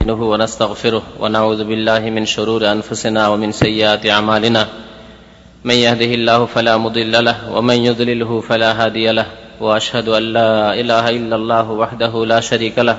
ونستغفره ونعوذ بالله من شرور أنفسنا ومن سيئات أعمالنا من يهده الله فلا مضل له ومن يضلله فلا هادي له وأشهد أن لا إله إلا الله وحده لا شريك له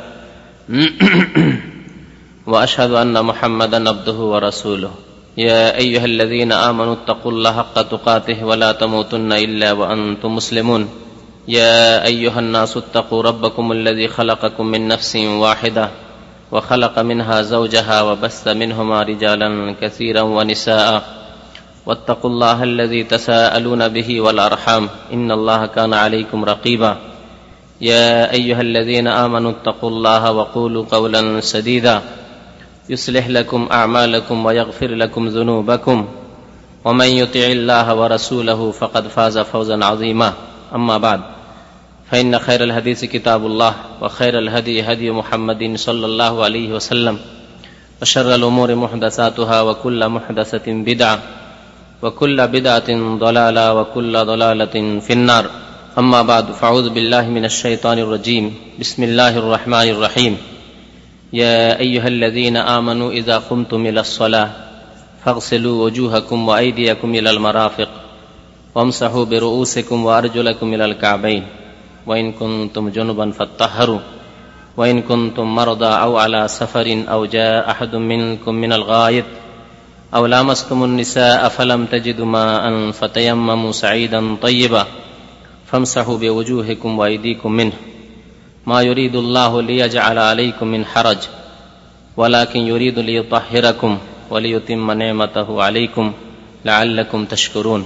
وأشهد أن محمدا عبده ورسوله يا أيها الذين آمنوا اتقوا الله حق تقاته ولا تموتن إلا وأنتم مسلمون يا أيها الناس اتقوا ربكم الذي خلقكم من نفس واحدة وخلق منها زوجها وبث منهما رجالا كثيرا ونساء واتقوا الله الذي تساءلون به والأرحام إن الله كان عليكم رقيبا يا أيها الذين آمنوا اتقوا الله وقولوا قولا سديدا يصلح لكم أعمالكم ويغفر لكم ذنوبكم ومن يطع الله ورسوله فقد فاز فوزا عظيما أما بعد فإن خير الحديث كتاب الله وخير الهدي هدي محمد صلى الله عليه وسلم وشر الأمور محدثاتها وكل محدثة بدعة وكل بدعة ضلالة وكل ضلالة في النار أما بعد فأعوذ بالله من الشيطان الرجيم بسم الله الرحمن الرحيم يا أيها الذين آمنوا إذا قمتم إلى الصلاة فاغسلوا وجوهكم وأيديكم إلى المرافق وامسحوا برؤوسكم وأرجلكم إلى الكعبين وإن كنتم جنبا فاطهروا وإن كنتم مرضى أو على سفر أو جاء أحد منكم من الغائط أو لامستم النساء فلم تجدوا ماء فتيمموا سعيدا طيبا فامسحوا بوجوهكم وأيديكم منه ما يريد الله ليجعل عليكم من حرج ولكن يريد ليطهركم وليتم نعمته عليكم لعلكم تشكرون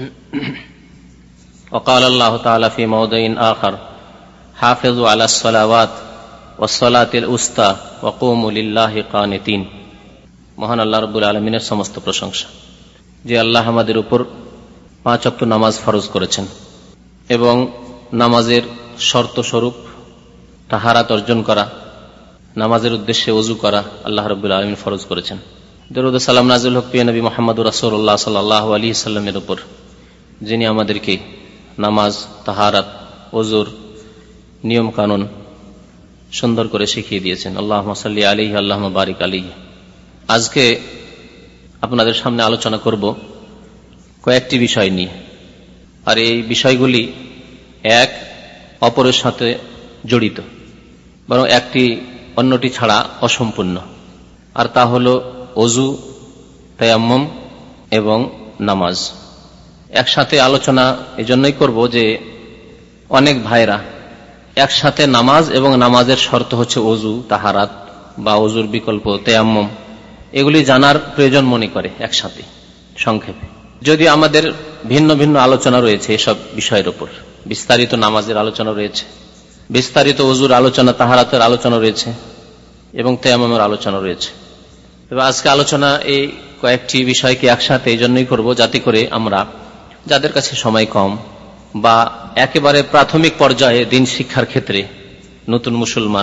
وقال الله تعالى في موضع آخر حافظوا على الصلوات والصلاة الوسطى وقوموا لله قانتين মহান আল্লাহ রাব্বুল আলামিনের সমস্ত প্রশংসা, যে আল্লাহ আমাদের উপর 5 ওয়াক্ত নামাজ ফরজ করেছেন এবং নামাজের শর্ত স্বরূপ তাহারাত অর্জন করা, নামাজের উদ্দেশ্যে ওযু করা আল্লাহ রাব্বুল আলামিন ফরজ করেছেন। দরুদ ও সালাম নাযিল হোক প্রিয় নবী মুহাম্মদুর রাসূলুল্লাহ সাল্লাল্লাহু আলাইহি সাল্লামের উপর, যিনি আমাদেরকে নামাজ, তাহারাত, ওযুর নিয়ম কানুন সুন্দর করে শিখিয়ে দিয়েছেন। আল্লাহুম্মা সাল্লি আলাইহি আল্লাহুম্মা বারিক আলাইহি। আজকে আপনাদের সামনে আলোচনা করব কয়েকটি বিষয় নিয়ে, আর এই বিষয়গুলি এক অপরের সাথে জড়িত, বরং একটি অন্যটি ছাড়া অসম্পূর্ণ, আর তা হলো ওযু, তায়াম্মুম এবং নামাজ। একসাথে আলোচনা এজন্যই করব যে অনেক ভাইরা একসাথে নামাজ এবং নামাজের শর্ত হচ্ছে ওযু, তাহারাত বা ওযুর বিকল্প তায়াম্মুম, এগুলি জানার প্রয়োজন মনে করে একসাথে সংক্ষেপে। যদি আমাদের ভিন্ন ভিন্ন আলোচনা রয়েছে এসব বিষয়ের উপর, বিস্তারিত নামাজের আলোচনা রয়েছে, বিস্তারিত ওযুর আলোচনা, তাহারাতের আলোচনা রয়েছে এবং তায়াম্মুমের আলোচনা রয়েছে। তবে আজকে আলোচনা এই কয়েকটি বিষয়কে একসাথে এই জন্যই করব যাতে করে আমরা, যাদের কাছে সময় কম বা একেবারে প্রাথমিক পর্যায়ে দিন শিক্ষার ক্ষেত্রে নতুন মুসলমান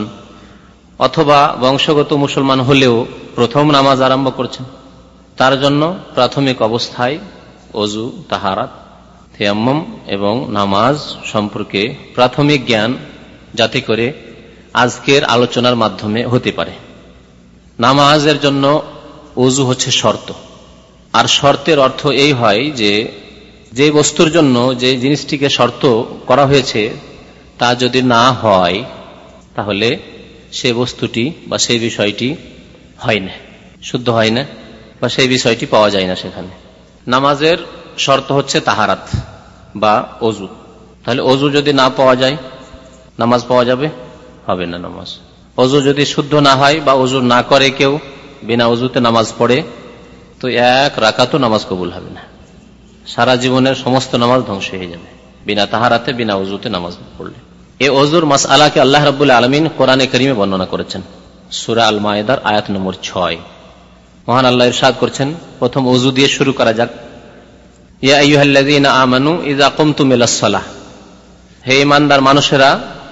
অথবা বংশগত মুসলমান হলেও প্রথম নামাজ আরম্ভ করছেন, তার জন্য প্রাথমিক অবস্থায় ওযু, তাহারাত, তায়াম্মুম এবং নামাজ সম্পর্কে প্রাথমিক জ্ঞান যাতে করে আজকের আলোচনার মাধ্যমে হতে পারে। নামাজের জন্য ওযু হচ্ছে শর্ত, আর শর্তের অর্থ এই হয় যে যে বস্তুর জন্য যে জিনিসটিকে শর্ত করা হয়েছে তা যদি না হয় তাহলে সেই বস্তুটি বা সেই বিষয়টি হয় না, শুদ্ধ হয় না, বা সেই বিষয়টি পাওয়া যায় না সেখানে। নামাজের শর্ত হচ্ছে তাহারাত বা ওযু। তাহলে ওযু যদি না পাওয়া যায় নামাজ পাওয়া যাবে? হবে না নামাজ। ওযু যদি শুদ্ধ না হয় বা ওযু না করে কেউ, বিনা ওযুতে নামাজ পড়ে, তো এক রাকাতও নামাজ কবুল হবে না, সারা জীবনের সমস্ত নামাজ ধ্বংস হয়ে যাবে বিনা তাহারাতে, বিনা ওযুতে নামাজ পড়লে। এই ওযুর মাসআলাকে আল্লাহ রাব্বুল আলামিন কোরআনে কারীমে বর্ণনা করেছেন সূরা আল মায়েদার আয়াত নম্বর 6। মহান আল্লাহ ইরশাদ করছেন, প্রথম ওযু দিয়ে শুরু করা যাক। ইয়া আইয়ুহাল্লাযীনা আমানু ইযা কুমতুম ইলাস সালাহ, হে ঈমানদার মানুষেরা,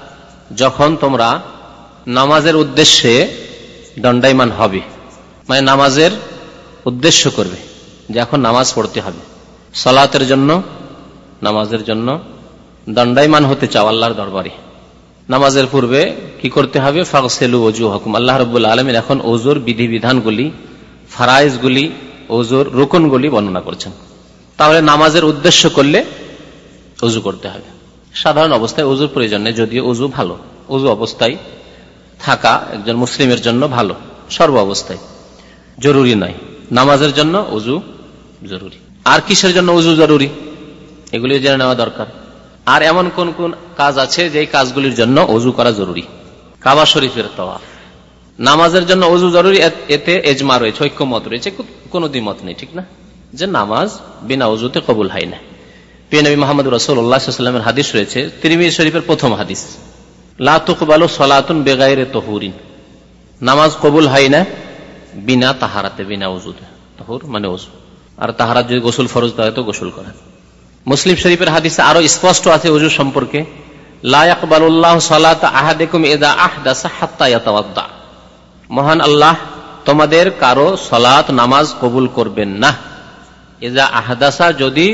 যখন তোমরা নামাজের উদ্দেশ্যে দণ্ডায়মান হবে, মানে নামাজের উদ্দেশ্য করবে যে এখন নামাজ পড়তে হবে, সালাতের জন্য, নামাজের জন্য দণ্ডায়মান হতে চাও আল্লাহর দরবারে, নামাজের পূর্বে কি করতে হবে? ফাগসিলু ওজুহাকুম। আল্লাহ রাব্বুল আলামিন এখন ওযুর বিধিবিধানগুলি, ফারায়েজগুলি, ওযুর রুকনগুলি বর্ণনা করছেন। তাহলে নামাজের উদ্দেশ্য করলে ওযু করতে হবে। সাধারণ অবস্থায় ওযুর প্রয়োজন নেই, যদিও ওযু ভালো, ওযু অবস্থায় থাকা একজন মুসলিমের জন্য ভালো, সর্ব অবস্থায়, জরুরি নয়। নামাজের জন্য ওযু জরুরি। আর কিসের জন্য ওযু জরুরি এগুলি জেনে নেওয়া দরকার। আর এমন কোন কোন কাজ আছে যে কাজগুলির জন্য ওযু করা জরুরি? কাবা শরীফের তাওয়াফ। নামাজের জন্য ওযু জরুরি, এতে ইজমা রয়েছে, ঐক্যমত রয়েছে, কোনো দ্বিমত নেই, ঠিক না? যে নামাজ বিনা ওযুতে কবুল হয় না। প্রিয় নবী মুহাম্মদ রাসূলুল্লাহ সাল্লাল্লাহু আলাইহি ওয়াসাল্লামের হাদিস রয়েছে, তিরমিজি শরীফের প্রথম হাদিস, লা তুকবালু সালাতুন বিগাইরি তাহুরিন। নামাজ কবুল হয় না বিনা তাহারাতে, বিনা ওযুতে। তাহুর মানে ওযু, আর তাহারাত যদি গোসল ফরজ হয় তো গোসল করা। মুসলিম শরীফের হাদিসে আরো স্পষ্ট আছে ওযু সম্পর্কে, লা ইয়াকবালুল্লাহু সালাতা আহাদিকুম ইযা আহদাসা হাত্তা ইয়াতাওয়াদ্দা। মহান আল্লাহ তোমাদের কারো সালাত নামাজ কবুল করবেন না, ইযা আহদাসা যদি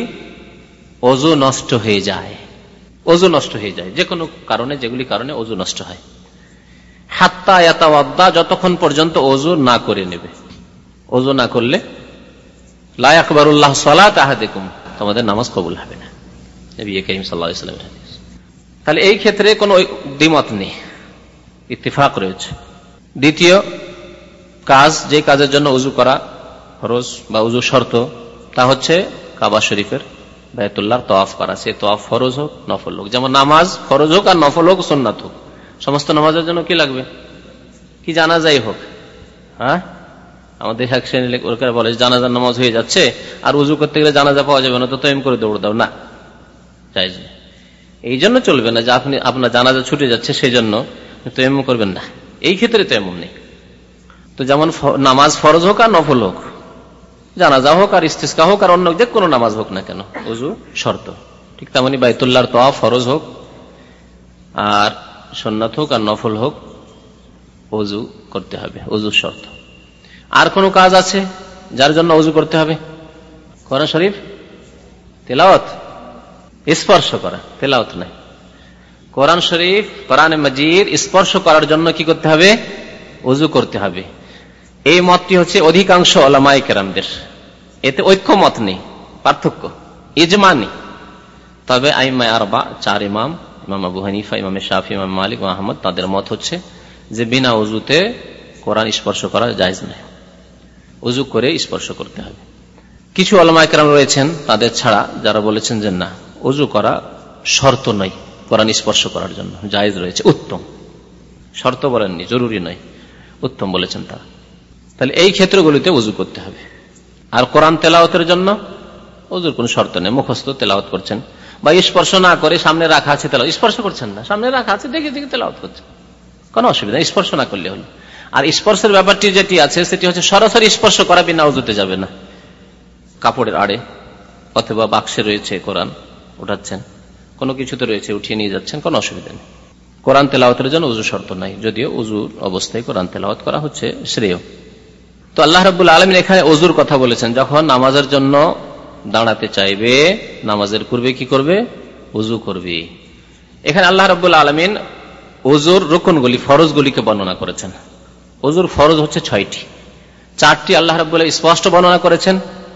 ওযু নষ্ট হয়ে যায়, ওযু নষ্ট হয়ে যায় যে কোনো কারণে, যেগুলি কারণে ওযু নষ্ট হয়, হাত্তা ইয়াতাওয়াদ্দা যতক্ষণ পর্যন্ত ওযু না করে নেবে। ওযু না করলে লা ইয়াকবালুল্লাহু সালাতা আহাদিকুম, তোমাদের নামাজ কবুল হবে না, নবী করিম সাল্লাল্লাহু আলাইহি ওয়াসাল্লামের হাদিস। তাহলে এই ক্ষেত্রে কোনো দ্বিমত নেই, ইত্তেফাক রয়েছে। দ্বিতীয় কাজ, যে কাজের জন্য ওযু করা ফরজ বা ওযু শর্ত, তা হচ্ছে কাবা শরীফের বাইতুল্লাহর তাওয়াফ করা। সে তাওয়াফ ফরজ হোক নফল হোক, যেমন নামাজ ফরজ হোক আর নফল হোক, সুন্নাত হোক, সমস্ত নামাজের জন্য কি লাগবে? কি জানাজাই হোক। হ্যাঁ, আমাদের এক শ্রেণীর লোকেরা বলে জানাজার নামাজ হয়ে যাচ্ছে আর উজু করতে গেলে জানাজা পাওয়া যাবে না, তো তায়াম্মুম করে দৌড় দাও। না, জায়েজ না। এই জন্য চলবে না যে আপনি আপনার জানাজা ছুটে যাচ্ছে সেই জন্য তায়াম্মুম করবেন না, এই ক্ষেত্রে তায়াম্মুম নেই। তো যেমন নামাজ ফরজ হোক আর নফল হোক, জানাজা হোক আর ইস্তিসকা হোক আর অন্য যে কোনো নামাজ হোক না কেন, ওযু শর্ত। ঠিক তেমনি বাইতুল্লাহর তাওয়াফ ফরজ হোক আর সুন্নাত হোক আর নফল হোক, ওযু করতে হবে, ওযু শর্ত। আর কোন কাজ আছে যার জন্য ওযু করতে হবে? কোরআন শরীফ তেলাওয়াত, স্পর্শ করা, তেলাওয়াত নাই। কোরআন শরীফ, কোরআন মাজিদ স্পর্শ করার জন্য কি করতে হবে? ওযু করতে হবে। এই মতটি হচ্ছে অধিকাংশ উলামায়ে কেরামদের, এতে ঐক্যমত নেই, পার্থক্য, ইজমা নেই। তবে আইম্মায়ে আরবা, চার ইমাম, ইমাম আবু হানিফা, ইমাম শাফি, ইমাম মালিক, ইমাম আহমদ, তাদের মত হচ্ছে যে বিনা ওযুতে কোরআন স্পর্শ করা জায়েজ নয়, ওযু করে স্পর্শ করতে হবে। কিছু উলামায়ে কেরাম রয়েছেন তাদের ছাড়া, যারা বলেছেন যে না, ওযু করা শর্ত নয় কোরআন স্পর্শ করার জন্য, জায়েজ রয়েছে, উত্তম। শর্ত বলেননি, জরুরি নয়, উত্তম বলেছেন তারা। তাহলে এই ক্ষেত্রগুলিতে ওযু করতে হবে। আর কোরআন তেলাওয়াতের জন্য ওযুর কোন শর্ত নেই। মুখস্থ তেলাওয়াত করছেন বা স্পর্শ না করে সামনে রাখা আছে তেলাওয়াত, স্পর্শ করছেন না, সামনে রাখা আছে দেখে দেখে তেলাওয়াত করছেন, কোনো অসুবিধা নেই, স্পর্শ না করলে হলো। আর স্পর্শের ব্যাপারটি যেটি আছে সেটি হচ্ছে সরাসরি স্পর্শ করা বিনা ওযুতে যাবে না। কাপড়ের আড়ে অথবা বাক্সে রয়েছে কোরআন, উঠাচ্ছেন, কোনো কিছুতে রয়েছে উঠিয়ে নিয়ে যাচ্ছেন, কোনো অসুবিধা নেই। কোরআন তেলাওয়াতের জন্য ওযু শর্ত নাই, যদিও ওযুর অবস্থায় কোরআন তেলাওয়াত করা হচ্ছে শ্রেয়। তো আল্লাহ রাব্বুল আলামিন এখানে ওযুর কথা বলেছেন। যখন নামাজের জন্য দাঁড়াতে চাইবে, নামাজের পূর্বে কি করবে? ওযু করবে। এখানে আল্লাহ রাব্বুল আলামিন ওযুর রুকনগুলি, ফরজগুলিকে বর্ণনা করেছেন। ওযুর ফরজ হচ্ছে 6টি, 4টি আল্লাহ রাব্বুল আলামিন স্পষ্ট বর্ণনা করেছেন,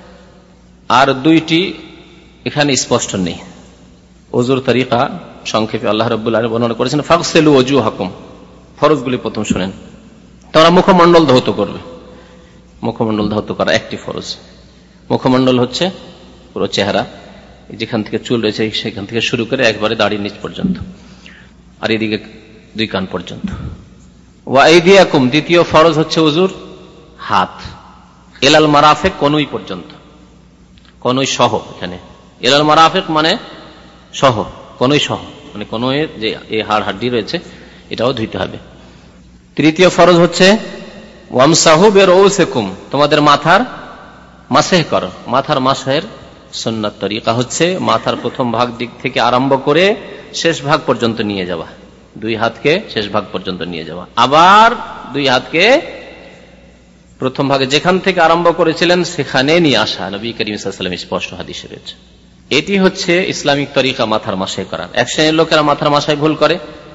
আর 2টি এখানে স্পষ্ট নেই। ওযুর তরিকা সংক্ষেপে আল্লাহ রাব্বুল আলামিন বর্ণনা করেছেন, ফাগসিলু ওজুহাকুম। ফরজগুলি প্রথম শুনেন। তোমরা মুখমণ্ডল ধৌত করবে। মুখমণ্ডল ধৌত করা একটি ফরজ। মুখমণ্ডল হচ্ছে পুরো চেহারা, যেখান থেকে চুল রয়েছে সেখান থেকে শুরু করে একবারে দাড়ির নিচ পর্যন্ত, আর এদিকে 2 কান পর্যন্ত। ওয়া আইদিয়াকুম, দ্বিতীয় ফরজ হচ্ছে ওযুর হাত, ইলাল মারাফিক, কনুই পর্যন্ত, কনুই সহ। এখানে ইলাল মারাফিক মানে সহ, কনুই সহ, মানে কনুইয়ের যে এই হাড় হাড্ডি রয়েছে এটাও ধুইতে হবে। তৃতীয় ফরজ হচ্ছে ওয়ামসাহু বিরউসিকুম, তোমাদের মাথার মাসহ করো। মাথার মাসহের সুন্নাত তরিকা হচ্ছে মাথার প্রথম ভাগ দিক থেকে আরম্ভ করে শেষ ভাগ পর্যন্ত নিয়ে যাওয়া, 2 হাতকে শেষ ভাগ পর্যন্ত নিয়ে যাওয়া, আবার 2 হাতকে প্রথম ভাগে যেখান থেকে আরম্ভ করেছিলেন সেখানে নিয়ে আসা। নবী করিম সাল্লাল্লাহু আলাইহি ওয়াসাল্লাম স্পষ্ট হাদিসে রয়েছে। এটি হচ্ছে ইসলামিক তরিকা মাথার মাসহ করার। এক শ্রেণীর লোকেরা মাথার মাসায় ভুল করে,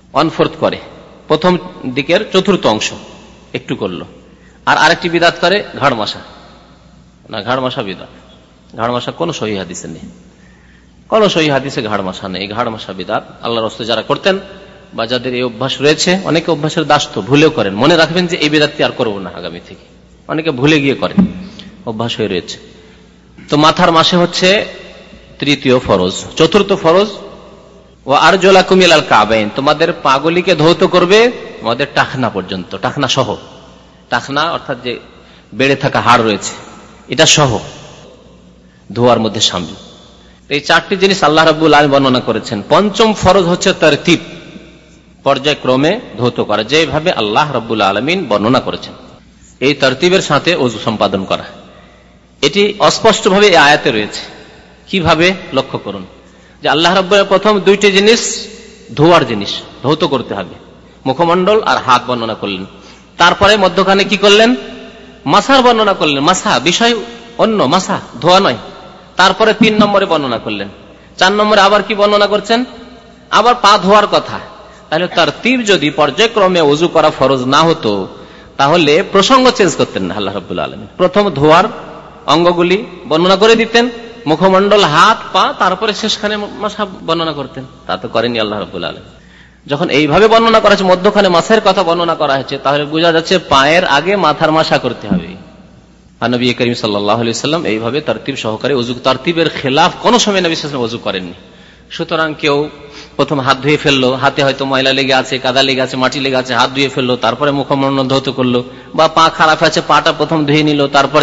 1/4 করে, প্রথম দিকের চতুর্থ অংশ একটু করলো। আর আরেকটি বিদাত করে ঘাড় মাসা, না ঘাড় মাসা বিদাত, ঘাড় মাসা কোন সহিহ হাদিসে নেই, কোন সহিহ হাদিসে ঘাড় মাসা নেই। ঘাড় মাসা বিদাত আল্লাহর রাসূল যারা করতেন বা যাদের এই অভ্যাস রয়েছে, অনেকে অভ্যাসের দাস তো ভুলেও করেন, মনে রাখবেন যে এই বিদাতটি আর করবো না আগামী থেকে, অনেকে ভুলে গিয়ে করেন, অভ্যাস হয়ে রয়েছে। তো মাথার মাসে হচ্ছে তৃতীয় ফরজ। চতুর্থ ফরজ ও আরজুলাকুম ইলাল কাবাইন, তোমাদের পাগুলিকে ধৌত করবে তোমাদের টাখনা পর্যন্ত, টাখনা সহ, টাখনা অর্থাৎ যে বেড়ে থাকা হাড় রয়েছে এটা সহ ধোয়ার মধ্যে শামিল। এই চারটি জিনিস আল্লাহ রাব্বুল আলামিন বর্ণনা করেছেন। পঞ্চম ফরজ হচ্ছে তারতিব, পর্যায়ক্রমে ধৌত করা, যেভাবে আল্লাহ রাব্বুল আলামিন বর্ণনা করেছেন। এই তারতিবের সাথে ওযু সম্পাদন করা, এটি অস্পষ্টভাবে এই আয়াতে রয়েছে। কিভাবে? লক্ষ্য করুন যে আল্লাহ রাব্বুল আলামিন প্রথম দুইটি জিনিস ধোয়ার জিনিস, ধৌত করতে হবে, মুখমণ্ডল আর হাত বর্ণনা করলেন। তারপরে মধ্যখানে কি করলেন? মাসার বর্ণনা করলেন। মাসা বিষয় অন্য, মাসা ধোয়া নয়। তারপরে 3 নম্বরে বর্ণনা করলেন। 4 নম্বরে আবার কি বর্ণনা করছেন? আবার পা ধোয়ার কথা। তাহলে তারতিব যদি পর্যায়ক্রমে ওযু করা ফরজ না হতো তাহলে প্রসঙ্গ চেঞ্জ করতেন না আল্লাহ রাব্বুল আলামিন। প্রথম ধোয়ার অঙ্গগুলি বর্ণনা করে দিতেন, মুখমণ্ডল, হাত, পা, তারপরে শেষখানে মাসা বর্ণনা করতেন। তা তো করেনি আল্লাহ রাব্বুল আলামিন। যখন এইভাবে বর্ণনা করা হয়েছে, মধ্যখানে মাসের কথা বর্ণনা করা হয়েছে, তাহলে বোঝা যাচ্ছে পায়ের আগে মাথার মাসা করতে হবে। আর নবী করিম সাল্লাল্লাহু আলাইহি ওয়াসাল্লাম এইভাবে তারতিব সহকারে ওযু, তারতিবের খেলাফ কোন সময় নবী সাল্লাল্লাহু আলাইহি ওয়াসাল্লাম ওযু করেননি। সুতরাং কেউ প্রথম হাত ধুয়ে ফেললো, হাতে হয়তো ময়লা লেগে আছে, কাদা লেগে আছে, মাটি লেগে আছে, হাত ধুয়ে ফেললো, তারপরে মুখমণ্ডল ধৌত করলো, বা পা খারাপ আছে, পাটা প্রথম ধুয়ে নিল, তারপরে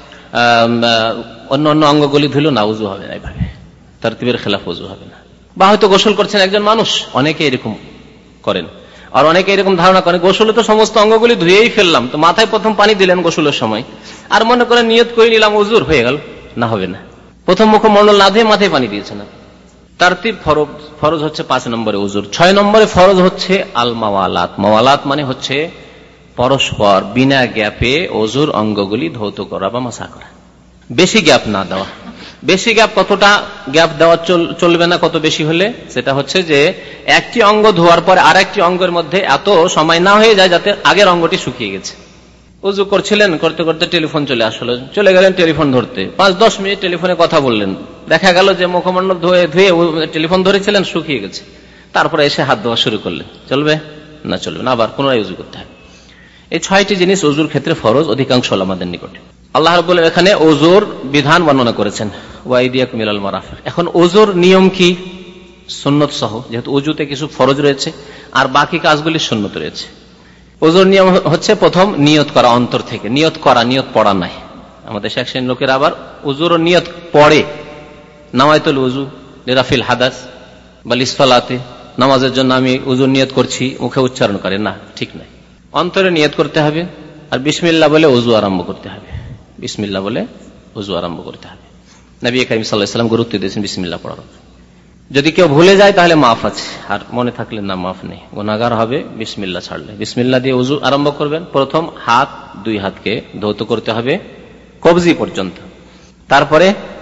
অন্য অন্য অঙ্গগুলি ধুলো না, ওযু হবে না। এইভাবে তারতিবের খেলাফ ওযু হবে না। বা হয়তো গোসল করছেন একজন মানুষ, অনেকে এরকম করেন। আর অনেকে এরকম ধারণা করেন গোসলে তো সমস্ত অঙ্গগুলি ধুয়েই ফেললাম, তো মাথায় প্রথম পানি দিলেন গোসলের সময়, আর মনে করে নিয়ত করে নিলাম ওযুর হয়ে গেল। না, হবে না। প্রথম মুখমণ্ডল না ধুয়ে মাথায় পানি দিয়েছে না। তারতিব ফরজ হচ্ছে 5 নম্বরে ওযুর। 6 নম্বরে ফরজ হচ্ছে আল মাওয়ালাত। মাওয়ালাত মানে হচ্ছে পরস্পর বিনা গ্যাপে ওযুর অঙ্গগুলি ধৌত করা বা মাসা করা, বেশি গ্যাপ না দেওয়া। বেশি গ্যাপ, কতটা গ্যাপ দেওয়া চলবে না, কত বেশি হলে? সেটা হচ্ছে যে একটি অঙ্গ ধোয়ার পরে আর একটি অঙ্গের মধ্যে এত সময় না হয়ে যায় যাতে আগের অঙ্গটি শুকিয়ে গেছে। ওযু করছিলেন, করতে করতে টেলিফোন চলে আসলো, চলে গেলেন টেলিফোন ধরতে, 5-10 মিনিট টেলিফোনে কথা বললেন, দেখা গেল যে মুখমণ্ডল ধুয়ে টেলিফোন ধরেছিলেন, শুকিয়ে গেছে। তারপরে এসে হাত ধোয়া শুরু করলেন, চলবে না? চলবে না, আবার পুনরায় ওযু করতে হবে। এই 6টি জিনিস ওযুর ক্ষেত্রে ফরজ অধিকাংশ উলামাদের নিকটে। আল্লাহ রাব্বুল আলামিন এখানে ওযুর বিধান বর্ণনা করেছেন, ওয়াইদিয়াকুম ইলাল মারাফিক। এখন ওযুর নিয়ম কি? সুন্নত সহ, যেহেতু ওযুতে কিছু ফরজ রয়েছে আর বাকি কাজগুলি সুন্নত রয়েছে। ওযুর নিয়ম হচ্ছে প্রথম নিয়ত করা, অন্তর থেকে নিয়ত করা, নিয়ত পড়া নাই। আমাদের এক শ্রেণীর লোকেরা আবার ওযুর নিয়ত পড়ে, নাওয়াইতুল ওযু লিরাফিল হাদাস বা লিসসালাতে, নামাজের জন্য আমি ওযুর নিয়ত করছি, মুখে উচ্চারণ করে। না, ঠিক নাই। অন্তরে নিয়ত করতে হবে আর বিসমিল্লাহ বলে ওযু আরম্ভ করতে হবে। বিসমিল্লাহ বলে ওযু আরম্ভ করতে হবে। নবী করিম সাল্লাল্লাহু আলাইহি ওয়াসাল্লাম গুরুত্ব দিয়েছেন বিসমিল্লাহ পড়ার। যদি কেউ ভুলে যায় তাহলে মাফ আছে, আর মনে থাকলে না, মাফ নেই, গুনাহগার হবে বিসমিল্লাহ ছাড়লে। বিসমিল্লাহ দিয়ে ওযু আরম্ভ করবেন। প্রথম হাত, 2 হাতকে ধৌত করতে হবে কবজি পর্যন্ত। তারপরে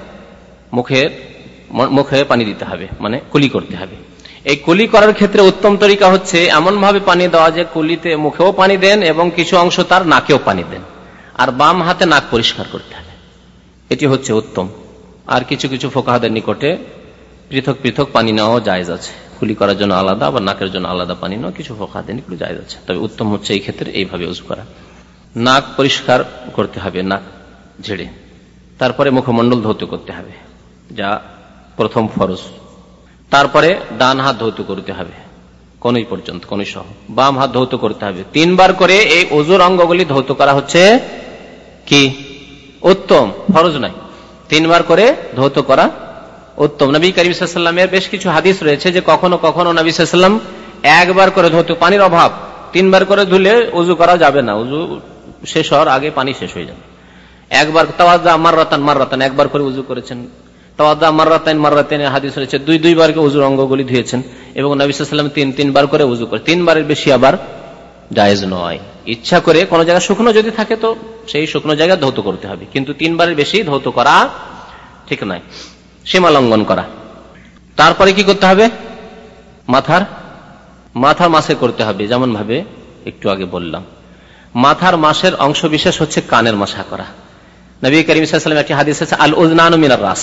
মুখে পানি দিতে হবে, মানে কুলি করতে হবে। এই কুলি করার ক্ষেত্রে উত্তম তরিকা হচ্ছে এমন ভাবে পানি দেওয়া যে কুলিতে মুখেও পানি দেন এবং কিছু অংশ তার নাকেও পানি দেন, আর বাম হাতে নাক পরিষ্কার করতে হবে। এটি হচ্ছে উত্তম। আর কিছু কিছু ফুকাহাদের নিকটে পৃথক পৃথক পানি নেওয়া জায়েজ আছে, কুলি করার জন্য আলাদা, আবার নাকের জন্য আলাদা পানি নেওয়া কিছু ফুকাহাদের নিকটে জায়েজ আছে। তবে উত্তম হচ্ছে এই ক্ষেত্রে এইভাবে ওযু করা। নাক পরিষ্কার করতে হবে, নাক ঝেড়ে। তারপরে মুখমণ্ডল ধৌত করতে হবে, যা প্রথম ফরজ। তারপরে ডান হাত ধৌত করতে হবে কনুই পর্যন্ত, কনুই সহ। বাম হাত ধৌত করতে হবে। 3 বার করে এই ওযুর অঙ্গগুলি ধৌত করা হচ্ছে কি? উত্তম, ফরজ নাই। 3 বার করে ধৌত করা উত্তম। নবী করিম সাল্লাল্লাহু আলাইহি ওয়াসাল্লামের বেশ কিছু হাদিস রয়েছে যে কখনো কখনো নবী সাল্লাল্লাহু আলাইহি ওয়াসাল্লাম 1 বার করে ধৌত, পানির অভাব, 3 বার করে ধুলে ওযু করা যাবে না, ওযু শেষ হওয়ার আগে পানি শেষ হয়ে যাবে। 1 বার তাওয়াজ্জা মাররাতান 1 বার করে ওযু করেছেন। তাওয়াজ্জা মাররাতান হাদিস রয়েছে 2 বার করে ওযুর অঙ্গগুলি ধুয়েছেন। এবং নবী সাল্লাল্লাহু আলাইহি ওয়াসাল্লাম 3 বার করে ওযু করে, 3 বারের বেশি আবার জায়েজ নয়। ইচ্ছা করে কোন জায়গা শুকনো যদি থাকে তো সেই শুকনো জায়গা ধৌত করতে হবে, কিন্তু 3 বারের বেশি ধৌত করা ঠিক নয়, সীমা লঙ্ঘন করা। তারপরে কি করতে হবে? মাথার মাসে করতে হবে, যেমন ভাবে একটু আগে বললাম। মাথার মাসের অংশ বিশেষ হচ্ছে কানের মাসা করা। নবী করিম সাল্লাল্লাহু আলাইহি ওয়াসাল্লাম একটি হাদিস আছে, আল উযনানু মিনার রাস,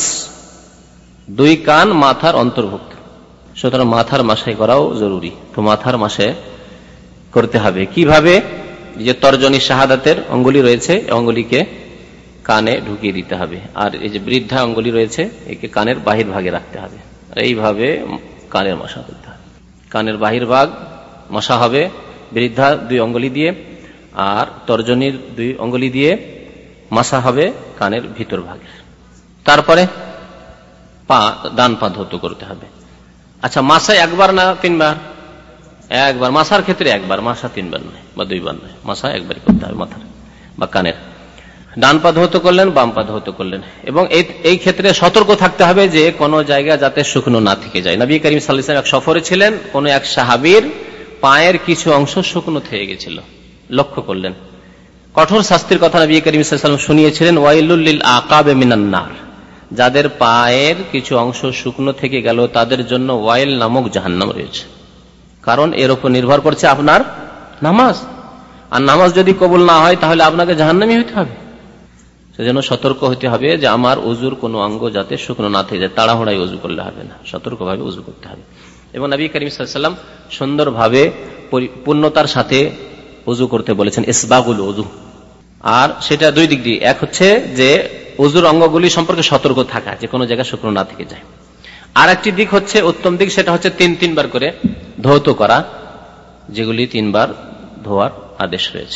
দুই কান মাথার অন্তর্ভুক্ত। সুতরাং মাথার মাসাই করাও জরুরি। তো মাথার মাসে করতে হবে কিভাবে? যে তর্জনী শাহাদাতের অঙ্গুলি রয়েছে, অঙ্গুলিকে কানে ঢুকিয়ে দিতে হবে, আর এই যে বৃদ্ধা অঙ্গুলি রয়েছে একে কানের বাহির ভাগে রাখতে হবে। এইভাবে কানের মশা করতে হবে। কানের বাহির ভাগ মশা হবে বৃদ্ধা দুই অঙ্গুলি দিয়ে, আর তর্জনীর দুই অঙ্গুলি দিয়ে মশা হবে কানের ভিতর ভাগে। তারপরে পা, ডান পা ধৌত করতে হবে। আচ্ছা, মাসায় একবার না তিনবার? একবার। মাসার ক্ষেত্রে একবার, মাসা তিনবার নয় বা দুইবার নয়, মাসা একবারই করতে হবে মাথার বা কানের। ডান পা ধৌত করলেন, বাম পা ধৌত করলেন। এবং এই ক্ষেত্রে সতর্ক থাকতে হবে যে কোনো জায়গা যাতে শুকনো না থেকে যায়। নবী করিম সাল্লাল্লাহু আলাইহি ওয়াসাল্লাম এক সফরে ছিলেন, কোন এক সাহাবীর পায়ের কিছু অংশ শুকনো থেকে গেছিল, লক্ষ্য করলেন। কঠোর শাস্তির কথা নবী করিম সাল্লাল্লাহু আলাইহি ওয়াসাল্লাম শুনিয়েছিলেন, ওয়াইলুল লিল আকাবে মিনান নার, যাদের পায়ের কিছু অংশ শুকনো থেকে গেল তাদের জন্য ওয়াইল নামক জাহান্নাম রয়েছে। কারণ এর উপর নির্ভর করছে আপনার নামাজ, আর নামাজ যদি কবুল না হয় তাহলে আপনাকে জাহান্নামী হইতে হবে। সেজন্য সতর্ক হতে হবে যে আমার ওযুর কোনো অঙ্গ যাতে শুকনো না থেকে যায়। তাড়াহুড়ায় ওযু করলে হবে না, সতর্কভাবে ওযু করতে হবে। এবং নবী করিম সাল্লাল্লাহু আলাইহি ওয়াসাল্লাম সুন্দরভাবে পূর্ণতার সাথে ওযু করতে বলেছেন, ইসবাগুল ওযু। আর সেটা দুই দিক দিয়ে, এক হচ্ছে যে ওযুর অঙ্গগুলি সম্পর্কে সতর্ক থাকা, যে কোনো জায়গায় শুকনো না থেকে যায়। আর একটি দিক হচ্ছে উত্তম দিক, সেটা হচ্ছে তিনবার করে ধৌত করা, যেগুলি তিনবার ধোয়ার আদেশ রয়েছে।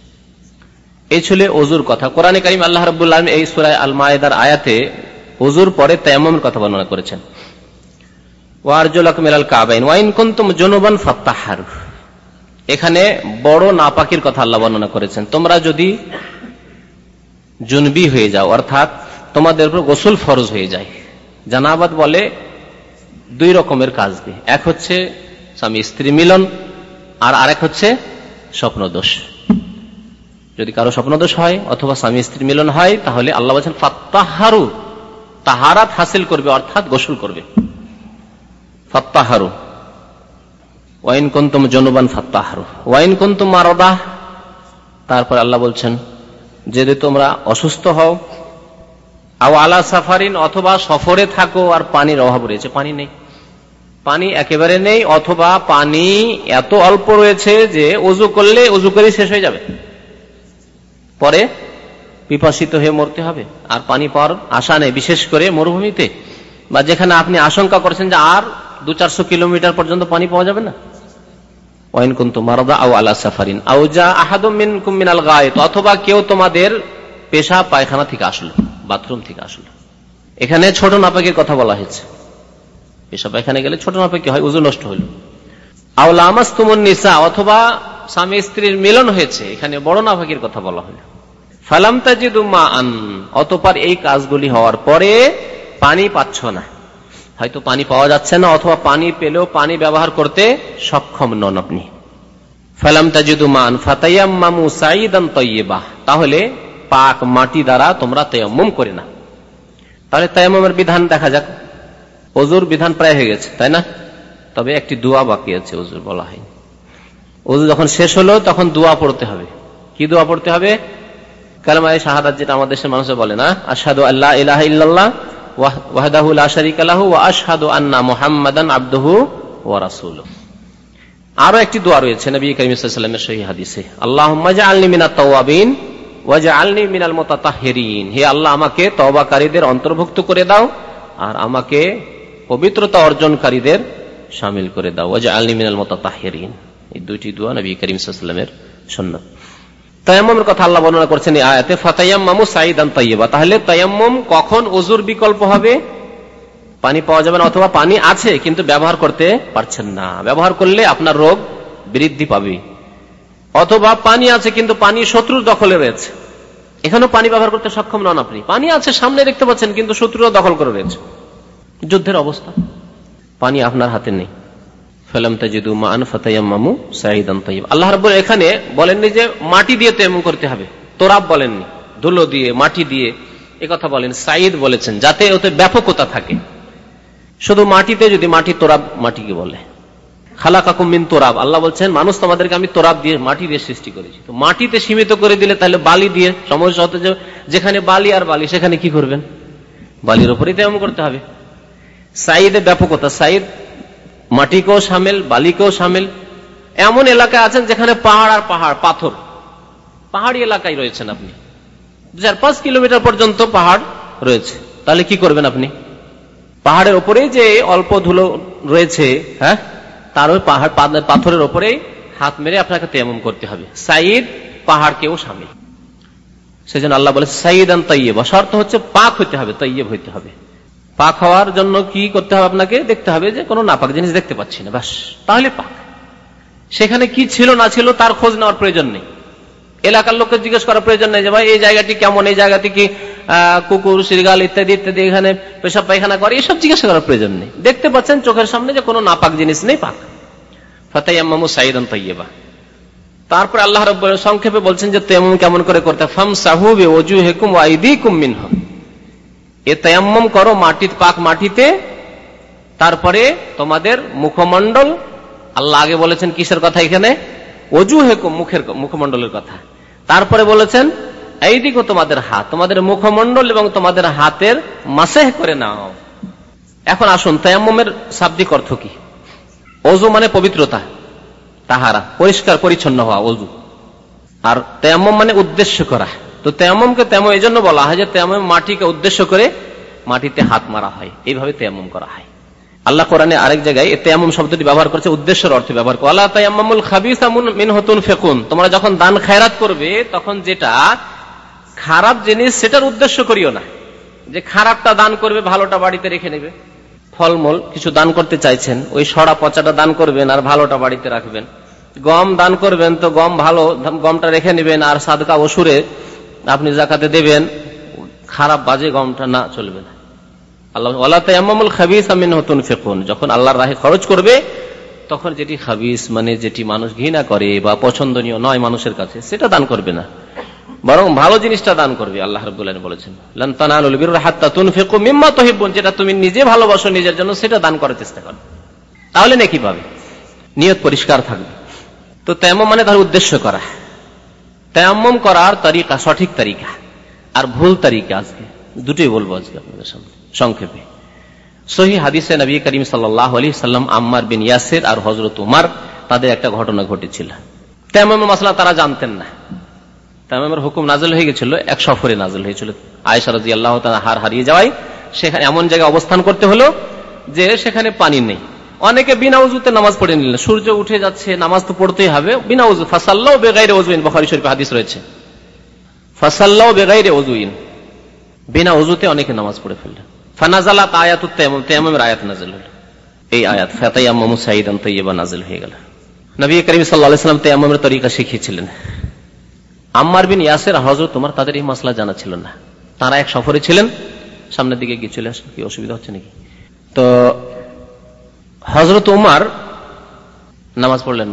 এই ছিল ওযুর কথা। কোরআনে কারীম আল্লাহ রাব্বুল আলামিন এই সূরা আল মায়েদার আয়াতে ওযুর পরে তায়াম্মুমের কথা বর্ণনা করেছেন। ওয়া আরজুলাকুম ইলাল কাবাইন ওয়া ইন কুনতুম জুনুবান ফাত্তাহহারু, এখানে বড় নাপাকির কথা আল্লাহ বর্ণনা করেছেন। তোমরা যদি জুনবি হয়ে যাও, অর্থাৎ তোমাদের উপর গোসল ফরজ হয়ে যায়। জানাবাত বলে দুই রকমের কাজকে, এক হচ্ছে স্বামী স্ত্রী মিলন, আর আরেক হচ্ছে স্বপ্নদোষ। যদি কারো স্বপ্নদোষ হয় অথবা স্বামী স্ত্রী মিলন হয়, তাহলে আল্লাহ বলেন ফাত্তাহহারু, তাহারাত হাসিল করবে, অর্থাৎ গোসল করবে। ফাত্তাহহারু ওয়া ইন কুনতুম জুনুবান ফাত্তাহহারু ওয়া ইন কুনতুম মারাদা, তারপর আল্লাহ বলছেন যদি তোমরা অসুস্থ হও, আও আলা সাফারিন, অথবা সফরে থাকো আর পানির অভাব রয়েছে, পানি নেই, পানি একেবারে নেই, অথবা পানি এত অল্প রয়েছে যে ওযু করলে ওযু করে শেষ হয়ে যাবে, পরে পিপাসিত হয়ে মরতে হবে, আর পানি পাওয়ার আশা নেই, বিশেষ করে মরুভূমিতে বা যেখানে আপনি আশঙ্কা করছেন যে আর 200-400 কিলোমিটার পর্যন্ত পানি পাওয়া যাবে না। ওয়া ইন কুনতুম মারাদা আও আলা সাফারিন আও জা আহাদুম মিনকুম মিনাল গায়ত, অথবা কেউ তোমাদের পেশাব পায়খানা থেকে আসলো, বাথরুম থেকে আসলো। এখানে ছোট নাপাকের কথা বলা হয়েছে, পেশাব পায়খানা গেলে ছোট নাপাকি হয়, ওযু নষ্ট হলো। আও লামাসতুমুন নিসা, অথবা স্বামী স্ত্রীর মিলন হয়েছে, এখানে বড় নাপাকির কথা বলা হলো। ফালাম তাজিদু মাআন, অতঃপর এই কাজগুলি হওয়ার পরে পানি পাচ্ছ না, হয়তো পানি পাওয়া যাচ্ছে না, অথবা পানি পেলেও পানি ব্যবহার করতে সক্ষম নন আপনি। ফালাম তাজিদু মাআন ফাতায়াম্মামু সাঈদান তাইয়্যিবা, তাহলে পাক মাটি দ্বারা তোমরা তায়াম্মুম করে না। তাহলে তায়াম্মুমের বিধান দেখা যাক। ওযুর বিধান প্রায় হয়ে গেছে, তাই না? তবে একটি দোয়া বাকি আছে, ওযুর বলা হয়নি। ওযু যখন শেষ হলো তখন দোয়া পড়তে হবে। কি দোয়া পড়তে হবে? কালেমায়ে শাহাদাত, যেটা আমাদের দেশের মানুষ বলে না, আশহাদু আল্লা ইলাহা ইল্লাল্লাহ ওয়াহদাহু লা শারীকা লাহু ওয়া আশহাদু আন্না মুহাম্মাদান আবদুহু ওয়া রাসূলুহু। আরো একটি দোয়া রয়েছে নবী করিম সাল্লাল্লাহু আলাইহি ওয়াসাল্লামের সহিহ হাদিসে, আল্লাহুম্মা জাআলনি মিনাত তাওয়াবিন ওয়াজআলনি মিনাল মুতাতাহহিরিন, হে আল্লাহ আমাকে তওবাকারীদের অন্তর্ভুক্ত করে দাও আর আমাকে পবিত্রতা অর্জনকারীদের শামিল করে দাও। ওয়াজআলনি মিনাল মুতাতাহহিরিন, এই দুইটি দোয়া নবী করিম সাল্লাল্লাহু আলাইহি ওয়াসাল্লামের সুন্নাত। তায়াম্মুমের কথা আল্লাহ বর্ণনা করছেন এই আয়াতে, ফাতায়াম্মামু সাঈদান তাইয়্যিবা। তাহলে তায়াম্মুম কখন ওযুর বিকল্প হবে? পানি পাওয়া যাবে না, অথবা পানি আছে কিন্তু ব্যবহার করতে পারছেন না, ব্যবহার করলে আপনার রোগ বৃদ্ধি পাবে। অথবা পানি আছে কিন্তু পানি শত্রুর দখলে রয়েছে, এখানেও পানি ব্যবহার করতে সক্ষম নন আপনি। পানি আছে সামনে দেখতে পাচ্ছেন কিন্তু শত্রুরা দখল করে রয়েছে, যুদ্ধের অবস্থা, পানি আপনার হাতে নেই। ফালাম তাজিদু মাআন ফাতায়াম্মামু সাঈদান তাইয়্যিবা। আল্লাহ রাব্বুল এখানে বলেননি যে মাটি দিয়ে তায়াম্মুম করতে হবে, তোরাব বলেননি, ধুলো দিয়ে মাটি দিয়ে এই কথা বলেন, সাঈদ বলেছেন, যাতে ওতে ব্যাপকতা থাকে। শুধু মাটিতে, যদি মাটি তোরাব মাটিকে বলে, খালাকাকুম মিন তুরাব, আল্লাহ বলছেন মানুষ তোমাদেরকে আমি তোরাব দিয়ে, মাটি দিয়ে সৃষ্টি করেছি। তো মাটিতে সীমিত করে দিলে তাহলে বালি দিয়ে সমস্যা হতে, যেখানে বালি আর বালি সেখানে কি করবেন? বালির উপরেই তেমন করতে হবে। সাইদে ব্যাপকতা, সাইদ মাটিকেও সামিল, বালিকেও সামিল। এমন এলাকায় আছেন যেখানে পাহাড় আর পাহাড়, পাথর, পাহাড়ি এলাকায় রয়েছেন আপনি, 4-5 কিলোমিটার পর্যন্ত পাহাড় রয়েছে, তাহলে কি করবেন আপনি? পাহাড়ের উপরেই যে অল্প ধুলো রয়েছে, হ্যাঁ, তার ওই পাহাড় পাথরের উপরেই হাত মেরে আপনাকে তায়াম্মুম করতে হবে। সাইদ পাহাড়কেও সামিল। সেজন্য আল্লাহ বলে সাইদান তাইয়্যিবা, শর্ত হচ্ছে পাক হইতে হবে, তাইয়্যিব হইতে হবে। পাক হওয়ার জন্য কি করতে হবে? আপনাকে দেখতে হবে যে কোনো নাপাক জিনিস দেখতে পাচ্ছি না, ব্যাস, তাহলে পাক। সেখানে কি ছিল না ছিল তার খোঁজ নেওয়ার প্রয়োজন নেই, এলাকার লোককে জিজ্ঞেস করার প্রয়োজন নেই যে ভাই এই জায়গাটি কেমন, এই জায়গাতে কি কুকুর, শৃগাল ইত্যাদি ইত্যাদি এখানে পেশাব পায়খানা করে, এসব জিজ্ঞাসা করার প্রয়োজন নেই। দেখতে পাচ্ছেন চোখের সামনে যে কোনো নাপাক জিনিস নেই, পাক। ফাতায়াম্মামু সাইদান তাইয়্যিবা। তারপর আল্লাহ রাব্বুল সংক্ষেপে বলছেন যে তায়াম্মুম কেমন করে করতে, ফামসাহু বিওজুহিকুম ওয়া আইদিকুম মিনহু, এ তায়াম্মুম করো মাটিতে, পাক মাটিতে, তারপরে তোমাদের মুখমণ্ডল। আল্লাহ আগে বলেছেন কিসের কথা এখানে? ওজুহিকুম, মুখমণ্ডলের কথা। তারপরে বলেছেন আইদিকু, তোমাদের হাত, তোমাদের মুখমণ্ডল এবং তোমাদের হাতের মাসেহ করে নাও। এখন আসুন তায়াম্মুমের শাব্দিক অর্থ কি? ওযু মানে পবিত্রতা, তাহারা, পরিষ্কার পরিচ্ছন্ন হওয়া, ওযু। আর তায়াম্মুম মানে উদ্দেশ্য করা। তো তায়াম্মুমকে তায়াম্মুম এই জন্য বলা হয় যে তায়াম্মুম মাটিকে উদ্দেশ্য করে মাটিতে হাত মারা হয়, এইভাবে তায়াম্মুম করা হয়। আল্লাহ কোরআনে আরেক জায়গায় তায়াম্মুম শব্দটি ব্যবহার করছে উদ্দেশ্যের অর্থে ব্যবহার করে, ওয়ালা তায়াম্মামুল খাবিসা মিনহু তুনফিকুন, তোমরা যখন দান খায়রাত করবে তখন যেটা খারাপ জিনিস সেটার উদ্দেশ্য করিও না, যে খারাপটা দান করবে, ভালোটা বাড়িতে রেখে নেবে। ফলমূল কিছু দান করতে চাইছেন, ওই সড়া পচাটা দান করবেন আর ভালোটা বাড়িতে রাখবেন। গম দান করবেন তো গমটা রেখে নেবেন আর সাদকা ওসুরে আপনি যাকাতে দেবেন, খারাপ বাজে গমটা না, চলবে না। আল্লাহ ওয়ালা তায়াম্মামুল খাবিসা মিনহু তুনফিকুন, যখন আল্লাহর রাহে খরচ করবে তখন যেটি খাবিস মানে যেটি মানুষ ঘৃণা করে বা পছন্দনীয় নয় মানুষের কাছে, সেটা দান করবে না, বরং ভালো জিনিসটা দান করবে। আল্লাহ রাব্বুল আলামিন বলেছেন লান তানালুল বিররা হাত্তা তুনফিকু মিম্মা তুহিব্বুন, যেটা তুমি নিজে ভালোবাসো নিজের জন্য সেটা দান করার চেষ্টা করো, তাহলে নেকি পাবে, নিয়ত পরিষ্কার থাকবে। তো তায়াম্মুম মানে তার উদ্দেশ্য করা। তায়াম্মুম করার তরিকা, সঠিক তরিকা আর ভুল তরিকা, আজকে দুটোই বলবো আজকে আপনাদের সামনে সংক্ষেপে। সহিহ হাদিসে নবী করিম সাল্লাল্লাহু আলাইহি সাল্লাম আম্মার বিন ইয়াসির আর হযরত উমর, তাদের একটা ঘটনা ঘটেছিল। তায়াম্মুমের মাসলা তারা জানতেন না। তায়াম্মুমের হুকুম নাযিল হয়ে গেছিল, এক সফরে নাযিল হয়েছিল। আয়েশা রাদিয়াল্লাহু তাআলা হারিয়ে যাওয়ায় সেখানে এমন জায়গায় অবস্থান করতে হলো যে সেখানে পানি নেই। অনেকে বিনা উযুতে নামাজ পড়ে নিলেন, সূর্য উঠে যাচ্ছে, নামাজ তো পড়তেই হবে বিনা উযু। ফাসাল্লাউ বিগাইরি উযুইন, বুখারী শরীফে হাদিস রয়েছে, ফাসাল্লাউ বিগাইরি উযুইন, বিনা উযুতে অনেকে নামাজ পড়ে ফেললেন। ফানাজালাত আয়াতুত তায়াম্মুম, তায়াম্মুমের আয়াত নাযিল হলো। এই আয়াত ফাতায়াম্মামু সাইদান তাইয়্যিবা নাযিল হয়ে গেল। নবী করিম সাল্লাল্লাহু আলাইহি ওয়াসাল্লাম তায়াম্মুমের তরিকা শিখিয়েছিলেন। আম্মার বিন ইয়াসির আর হযরত উমর, তাদের এই মাসলা জানা ছিল না। তারা এক সফরে ছিলেন, সামনের দিকে গিয়ে চলে আসেন, কি অসুবিধা হচ্ছে নাকি? তো হযরত উমর নামাজ পড়লেন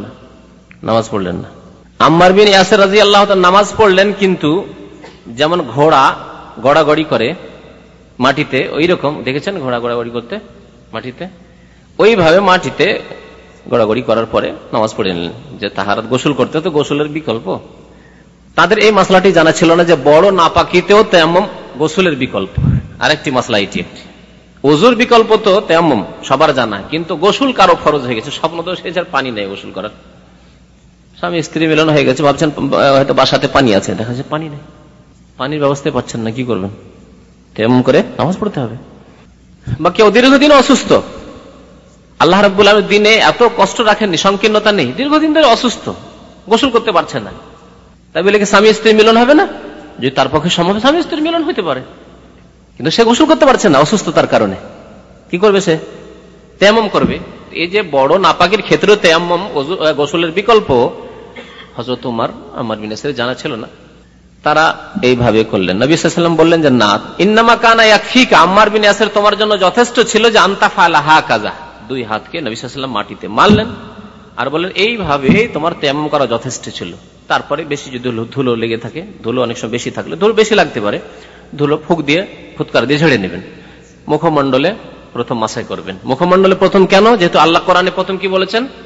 না। আম্মার বিন ইয়াসির রাদিয়াল্লাহু তাআলা নামাজ পড়লেন, কিন্তু যেমন ঘোড়া গড়াগড়ি করে মাটিতে, ওই রকম দেখেছেন ঘোড়া গড়াগড়ি করতে মাটিতে, ওইভাবে মাটিতে গড়াগড়ি করার পরে নামাজ পড়ে নিলেন। যে তাহারাত, গোসল করতে তো গোসলের বিকল্প, তাদের এই মাসলাটি জানা ছিল না যে বড় নাপাকিতেও তায়াম্মুম গোসলের বিকল্প। আরেকটি মাসলা এটি একটি, ওযুর বিকল্প তো তায়াম্মুম সবার জানা, কিন্তু গোসল কারো ফরজ হয়ে গেছে, স্বপ্ন তো সে পানি নেই গোসল করার, স্বামী স্ত্রী মিলন হয়ে গেছে, ভাবছেন হয়তো বাসাতে পানি আছে, দেখা যাচ্ছে পানি নেই, পানির ব্যবস্থায় পাচ্ছেন না, কি করবেন? তায়াম্মুম করে নামাজ পড়তে হবে। বা কেউ দীর্ঘদিন অসুস্থ, আল্লাহ রাব্বুল আলামিন দিনে এত কষ্ট রাখেননি, সংকীর্ণতা নেই, দীর্ঘদিন ধরে অসুস্থ, গোসল করতে পারছে না, তাই বলে কি স্বামী স্ত্রী মিলন হবে না? যদি তার পক্ষে সম্ভব, স্বামী স্ত্রীর মিলন হইতে পারে, কিন্তু সে গোসল করতে পারছে না অসুস্থতার কারণে, কি করবে? সে তায়াম্মুম করবে। এই যে বড় নাপাকের ক্ষেত্রে তায়াম্মুম গোসলের বিকল্প, হযরত উমর, আম্মার বিন ইয়াসির জানা ছিল না, তারা এইভাবে করলেন। নবী সাল্লাল্লাহু আলাইহি ওয়াসাল্লাম বললেন যে না, ইন্নামা কানা ইয়াকফিকা, আম্মার বিন ইয়াসির তোমার জন্য যথেষ্ট ছিল যে আনতা ফালা হাকাযা, দুই হাতকে নবী সাল্লাল্লাহু আলাইহি ওয়াসাল্লাম মাটিতে মারলেন আর বললেন এইভাবে তোমার তায়াম্মুম করা যথেষ্ট ছিল। তারপরে বেশি যদি ধুলো লেগে থাকে, ধুলো অনেক সময় বেশি থাকলে, ধুলো বেশি লাগতে পারে, ধুলো ফুৎকার দিয়ে ঝেড়ে নেবেন। মুখমণ্ডলে প্রথম মাসাই করবেন। মুখমণ্ডলে প্রথম কেন? যেহেতু আল্লাহ কোরআনে প্রথম কি বলেছেন?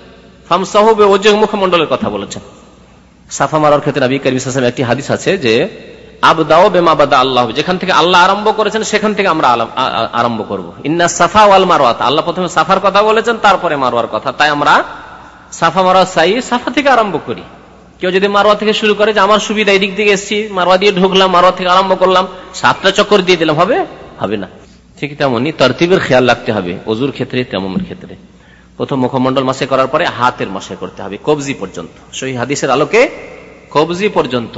ফামসাহু বিওজহি মুখমণ্ডলের কথা বলেছেন। সাফা মারার ক্ষেত্রে নবী করিম সাল্লাল্লাহু আলাইহি ওয়াসাল্লাম একটি হাদিস আছে যে আবদাউ বিমা বাদা আল্লাহ, যেখান থেকে আল্লাহ আরম্ভ করেছেন সেখান থেকে আমরা আরম্ভ করব। ইন্না সাফা ওয়াল মারওয়া, আল্লাহ প্রথমে সাফার কথা বলেছেন, তারপরে মারওয়ার কথা, তাই আমরা সাফা মারওয়া সাই সাফা থেকে আরম্ভ করি। কেউ যদি মারওয়া থেকে শুরু করে যে আমার সুবিধা এদিক থেকে এসেছি, মারওয়া দিয়ে ঢুকলাম, মারওয়া থেকে আরম্ভ করলাম, 7টা চক্কর দিয়ে দিলাম, হবে না। ঠিক তেমনি তরতিবের খেয়াল রাখতে হবে ওযুর ক্ষেত্রে, তায়াম্মুমের ক্ষেত্রে। প্রথম মুখমণ্ডল মাসে করার পরে হাতের মাসে করতে হবে কবজি পর্যন্ত, সহিহ হাদিসের আলোকে কবজি পর্যন্ত।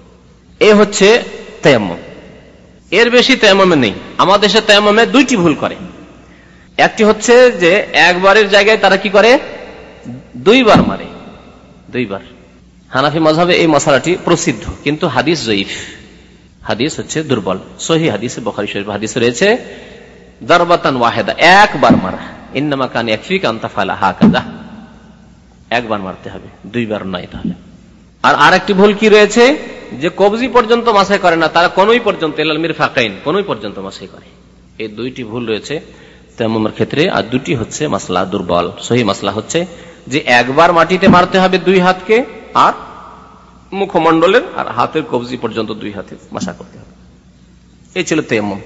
এ হচ্ছে তায়াম্মুম, এর বেশি তায়াম্মুমে নেই। আমাদের দেশে তায়াম্মুমে 2টি ভুল করে। একটি হচ্ছে যে একবারের জায়গায় তারা কি করে, 2 বার মারে, 2 বার। হানাফি মাযহাবে এই মশালাটি প্রসিদ্ধ, কিন্তু হাদিস জয়ীফ, হাদিস হচ্ছে দুর্বল। সহিহ হাদিসে বুখারী শরীফ হাদিস রয়েছে দারবাতান ওয়াহিদা, একবার মারা, ইন্নামা কান ইয়াকফিকা আন তাফআলা হাকাযা, একবার মারতে হবে, 2 বার নয়। তাহলে আর আরেকটি ভুল কি রয়েছে, যে কবজি পর্যন্ত মাসাই করে না, তারা কোনই পর্যন্ত, ইলাল মিরফাকাইন, কোনই পর্যন্ত মাসাই করে। এই 2টি ভুল রয়েছে তায়াম্মুমের ক্ষেত্রে। আর 2টি হচ্ছে মাসলা দুর্বল। সহিহ মাসলা হচ্ছে যে একবার মাটিতে মারতে হবে 2 হাতকে, আর মুখমণ্ডলের আর হাতের কবজি পর্যন্ত 2 হাতে মাসা করতে হবে। এই ছিল তায়াম্মুম।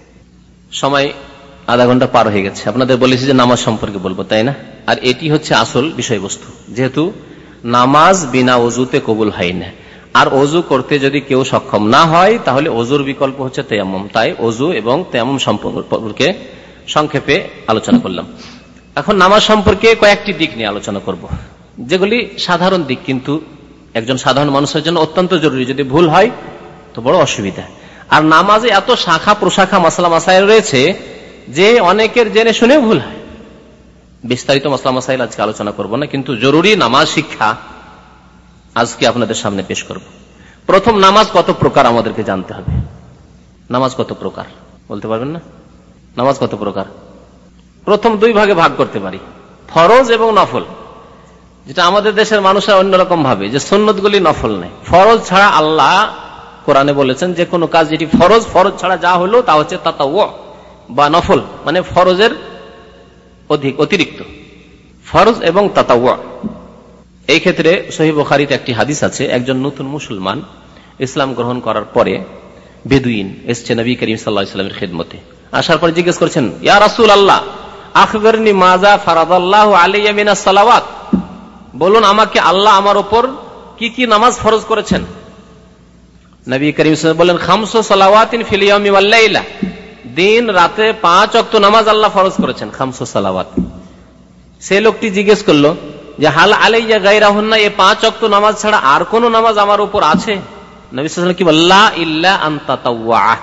সময় আধা ঘন্টা পার হয়ে গেছে। আপনাদের বলেছি যে নামাজ সম্পর্কে বলবো, তাই না? আর এটি হচ্ছে আসল বিষয়বস্তু, যেহেতু নামাজ বিনা ওযুতে কবুল হয় না। আর ওযু করতে যদি কেউ সক্ষম না হয়, তাহলে ওযুর বিকল্প হচ্ছে তায়াম্মুম। তাই ওযু এবং তায়াম্মুম সম্পর্কে সংক্ষেপে আলোচনা করলাম। এখন নামাজ সম্পর্কে কয়েকটি দিক নিয়ে আলোচনা করব, যেগুলি সাধারণ দিক, কিন্তু একজন সাধারণ মানুষের জন্য অত্যন্ত জরুরি। যদি ভুল হয় তো বড় অসুবিধা। আর নামাজে এত শাখা প্রশাখা মাসলা মাসাইল রয়েছে যে অনেকের জেনে শুনে ভুল হয়। বিস্তারিত মাসলা মাসাইল আজকে আলোচনা করব না, কিন্তু জরুরি নামাজ শিক্ষা আজকে আপনাদের সামনে পেশ করব। প্রথম, নামাজ কত প্রকার আমাদেরকে জানতে হবে। নামাজ কত প্রকার বলতে পারবেন না? নামাজ কত প্রকার? প্রথম 2 ভাগে ভাগ করতে পারি, ফরজ এবং নফল। যেটা আমাদের দেশের মানুষরা অন্যরকম ভাবে যে সুন্নতগুলি নফল নেই। ফরজ ছাড়া আল্লাহ কোরআনে বলেছেন যে কোনো কাজ যেটি ফরজ, ফরজ ছাড়া যা হলো তা হচ্ছে তাতাওয়ু বা নফল, মানে ফরজের অতিরিক্ত, ফরজ এবং তাতাওয়ু। এই ক্ষেত্রে সহিহ বুখারীতে একটি হাদিস আছে, একজন নতুন মুসলমান ইসলাম গ্রহণ করার পরে বেদুইন এসছে নবী করিম সাল্লাল্লাহু আলাইহি ওয়াসাল্লামের খিদমতে। আসার পরে জিজ্ঞেস করছেন, ইয়া রাসূলুল্লাহ আখবিরনি মাজা ফারাদাল্লাহু আলাইয়া মিনাস সালাওয়াত, বলুন আমাকে আল্লাহ আমার উপর কি কি নামাজ ফরজ করেছেন। নবী করিম সাল্লাল্লাহু আলাইহি ওয়াসাল্লাম বলেন, খামসু সালাওয়াতিন ফিল ইয়াউমি ওয়াল লাইলা, দিন রাতে 5 ওয়াক্ত নামাজ আল্লাহ ফরজ করেছেন, খামসু সালাওয়াত। সেই লোকটি জিজ্ঞেস করলো যে হাল আলাইয়া গায়রাহুন্না, এই 5 ওয়াক্ত নামাজ ছাড়া আর কোন নামাজ আমার উপর আছে? নবী সাল্লাল্লাহু আলাইহি ওয়াসাল্লাম কি বললেন, লা ইল্লা আন তাতাওয়া,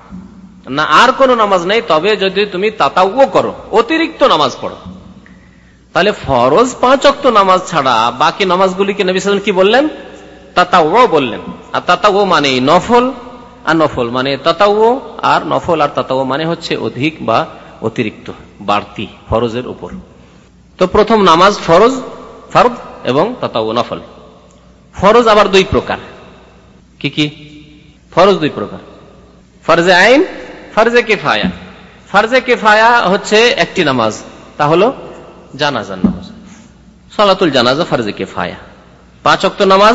না আর কোন নামাজ নেই, তবে যদি তুমি তাতাওয়ু করো, অতিরিক্ত নামাজ পড়ো। তাহলে ফরজ 5 ওয়াক্ত নামাজ ছাড়া বাকি নামাজগুলিকে নবী সাল্লাল্লাহু আলাইহি ওয়াসাল্লাম কি বললেন? তাতাওয়ু বললেন। আর তাতাওয়ু মানে নফল, আর নফল মানে তাতাওয়ু, আর নফল আর তাতাওয়ু মানে হচ্ছে অধিক বা অতিরিক্ত, বাড়তি ফরজের উপর। তো প্রথম নামাজ ফরজ, ফরদ এবং তাতাওয়ু নফল। ফরজ আবার 2 প্রকার। কি কি ফরজ? 2 প্রকার, ফরজে আইন, ফরজে কিফায়া। ফরজে কিফায়া হচ্ছে একটি নামাজ, তা হলো জানাজার নামাজ, সালাতুল জানাজা ফরজে কিফায়া। 5 ওয়াক্ত নামাজ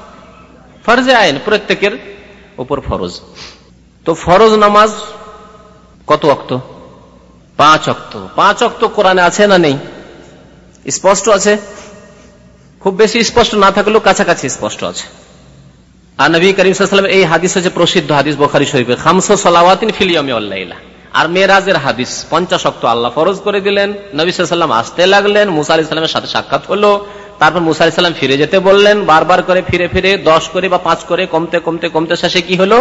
ফরজে আইন, প্রত্যেকের উপর ফরজ। তো ফরজ নামাজ কত ওয়াক্ত? 5 ওয়াক্ত। 5 ওয়াক্ত কোরআনে আছে না নেই? স্পষ্ট আছে, খুব বেশি স্পষ্ট না থাকলেও কাছাকাছি স্পষ্ট আছে। আর নবী করিম সাল্লাল্লাহু আলাইহি ওয়াসাল্লাম এই হাদিস হচ্ছে প্রসিদ্ধ হাদিস বুখারী শরীফে, খামসু সালাওয়াতিন ফিল ইয়াউমি ওয়াল লাইলা। আর মেরাজের হাদিস, 50 ওয়াক্ত আল্লাহ ফরজ করে দিলেন, নবী সাল্লাল্লাহু আলাইহি ওয়াসাল্লাম আসতে লাগলেন, মুসা আলাইহিস সালামের সাথে সাক্ষাৎ হলো, তারপর মুসা আলাইহিস সালাম ফিরে যেতে বললেন, বারবার করে ফিরে ফিরে 10 করে বা 5 করে কমতে কমতে কমতে শেষে কি হলো,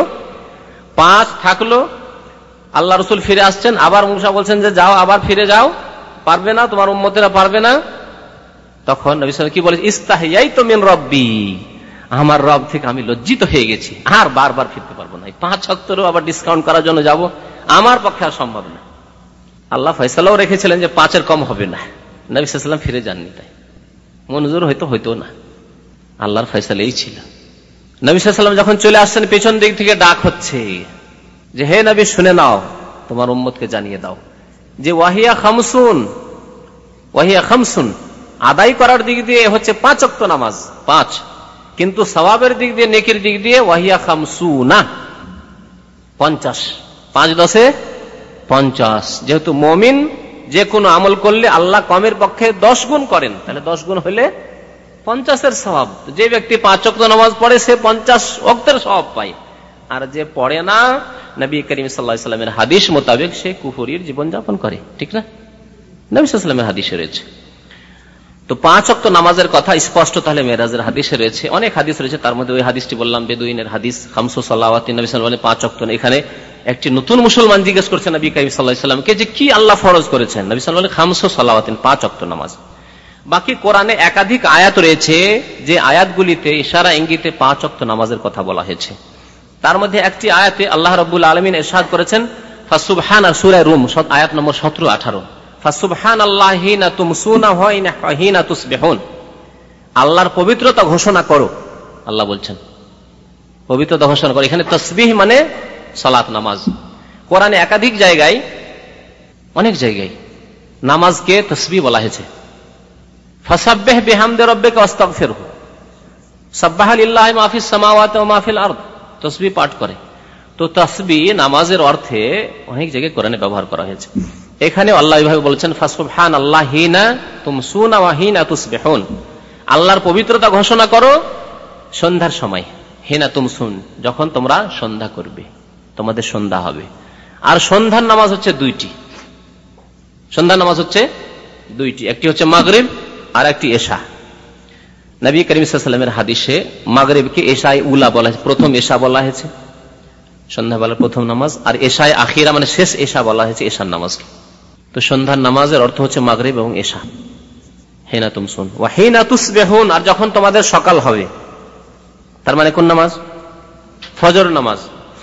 5 থাকলো। আল্লাহ রাসূল ফিরে আসছেন, আবার মুসা বলছেন যে যাও, আবার ফিরে যাও, পারবে না, তোমার উম্মতেরা পারবে না। তখন নবী সাল্লাল্লাহু আলাইহি ওয়াসাল্লাম কি বলেন, ইস্তাহিয়াইতু মিন রাব্বি, আমার রব থেকে আমি লজ্জিত হয়ে গেছি, আর বারবার ফিরতে পারবো না। 5 ওয়াক্তেরও আবার ডিসকাউন্ট করার জন্য যাব, আমার পক্ষে আর সম্ভব না। আল্লাহ ফয়সালাও রেখেছিলেন যে 5-এর কম হবে না। নবী সাল্লাল্লাহু আলাইহি ওয়াসাল্লাম ফিরে যাননি, তাই মঞ্জুর হয়তো না, আল্লাহর ফয়সালাই ছিল। নবী সাল্লাল্লাহু আলাইহি ওয়াসাল্লাম যখন চলে আসছেন, পেছন দিক থেকে ডাক হচ্ছে যে হে নবী শুনে নাও, তোমার উম্মতকে জানিয়ে দাও যে ওয়াহিয়া খামসুন, আদায় করার দিক দিয়ে হচ্ছে 5 ওয়াক্ত নামাজ 5, কিন্তু সওয়াবের দিক দিয়ে, নেকির দিক দিয়ে ওয়াহিয়া খামসুনা 50, 5 10 50। যেহেতু মুমিন যে কোনো আমল করলে আল্লাহ কমের পক্ষে 10 গুণ করেন, তাহলে 10 গুণ হলে 50-এর সওয়াব। যে ব্যক্তি 5 ওয়াক্ত নামাজ পড়ে সে 50 ওয়াক্তের সওয়াব পায়, আর যে পড়ে না, নবী করিম সাল্লাল্লাহু আলাইহি ওয়াসাল্লামের হাদিস মোতাবেক সে কুফরির জীবনযাপন করে। ঠিক না? নবী সাল্লাল্লাহু আলাইহি ওয়াসাল্লামের হাদিসে রয়েছে। তো 5 ওয়াক্ত নামাজের কথা স্পষ্ট তাহলে মেরাজের হাদিসে রয়েছে। অনেক হাদিস রয়েছে, তার মধ্যে ওই হাদিসটি বললাম বেদুইনের হাদিস, খামসু সালাওয়াতিন, নবী সাল্লাল্লাহু আলাইহি ওয়াসাল্লাম 5 ওয়াক্ত। এখানে একটি নতুন মুসলমান জিজ্ঞেস করছেন নবী করিম সাল্লাল্লাহু আলাইহি ওয়াসাল্লামকে যে কি আল্লাহ ফরজ করেছেন। নবী সাল্লাল্লাহু আলাইহি ওয়াসাল্লাম খামসু সালাওয়াতিন 5 ওয়াক্ত নামাজ। বাকি কোরআনে একাধিক আয়াত রয়েছে যে আয়াতগুলিতে ইশারা ইঙ্গিতে 5 ওয়াক্ত নামাজের কথা বলা হয়েছে। তার মধ্যে একটি আয়াতে আল্লাহ রাব্বুল আলামিন ইরশাদ করেছেন ফাসুবহানা, সূরা রুম আয়াত নম্বর 17-18, ফাসুবহানাল্লাহি হিনা তুমসুনা ওয়া হিনা তুসবিহুন। আল্লাহর পবিত্রতা ঘোষণা করো, আল্লাহ বলছেন পবিত্রতা ঘোষণা করো। এখানে তাসবিহ মানে সালাত, নামাজ। কোরআনে একাধিক জায়গায়, অনেক জায়গায় নামাজকে তাসবিহ বলা হয়েছে। ফাসাব্বিহ বিহামদি রাব্বিকা ওয়াস্তাগফিরহু, সাব্বাহা লিল্লাহি মা ফিস সামাওয়াতি ওয়া মা ফিল আরদ, তাসবিহ পাঠ করে। তো তাসবিহ নামাজের অর্থে অনেক জায়গায় কোরআনে ব্যবহার করা হয়েছে। এখানে আল্লাহ এইভাবে বলেছেন ফাসুবহানাল্লাহি হিনা তুমসুনা ওয়া হিনা তুসবিহুন, আল্লাহর পবিত্রতা ঘোষণা করো সন্ধ্যার সময়, হিনা তুমসুন, যখন তোমরা সন্ধ্যা করবে, তোমাদের সন্ধ্যা হবে। আর সন্ধ্যার নামাজ হচ্ছে 2টি, সন্ধ্যার নামাজ হচ্ছে 2টি, একটি হচ্ছে মাগরিব আর একটি এশা। নবী করিম সাল্লাল্লাহু আলাইহি ওয়াসাল্লামের হাদিসে মাগরিবকে এশায়ে উলা বলা হয়েছে, প্রথম এশা বলা হয়েছে, সন্ধ্যাবেলার প্রথম নামাজ। আর এশায়ে আখিরা মানে শেষ এশা বলা হয়েছে এশার নামাজকে। তো সন্ধ্যার নামাজের অর্থ হচ্ছে মাগরিব এবং এশা। হিনা তুমসুন ওয়া হিনা তুসবিহুন, আর যখন তোমাদের সকাল হবে, তার মানে কোন নামাজ? ফজর নামাজ।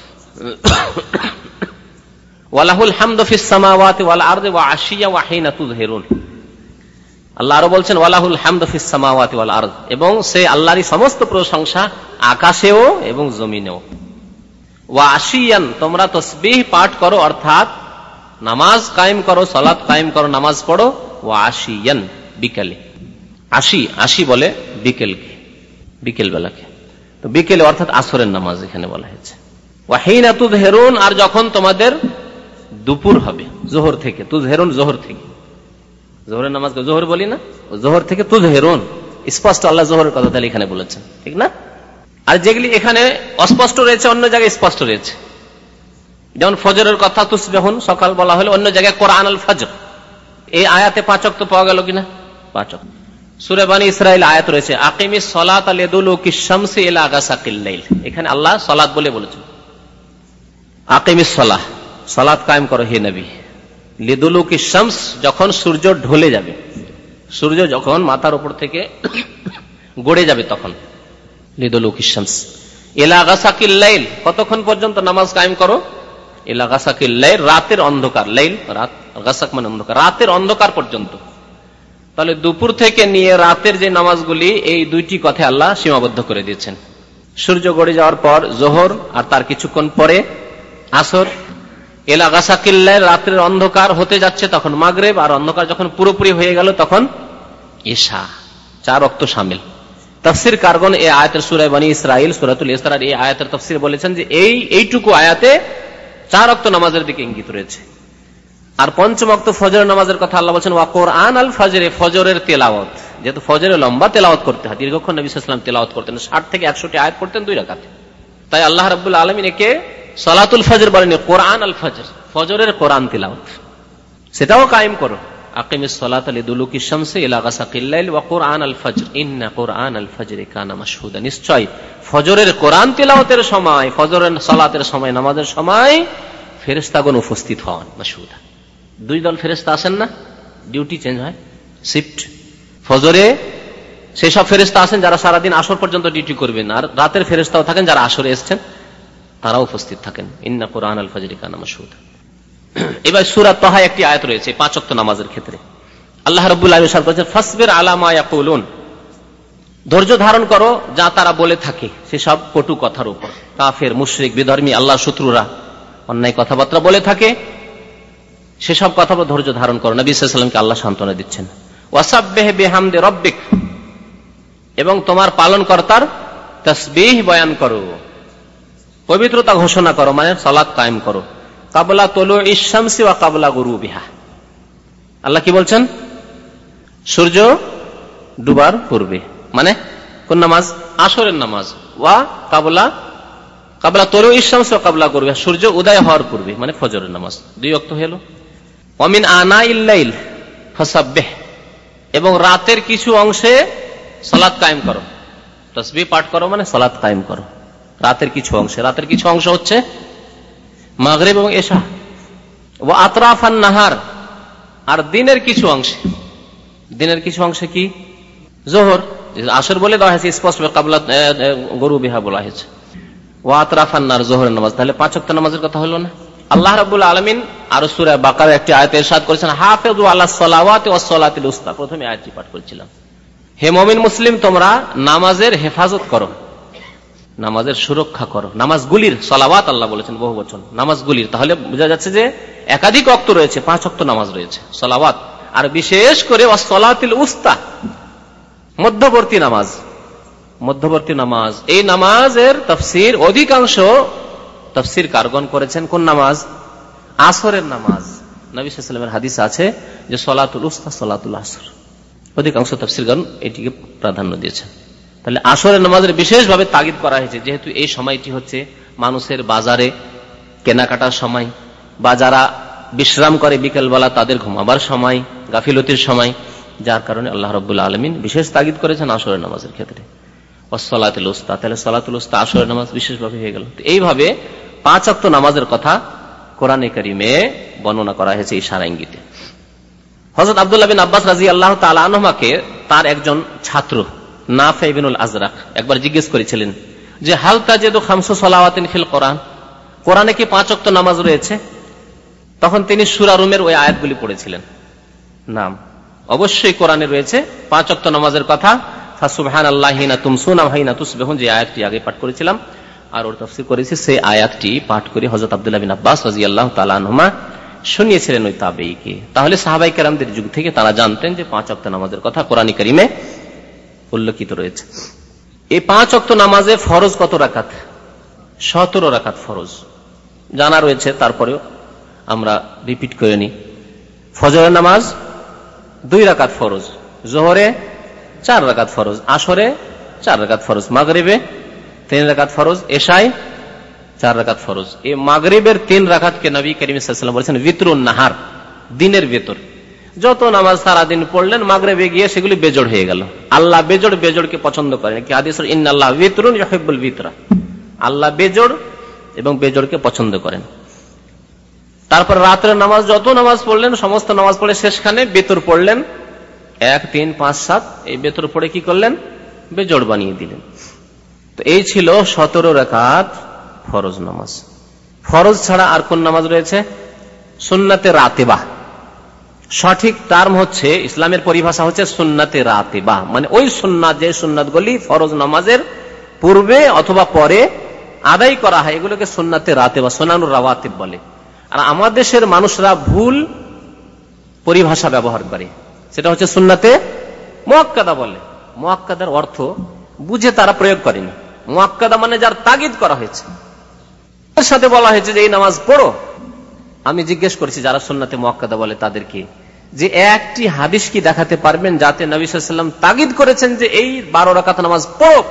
ওয়ালাহুল হামদু ফিস সামাওয়াতি ওয়াল আরদি ওয়া আশিয়া ওয়া হিনা তুযহিরুন। আল্লাহ আরো বলছেন ওয়ালাহুল হামদু ফিস সামাওয়াতি ওয়াল আরদ, এবং সে আল্লাহরই সমস্ত প্রশংসা আকাশেও এবং জমিনেও। ওয়া আশিয়ান, তোমরা তাসবিহ পাঠ করো, অর্থাৎ নামাজ কায়েম করো, সালাত কায়েম করো, নামাজ পড়ো। ওয়া আশিয়ান, বিকেলে। আশি বলে বিকেলকে, বিকেল বেলাকে। তো বিকেলে অর্থাৎ আসরের নামাজ এখানে বলা হয়েছে। ওয়া হিনা তুযহিরুন, আর যখন তোমাদের দুপুর হবে, জোহর থেকে। তুযহিরুন জোহর থেকে, জোহরের নামাজকে জোহর বলি না, জোহর থেকে তুযহিরুন, স্পষ্ট আল্লাহ জোহরের কথা তাহলে এখানে বলেছেন, ঠিক না? আর যেগুলি এখানে অস্পষ্ট রয়েছে অন্য জায়গায় স্পষ্ট রয়েছে, যেমন ফজরের কথা তুসবিহুন সকাল বলা হলো, অন্য জায়গায় কোরআন আল ফজর। এই আয়াতে 5 ওয়াক্ত পাওয়া গেল কিনা? 5 ওয়াক্ত। সূরা বনী ইসরাঈল আয়াত রয়েছে আকিমিস সালাতা লিদুলুকিশ শামসি ইলা গাসাকিল লাইল, এখানে আল্লাহ সালাত বলে বলেছেন। আকিমিস সালাহ, সালাত কায়েম করো হে নবী, লিদুলুকিশ শামস, যখন সূর্য ঢলে যাবে, সূর্য যখন মাথার উপর থেকে গড়ে যাবে তখন। লিদুলুকিশ শামস ইলা গাসাকিল লাইল, কতক্ষণ পর্যন্ত নামাজ কায়েম করো? ইলা গাসাকিল লাইল, রাতের অন্ধকার। লাইল রাত, গাসাক মানে অন্ধকার, রাতের অন্ধকার পর্যন্ত। তাহলে দুপুর থেকে নিয়ে রাতের যে নামাজগুলি, এই 2টি কথা আল্লাহ সীমাবদ্ধ করে দিয়েছেন। সূর্য গড়ে যাওয়ার পর জোহর, আর তার কিছুক্ষণ পরে আসর। এলা গাসাকিল লাইল, রাতের অন্ধকার হতে যাচ্ছে তখন মাগরিব, আর অন্ধকার যখন পুরোপুরি হয়ে গেল তখন ইশা। 4 ওয়াক্ত শামিল। তাফসীর কারগণ এই আয়াতের সূরা বনী ইসরাঈল সূরাতুল ইসরার এই আয়াতের তাফসীর বলেছেন যে এইটুকু আয়াতে 4 ওয়াক্ত নামাজের দিকে ইঙ্গিত রয়েছে। আর 5ম ওয়াক্ত ফজরের নামাজের কথা আল্লাহ বলেছেন ওয়া কোরআন আল ফজরে, ফজরের তেলাওয়াত। যেহেতু ফজরে লম্বা তেলাওয়াত করতে হয়, দীর্ঘক্ষণ নবী সাল্লাল্লাহু আলাইহি ওয়াসাল্লাম তেলাওয়াত করতেন, 60 থেকে 100টি আয়াত পড়তেন 2 রাকাতে। তাই আল্লাহ রাব্বুল আলামিন একে সালাতুল ফজর বলেন, কোরআন আল ফজর, ফজরের কোরআন তেলাওয়াত, সেটাও কায়েম করো। আকিমিস সালাতা লিদুলুকিশ শামসি ইলা গাসাকিল লাইল ওয়া কোরআন আল ফজর ইন্না কোরআন আল ফজরি কানা মাশহুদা, নিশ্চয় ফজরের কোরআন তেলাওয়াতের সময়, ফজরের সালাতের সময়, নামাজের সময় ফেরেশতাগণ উপস্থিত হন। মাশহুদা, 2 দল ফেরেশতা আসেন না, ডিউটি চেঞ্জ হয়, শিফট। ফজরে সেই সব ফেরেশতা আসেন যারা সারাদিন আসর পর্যন্ত ডিউটি করবেন, আর রাতের ফেরেশতাও থাকেন যারা আসরে এসেছেন, তারাও উপস্থিত থাকেন। ইন্না কোরআন আল ফজরি কানা মাশহুদা। এবার সূরা তাহা একটি আয়াত রয়েছে 5 ওয়াক্ত নামাজের ক্ষেত্রে। আল্লাহ রাব্বুল আলামিন ইরশাদ করেছেন ফাসবির আলা মা ইয়াকুলুন, ধৈর্য ধারণ করো যা তারা বলে থাকে সেসব কটু কথার উপর। কাফের, মুশরিক, বিধর্মী, আল্লাহর শত্রুরা অন্যায় কথাবার্তা বলে থাকে, সেসব কথা ধৈর্য ধারণ করো। নবী সাল্লাল্লাহু আলাইহি ওয়াসাল্লামকে আল্লাহ সান্ত্বনা দিচ্ছেন। ওয়াসাব্বিহ বিহামদি রাব্বিক, এবং তোমার পালনকর্তার তাসবিহ বয়ান করো, পবিত্রতা ঘোষণা করো, মানে সালাত কায়েম করো। কাবলা তুলুইশ শামসি ওয়া কাবলা গুরুবিহা, আল্লাহ কি বলছেন? সূর্য ডুবার পূর্বে, মানে কোন নামাজ? আসরের নামাজ। ওয়া কাবলা তুলুইশ শামসি ওয়া কাবলা গুরুবিহা, সূর্য উদয় হওয়ার পূর্বে, মানে ফজরের নামাজ। 2 ওয়াক্ত হলো। ওয়া মিন আনাইল লাইল ফাসাব্বিহ, এবং রাতের কিছু অংশে সালাত কায়েম করো, তাসবিহ পাঠ করো, মানে সালাত কায়েম করো রাতের কিছু অংশে। রাতের কিছু অংশ হচ্ছে মাগরিব এবং এশা। ওয়া আতরাফান নাহার, আর দিনের কিছু অংশে। দিনের কিছু অংশে কি? জোহর, আসর বলে দেওয়া হয়েছে স্পষ্ট, কাবলা গুরুবিহা বলা হয়েছে। ওয়া আতরাফান নাহার, জোহরের নামাজ। তাহলে 5 ওয়াক্ত নামাজের কথা হলো না? আল্লাহ রাব্বুল আলামিন আরো সূরা বাকারার একটি আয়াতে ইরশাদ করেছেন, হাফিজু আলাস সালাওয়াতি ওয়াস সালাতিল উস্তা। প্রথমে আয়াতটি পাঠ করেছিলাম, হে মুমিন মুসলিম, তোমরা নামাজের হেফাজত করো, নামাজের সুরক্ষা করো। নামাজগুলির, সালাওয়াত আল্লাহ বলেছেন বহু বচন, নামাজগুলির। তাহলে বোঝা যাচ্ছে যে একাধিক ওয়াক্ত রয়েছে, 5 ওয়াক্ত নামাজ রয়েছে, সালাওয়াত। আর বিশেষ করে ওয়াস সালাতিল উস্তা, মধ্যবর্তী নামাজ। মধ্যবর্তী নামাজ, এই নামাজের তাফসীর অধিকাংশ তাফসীর কারগণ করেছেন কোন নামাজ? আসরের নামাজ। নবী সাল্লাল্লাহু আলাইহি ওয়াসাল্লামের হাদিস আছে যে সালাতুল উস্তা সালাতুল আসর। অধিকাংশ তাফসীরগণ এটিকে প্রাধান্য দিয়েছেন। তাহলে আসরের নামাজের বিশেষভাবে তাগিদ করা হয়েছে, যেহেতু এই সময়টি হচ্ছে মানুষের বাজারে কেনাকাটার সময়, বা যারা বিশ্রাম করে বিকেলবেলা তাদের ঘুমাবার সময়, গাফিলতির সময়, যার কারণে আল্লাহ রাব্বুল আলামিন বিশেষ তাগিদ করেছেন আসরের নামাজের ক্ষেত্রে। ওয়াসসালাতুল উস্তা, তাহলে সালাতুল উস্তা আসরের নামাজ বিশেষভাবে হয়ে গেল। এইভাবে 5 ওয়াক্ত নামাজের কথা কোরআনে কারীমে বর্ণনা করা হয়েছে ইশারা ইঙ্গিতে। হযরত আব্দুল্লাহ বিন আব্বাস রাদিয়াল্লাহু তাআলা আনহুমাকে তার একজন ছাত্র নাফি ইবনুল আজরাক একবার জিজ্ঞেস করেছিলেন যে হাল তাজিদু খামসু সালাওয়াতিন ফিল কোরআন, কোরআনে কি 5 ওয়াক্ত নামাজ রয়েছে? তখন তিনি সূরা রুমের ওই আয়াতগুলি পড়েছিলেন। নাম, অবশ্যই কোরআনে রয়েছে 5 ওয়াক্ত নামাজের কথা। ফাসুবহানাল্লাহি হিনা তুমসুনা ওয়া হিনা তুসবিহুন, যে আয়াতটি আগে পাঠ করেছিলাম আর ওর তাফসীর করেছি, সেই আয়াতটি পাঠ করে হযরত আব্দুল্লাহ বিন আব্বাস রাদিয়াল্লাহু তাআলা আনহুমা শুনিয়েছিলেন ওই তাবেঈকে। তাহলে সাহাবায়ে কেরামদের যুগ থেকে তারা জানতেন যে 5 ওয়াক্ত নামাজের কথা কোরআনে কারীমে উল্লেখিত রয়েছে। এই 5 ওয়াক্ত নামাজে ফরজ কত রাকাত? 17 রাকাত ফরজ জানা রয়েছে, তারপরেও আমরা রিপিট করে নিই। ফজরের নামাজ 2 রাকাত ফরজ, যোহরে 4 রাকাত ফরজ, আসরে 4 রাকাত ফরজ, মাগরিবে 3 রাকাত ফরজ, এশায় 4 রাকাত ফরজ। এই মাগরিবের 3 রাকাতকে নবী করিম সাল্লাল্লাহু আলাইহি ওয়াসাল্লাম বলেছেন বিতরুন নাহার, দিনের ভেতর। যত নামাজ সারাদিন পড়লেন, মাগরিবে গিয়ে সেগুলি বেজোড় হয়ে গেল। আল্লাহ বেজোড়কে পছন্দ করেন, কি হাদিসে ইন্নাল্লাহ বিতরুন ইউহিব্বুল বিতরা, আল্লাহ বেজোড় এবং বেজোড়কে পছন্দ করেন। তারপর রাতের নামাজ, যত নামাজ পড়লেন সমস্ত নামাজ পড়ে শেষখানে বেতর পড়লেন, 1, 3, 5, 7, এই বেতর পড়ে কি করলেন? বেজোড় বানিয়ে দিলেন। তো এই ছিল 17 রাকাত ফরজ নামাজ। ফরজ ছাড়া আর কোন নামাজ রয়েছে? সুন্নাতে রাতেবা। সঠিক টার্ম হচ্ছে, ইসলামের পরিভাষা হচ্ছে সুন্নাতে রাতেবা, মানে ওই সুন্নাত, যে সুন্নাতগুলি ফরজ নামাজের পূর্বে অথবা পরে আদায় করা হয়, এগুলোকে সুন্নাতে রাতেবা, সুনানুর রাওয়াতিব বলে। আর আমাদের দেশের মানুষরা ভুল পরিভাষা ব্যবহার করে, সেটা হচ্ছে সুন্নাতে মুআক্কাদা বলে। মুআক্কাদার অর্থ বুঝে তারা প্রয়োগ করেনি। মুআক্কাদা মানে যার তাগিদ করা হয়েছে, এর সাথে বলা হয়েছে যে এই নামাজ পড়ো। আমি জিজ্ঞেস করেছি যারা সুন্নাতে মুআক্কাদা বলে তাদেরকে, যে একটি হাদিস কি দেখাতে পারবেন যাতে নবী সাল্লাল্লাহু আলাইহি ওয়াসাল্লাম তাগিদ করেছেন যে এই 12 রাকাত নামাজ পড়ো?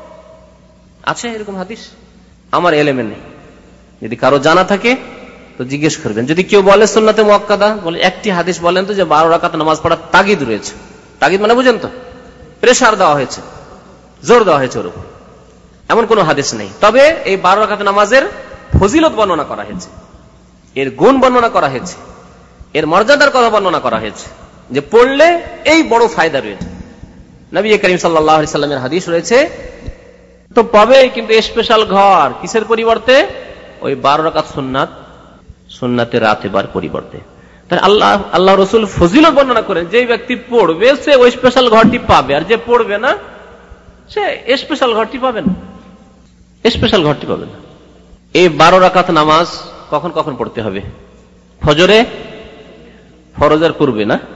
আছে এরকম হাদিস? আমার এলেমে নেই। যদি কারো জানা থাকে তো জিজ্ঞেস করবেন। যদি কেউ বলে সুন্নাতে মুআক্কাদা, বলে একটি হাদিস বলেন তো যে 12 রাকাত নামাজ পড়ার তাগিদ রয়েছে। তাগিদ মানে বুঝেন তো, প্রেসার দেওয়া হয়েছে, জোর দেওয়া হয়েছে ওর উপর। এমন কোন হাদিস নেই। তবে এই 12 রাকাত নামাজের ফজিলত বর্ণনা করা হয়েছে, এর গুণ বর্ণনা করা হয়েছে, এর মর্যাদার কথা বর্ণনা করা হয়েছে, যে পড়লে এই বড় ফায়দা রয়েছে। নবী করিম সাল্লাল্লাহু আলাইহি সাল্লামের হাদিস রয়েছে তো পাবে, কিন্তু স্পেশাল ঘর কিসের পরিবর্তে? ওই 12 রাকাত সুন্নাতে রাতেবার পরিবর্তে। তাই আল্লাহ রাসূল ফজিলত বর্ণনা করেন, যে ব্যক্তি পড়বে সে ওই স্পেশাল ঘরটি পাবে, আর যে পড়বে না সে স্পেশাল ঘরটি পাবে না, স্পেশাল ঘরটি পাবে না। এই 12 রাকাত নামাজ কখন কখন পড়তে হবে? ফজরে, ফরজের পূর্বে না,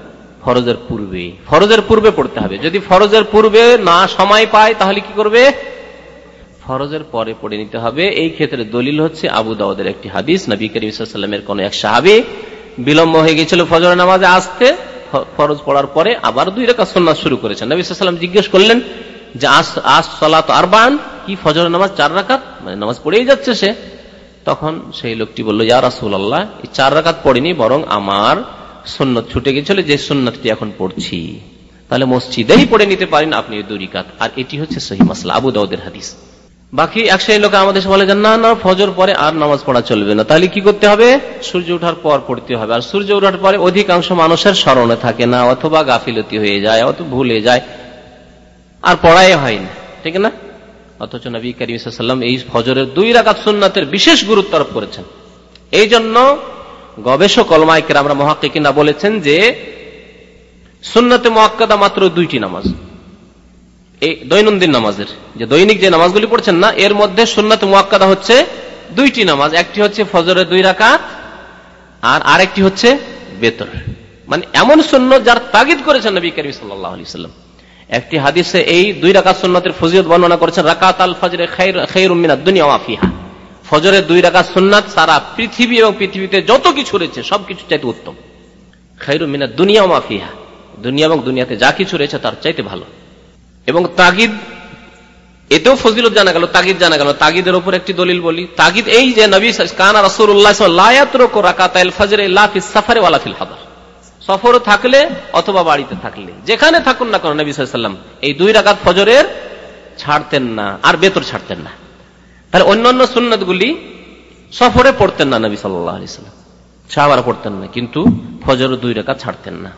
ফরজের পূর্বে, ফরজের পূর্বে পড়তে হবে। যদি ফরজের পূর্বে না সময় পায় তাহলে কি করবে? ফরজের পরে পড়ে নিতে হবে। এই ক্ষেত্রে দলিল হচ্ছে আবু দাউদের একটি হাদিস, নবী করিম সাল্লাল্লাহু আলাইহি ওয়াসাল্লামের কোন এক সাহাবী বিলম্ব হয়ে গিয়েছিল ফজর নামাজে আসতে, ফরজ পড়ার পরে আবার 2 রাকাত সুন্নাত শুরু করেছেন। নবী সাল্লাল্লাহু আলাইহি ওয়াসাল্লাম জিজ্ঞেস করলেন যে সালাত আরবান, কি ফজর নামাজ 4 রাকাত, মানে নামাজ পড়েই যাচ্ছে সে? তখন সেই লোকটি বলল, ইয়া রাসূলুল্লাহ, এই 4 রাকাত পড়িনি, বরং আমার সুন্নাত ছুটে গিয়েছিল, যে সুন্নাতটি এখন পড়ছি। তাহলে মসজিদেই পড়ে নিতে পারেন আপনি 2 রাকাত। আর এটি হচ্ছে সহিহ মাসলা, আবু দাউদের হাদিস। বাকি এক শ্রেণীর লোক আমাদের বলে যে না না, ফজর পরে আর নামাজ পড়া চলবে না। তাহলে কি করতে হবে? সূর্য ওঠার পর পড়তে হবে। আর সূর্য ওঠার পরে অধিকাংশ মানুষের স্মরণে থাকে না, অথবা গাফিলতি হয়ে যায়, অথবা ভুলে যায়, আর পড়াই হয় না, ঠিক না? অথচ নবী করিম সাল্লাল্লাহু আলাইহি ওয়াসাল্লাম এই ফজরের 2 রাকাত সুন্নাতের বিশেষ গুরুত্ব আরোপ করেছেন। এই জন্য গবেষক উলামায়ে কেরামরা, মুহাক্কিকিনরা বলেছেন যে সুন্নাতে মুআক্কাদা মাত্র 2টি নামাজ। এই দৈনন্দিন নামাজের, যে দৈনিক যে নামাজগুলি পড়ছেন না, এর মধ্যে সুন্নাতে মুআক্কাদা হচ্ছে 2টি নামাজ। একটি হচ্ছে ফজরের 2 রাকাত, আর আরেকটি হচ্ছে বেতর, মানে এমন সুন্নাত যার তাগিদ করেছেন নবী করিম সাল্লাল্লাহু আলাইহি ওয়াসাল্লাম। একটি হাদিসে এই 2 রাকাত সুন্নাতের ফজিলত বর্ণনা করেছেন, রাকাত আল ফজরে খায়রুম মিনাদ দুনিয়া ওয়া ফিহা। ফজরের 2 রাকাত সুন্নাত সারা পৃথিবী এবং পৃথিবীতে যত কিছু রয়েছে সবকিছু চাইতে উত্তম। খায়রুম মিনাদ দুনিয়া ওয়া ফিহা, দুনিয়া এবং দুনিয়াতে যা কিছু রয়েছে তার চাইতে ভালো। এবং তাগিদ, এতেও ফজিলত জানা গেল, তাগিদ জানা গেল। তাগিদের উপর একটি দলিল বলি। তাগিদ এই যে নবী কানা রাসূলুল্লাহ সাল্লাল্লাহু আলাইহি ওয়াসাল্লাম লা ইয়াতরুকু রাকাতাল ফজর ইল্লা ফিস সাফারি ওয়ালা ফিল হাদার, সফর থাকলে অথবা বাড়িতে থাকলে, যেখানে থাকুন না কেন, নবী সাল্লাল্লাহু আলাইহি ওয়াসাল্লাম এই 2 রাকাত ফজরের ছাড়তেন না, আর বেতর ছাড়তেন না। তাহলে অন্যান্য সুন্নাতগুলি সফরে পড়তেন না নবী সাল্লাল্লাহু আলাইহি ওয়াসাল্লাম, সাহাবারা পড়তেন না, কিন্তু ফজরের 2 রাকাত ছাড়তেন না।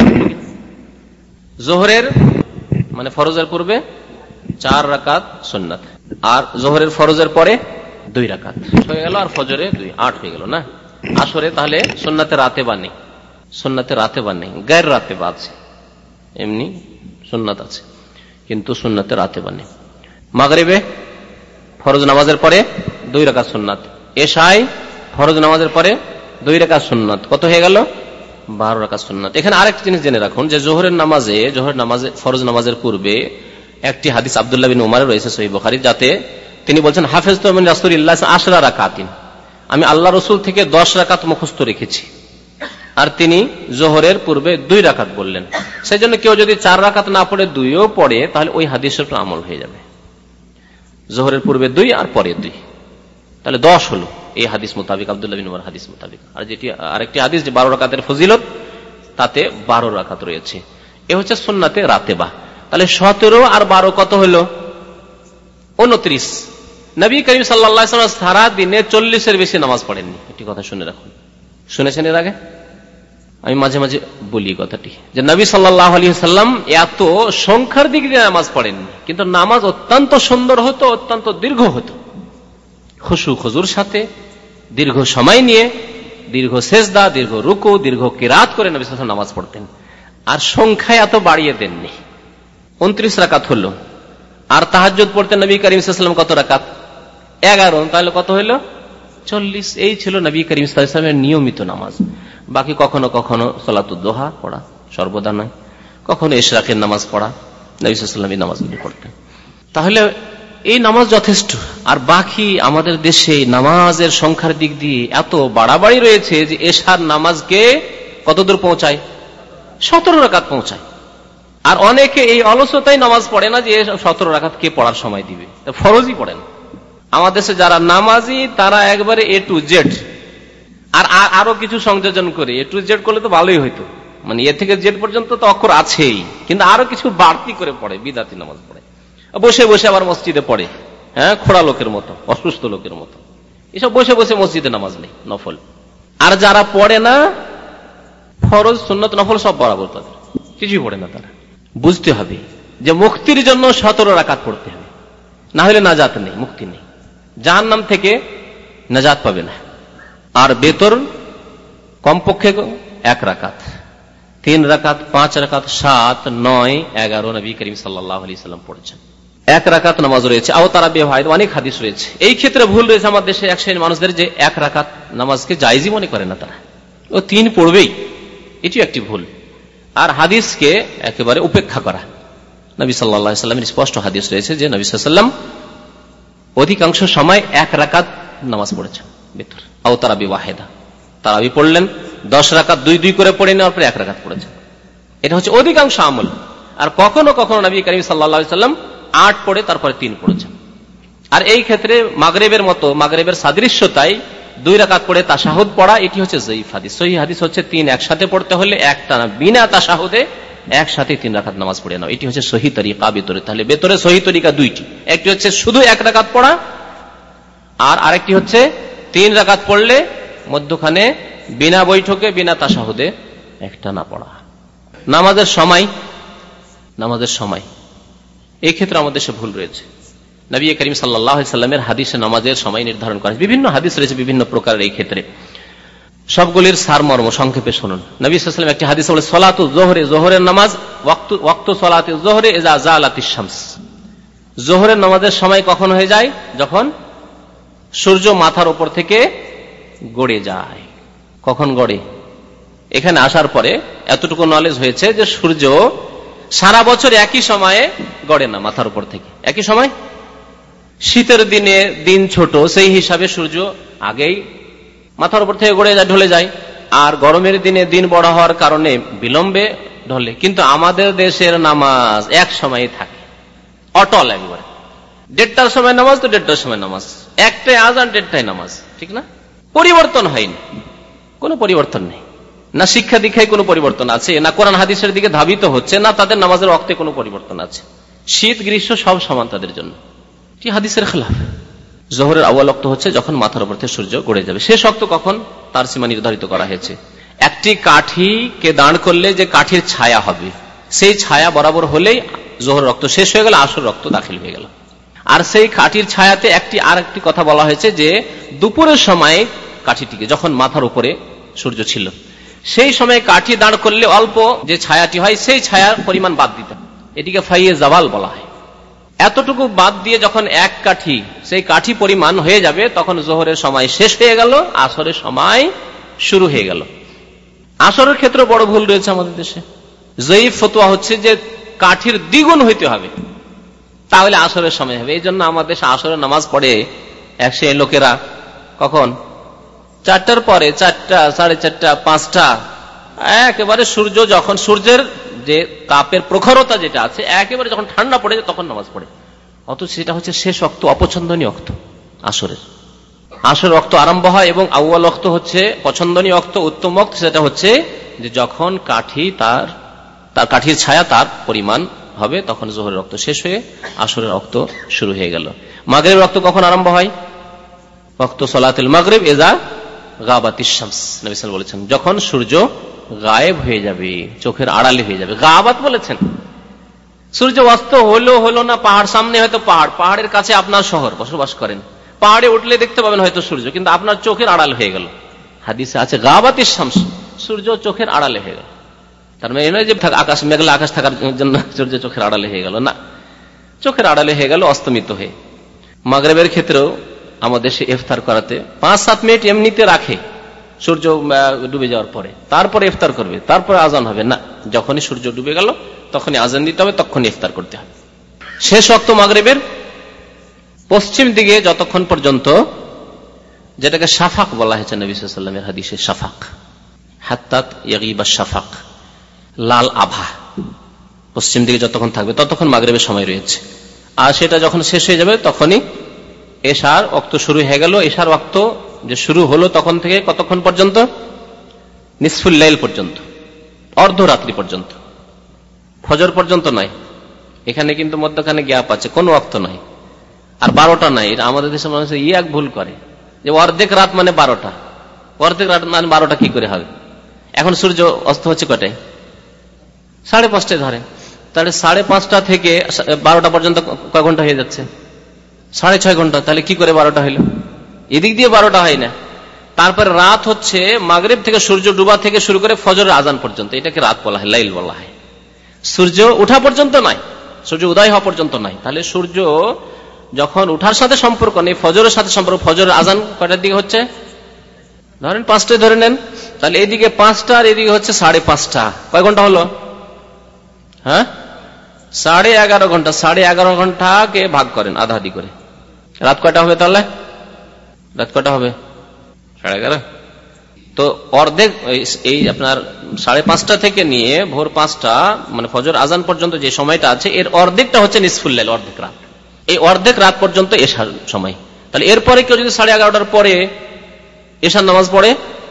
যোহরের মানে ফরজের পূর্বে 4 রাকাত সুন্নাত, আর যোহরের ফরজের পরে 2 রাকাত হয়ে গেল, আর ফজরে 2, 8 হয়ে গেল না? আসরে তাহলে সুন্নাতে রাতেবা নেই, সুন্নাতে রাতেবা নেই, গায়ের রাতেবা আছে, এমনি সুন্নাত আছে কিন্তু সুন্নাতে রাতেবা নেই। মাগরিবে ফরজ নামাজের পরে 2 রাকাত সুন্নাত, এশায় ফরজ নামাজের পরে 2 রাকাত সুন্নাত, কত হয়ে গেল? 12 রাকাত সুন্নাত। এখানে আরেকটা জিনিস জেনে রাখুন যে জোহরের নামাজে, ফরজ নামাজের পূর্বে একটি হাদিস আব্দুল্লাহ বিন উমরের রয়েছে সহিহ বুখারী, যাতে তিনি বলছেন, হাফিজতু মিন রাসূলিল্লাহ 10 রাকাতিন, আমি আল্লাহ রাসূল থেকে 10 রাকাত মুখস্থ রেখেছি। আর তিনি জোহরের পূর্বে 2 রাকাত বললেন। সেই জন্য কেউ যদি 4 রাকাত না পড়ে 2ও পড়ে, তাহলে ওই হাদিসের উপর আমল হয়ে যাবে। জোহরের পূর্বে 2 আর পরে 2, তাহলে 10 হলো এই হাদিস মোতাবেক, আব্দুল্লাহ বিন উমর হাদিস মোতাবেক। আর যেটি আরেকটি হাদিস যে 12 রাকাতের ফজিলত, তাতে 12 রাকাত রয়েছে। এ হচ্ছে সুন্নাতে রাতেবা। তাহলে 17 আর 12 কত হলো? 29। নবী করিম সাল্লাল্লাহু আলাইহি ওয়াসাল্লাম সারা দিনে 40-এর বেশি নামাজ পড়েননি। এটি কথা শুনে রাখুন, শুনেছেন এর আগে? আমি মাঝে মাঝে বলি কথাটি, যে নবী সাল্লাল্লাহু আলাইহি ওয়াসাল্লাম এত সংখ্যার দিক দিয়ে নামাজ পড়েননি, কিন্তু নামাজ অত্যন্ত সুন্দর হতো, অত্যন্ত দীর্ঘ হতো, খুশু খুজুর সাথে, দীর্ঘ সময় নিয়ে, দীর্ঘ সেজদা, দীর্ঘ রুকু, দীর্ঘ কিরাত করে নবী সাল্লাল্লাহু আলাইহি ওয়াসাল্লাম নামাজ পড়তেন। আর সংখ্যায় এত বাড়িয়ে দেননি। 29 রাকাত হলো। আর তাহাজ্জুদ পড়তেন নবী করিম সাল্লাল্লাহু আলাইহি ওয়াসাল্লাম কত রাকাত? 11। তাহলে কত হলো? 40। এই ছিল নবী করিম সাল্লাল্লাহু আলাইহি ওয়াসাল্লামের নিয়মিত নামাজ। বাকি কখনো কখনো সালাতুদ দুহা পড়া, সর্বদা নয়, কখনো ইশরাকের নামাজ পড়া, নবী সাল্লাল্লাহু আলাইহি ওয়াসাল্লাম এই নামাজগুলি পড়তেন। তাহলে এই নামাজ যথেষ্ট। আর বাকি আমাদের দেশে নামাজের সংখ্যার দিক দিয়ে এত বাড়াবাড়ি রয়েছে যে এশার নামাজকে কতদূর পৌঁছায়? 17 রাকাত পৌঁছায়। আর অনেকে এই অলসতায় নামাজ পড়ে না যে 17 রাকাত কে পড়ার সময় দিবে, ফরজই পড়েন। আমাদের দেশে যারা নামাজি তারা একবারে A to Z, আর আরো কিছু সংযোজন করে। A to Z করলে তো ভালোই হইতো, মানে এ থেকে জেড পর্যন্ত তো অক্ষর আছেই, কিন্তু আরো কিছু বাড়তি করে পড়ে, বিদাতি নামাজ পড়ে, বসে বসে আবার মসজিদে পড়ে, হ্যাঁ, খোড়া লোকের মতো, অসুস্থ লোকের মতো। এসব বসে বসে মসজিদে নামাজ নেই, নফল। আর যারা পড়ে না, ফরজ সুন্নত নফল সব বরাবর, তাদের কিছুই পড়ে না। তারা বুঝতে হবে যে মুক্তির জন্য 17 রাকাত পড়তে হবে, না হলে নাজাত নেই, মুক্তি নেই, জাহান্নাম থেকে নাজাত পাবে না। আর বেতর কমপক্ষে 1 রাকাত, 3 রাকাত, 5 রাকাত, 7, 9, 11 নবী করিম সাল্লাল্লাহু আলাইহি ওয়াসাল্লাম পড়েছেন। 1 রাকাত নামাজ রয়েছে, আও তারা বেভাইদ, অনেক হাদিস রয়েছে। এই ক্ষেত্রে ভুল রয়েছে আমাদের দেশে এক শ্রেণীর মানুষদের, যে 1 রাকাত নামাজকে জায়েজই মনে করে না, তারা ও 3 পড়বেই, এটিও একটি ভুল। আর হাদিসকে একেবারে উপেক্ষা করা। নবী সাল্লাল্লাহু আলাইহি ওয়াসাল্লামের স্পষ্ট হাদিস রয়েছে যে নবী সাল্লাল্লাহু আলাইহি ওয়াসাল্লাম অধিকাংশ সময় 1 রাকাত নামাজ পড়েছেন ভিতর, আও তারাবি ওয়াহিদা, তারাবি পড়লেন 10 রাকাত 2 করে পড়ে নেওয়ার পরে 1 রাকাত পড়েছেন। এটা হচ্ছে অধিকাংশ আমল। আর কখনো কখনো নবী করিম সাল্লাল্লাহু আলাইহি ওয়াসাল্লাম 8 পড়ে তারপরে 3 পড়েছেন। আর এই ক্ষেত্রে মাগরিবের মতো, মাগরিবের সাদৃশ্যতাই 2 রাকাত পড়ে তাশাহুদ পড়া, এটি হচ্ছে যঈফ হাদিস। সহিহ হাদিস হচ্ছে 3 একসাথে পড়তে হলে একটা না, বিনা তাশাহুদে একসাথে 3 রাকাত নামাজ পড়ে নাও, এটি হচ্ছে সহিহ তরিকা বেতরে। তাহলে বেতরে সহিহ তরিকা দুইটি, একটি হচ্ছে শুধু 1 রাকাত পড়া, আর আরেকটি হচ্ছে 3 রাকাত পড়লে মধ্যখানে বিনা বৈঠকে বিনা তাশাহুদে একটা না পড়া। নামাজের সময় এই ক্ষেত্রে আমাদের দেশে ভুল রয়েছে। নবী করিম সাল্লাল্লাহু আলাইহি ওয়াসাল্লামের হাদিসে নামাজের সময় নির্ধারণ করা, বিভিন্ন হাদিস রয়েছে বিভিন্ন প্রকারের। এই ক্ষেত্রে সবগুলির সারমর্ম সংক্ষেপে শুনুন। নবী সাল্লাল্লাহু আলাইহি ওয়াসাল্লাম একটি হাদিস বলে, সলাতু যোহরে, যোহরের নামাজ, ওয়াক্তু সলাতি যোহরে ইজা জালাতিশ শামস, যোহরের নামাজের সময় কখন হয়ে যায়? যখন সূর্য মাথার উপর থেকে গড়ে যায়। কখন গড়ে? এখানে আসার পরে এতটুকু নলেজ হয়েছে যে সূর্য সারা বছর একই সময়ে গড়ে না মাথার উপর থেকে। একই সময়, শীতের দিনে দিন ছোট, সেই হিসাবে সূর্য আগেই মাথার উপর থেকে গড়ে যায়, ঢলে যায়। আর গরমের দিনে দিন বড় হওয়ার কারণে বিলম্বে ঢলে। কিন্তু আমাদের দেশের নামাজ এক সময় থাকে, অটল একবারে। 1:30টার সময় নামাজ তো 1:30টার সময় নামাজ, একটাই আজান 1:30টায় নামাজ, ঠিক না? পরিবর্তন হয়নি, কোনো পরিবর্তন নেই। না শিক্ষা দীক্ষায় কোনো পরিবর্তন আছে, না কোরআন হাদিসের দিকে ধাবিত হচ্ছে, না তাদের নামাজের ওয়াক্তে কোনো পরিবর্তন আছে। শীত গ্রীষ্ম সব সমান তাদের জন্য। কি হাদিসের খেলাফ। জোহরের আউয়াল ওয়াক্ত হচ্ছে যখন মাথার উপর থেকে সূর্য গড়ে যাবে। শেষ ওয়াক্ত কখন? তার সীমা নির্ধারিত করা হয়েছে। একটি কাঠিকে দাঁড় করলে যে কাঠির ছায়া হবে, সেই ছায়া বরাবর হলেই জোহরের রক্ত শেষ হয়ে গেল, আসর রক্ত দাখিল হয়ে গেল। আর সেই কাঠির ছায়াতে আর একটি কথা বলা হয়েছে যে দুপুরের সময় কাঠিটিকে, যখন মাথার উপরে সূর্য ছিল, সেই সময় কাঠি দাঁড় করলে অল্প যে ছায়াটি হয় সেই ছায়ার পরিমাণ বাদ দিতে, এটিকে ফাইয়ে জাওয়াল বলা হয়। এতটুকু বাদ দিয়ে যখন এক কাঠি, সেই কাঠি পরিমাণ হয়ে যাবে, তখন জোহরের সময় শেষ হয়ে গেল, আসরের সময় শুরু হয়ে গেল। আসরের ক্ষেত্রে বড় ভুল রয়েছে আমাদের দেশে। যঈফ ফতোয়া হচ্ছে যে কাঠির দ্বিগুণ হইতে হবে, তাহলে আসরের সময় হবে। এই জন্য আমাদের দেশে আসরের নামাজ পড়ে এক শ্রেণীর লোকেরা কখন? 4টার পরে, 4টা, 4:30, 5টা, একেবারে সূর্য যখন, সূর্যের যে তাপের প্রখরতা যেটা আছে, একেবারে যখন ঠান্ডা পড়ে যায় তখন নামাজ পড়ে। অথচ সেটা হচ্ছে শেষ ওয়াক্ত, অপছন্দনীয় ওয়াক্ত আসরের। আসর ওয়াক্ত আরম্ভ হয় এবং আউয়াল ওয়াক্ত হচ্ছে পছন্দনীয় ওয়াক্ত, উত্তম ওয়াক্ত। সেটা হচ্ছে যে যখন কাঠি তার কাঠির ছায়া তার পরিমাণ হবে, তখন যোহরের ওয়াক্ত শেষ হয়ে আসরের ওয়াক্ত শুরু হয়ে গেল। মাগরিবের ওয়াক্ত কখন আরম্ভ হয়? ওয়াক্ত সলাতুল মাগরিব ইজা গাবাতিশ শামস, নবী সাল্লাল্লাহু আলাইহি ওয়াসাল্লাম বলেছেন যখন সূর্য গায়েব হয়ে যাবে, চোখের আড়ালে হয়ে যাবে। গাবাত বলেছেন। সূর্য অস্ত হলো না, পাহাড় সামনে, হয়তো পাহাড়ের কাছে আপনার শহর বসবাস করেন, পাহাড়ে উঠলে দেখতে পাবেন হয়তো সূর্য, কিন্তু আপনার চোখের আড়াল হয়ে গেল। হাদিসে আছে গাবাতিশ শামস, সূর্য চোখের আড়ালে হয়ে গেল। তার মানে নয় যে আকাশ মেঘলা আকাশ থাকার জন্য সূর্য চোখের আড়ালে হয়ে গেল, না, চোখের আড়ালে হয়ে গেল, অস্তমিত হয়ে। মাগরিবের ক্ষেত্রেও আমাদের দেশে ইফতার করাতে 5-7 মিনিট এমনিতে রাখে সূর্য ডুবে যাওয়ার পরে, তারপরে ইফতার করবে, তারপরে আজান হবে না। যখনই সূর্য ডুবে গেল তখনই আজান দিতে হবে, তখনই ইফতার করতে হবে। শেষ ওয়াক্ত মাগরিবের পশ্চিম দিকে যতক্ষণ পর্যন্ত, যেটাকে শাফাক বলা হয়েছে নবী সাল্লাল্লাহু আলাইহি ওয়াসাল্লামের হাদিসে, শাফাক, হাত্তাত ইয়াগিবা শাফাক, লাল আভা পশ্চিম দিকে যতক্ষণ থাকবে ততক্ষণ মাগরিবের সময় রয়েছে। আর সেটা যখন শেষ হয়ে যাবে তখনই এশার ওয়াক্ত শুরু হয়ে গেল। এশার ওয়াক্ত যে শুরু হলো তখন থেকে কতক্ষণ পর্যন্ত? নিসফুল লাইল পর্যন্ত, অর্ধরাত্রি পর্যন্ত, ফজর পর্যন্ত নয়। এখানে কিন্তু মধ্যখানে গ্যাপ আছে, কোন ওয়াক্ত নয়। আর 12টা নাই, এটা আমাদের দেশের মানুষ এক ভুল করে যে অর্ধেক রাত মানে 12টা, অর্ধেক রাত মানে 12টা কি করে হবে? এখন সূর্য অস্ত হচ্ছে কটায়? 5:30 ধরে, তাহলে 5:30 থেকে 12টা পর্যন্ত কয় ঘন্টা হয়ে যাচ্ছে? 6.5 ঘন্টা। তাহলে কি করে 12টা হইল? এদিক দিয়ে 12টা হয় না। তারপরে রাত হচ্ছে মাগরিব থেকে সূর্য ডুবা থেকে শুরু করে ফজরের আজান পর্যন্ত, এটাকে রাত বলা হয়, লাইল বলা হয়। সূর্য উঠা পর্যন্ত নয়, সূর্য উদয় হওয়া পর্যন্ত নয়। তাহলে সূর্য যখন উঠার সাথে সম্পর্ক নেই, ফজরের সাথে সম্পর্ক। ফজরের আজান কয়টার দিকে হচ্ছে? ধরেন 5টায় ধরে নেন, তাহলে এদিকে 5টা আর এদিকে হচ্ছে 5:30, কয় ঘন্টা হলো? হ্যাঁ, 11.5 ঘন্টা। 11.5 ঘন্টাকে ভাগ করেন আধা আধি করে, রাত কয়টা হবে তাহলে? রাত কয়টা হবে? 11:30। তো অর্ধেক, এই আপনার 5:30 থেকে নিয়ে ভোর 5টা মানে ফজর আজান পর্যন্ত যে সময়টা আছে, এর অর্ধেকটা হচ্ছে নিসফুল লাইল, অর্ধেক রাত। এই অর্ধেক রাত পর্যন্ত এশার সময়। তাহলে এরপরে কেউ যদি 11:30টার পরে এশার নামাজ পড়ে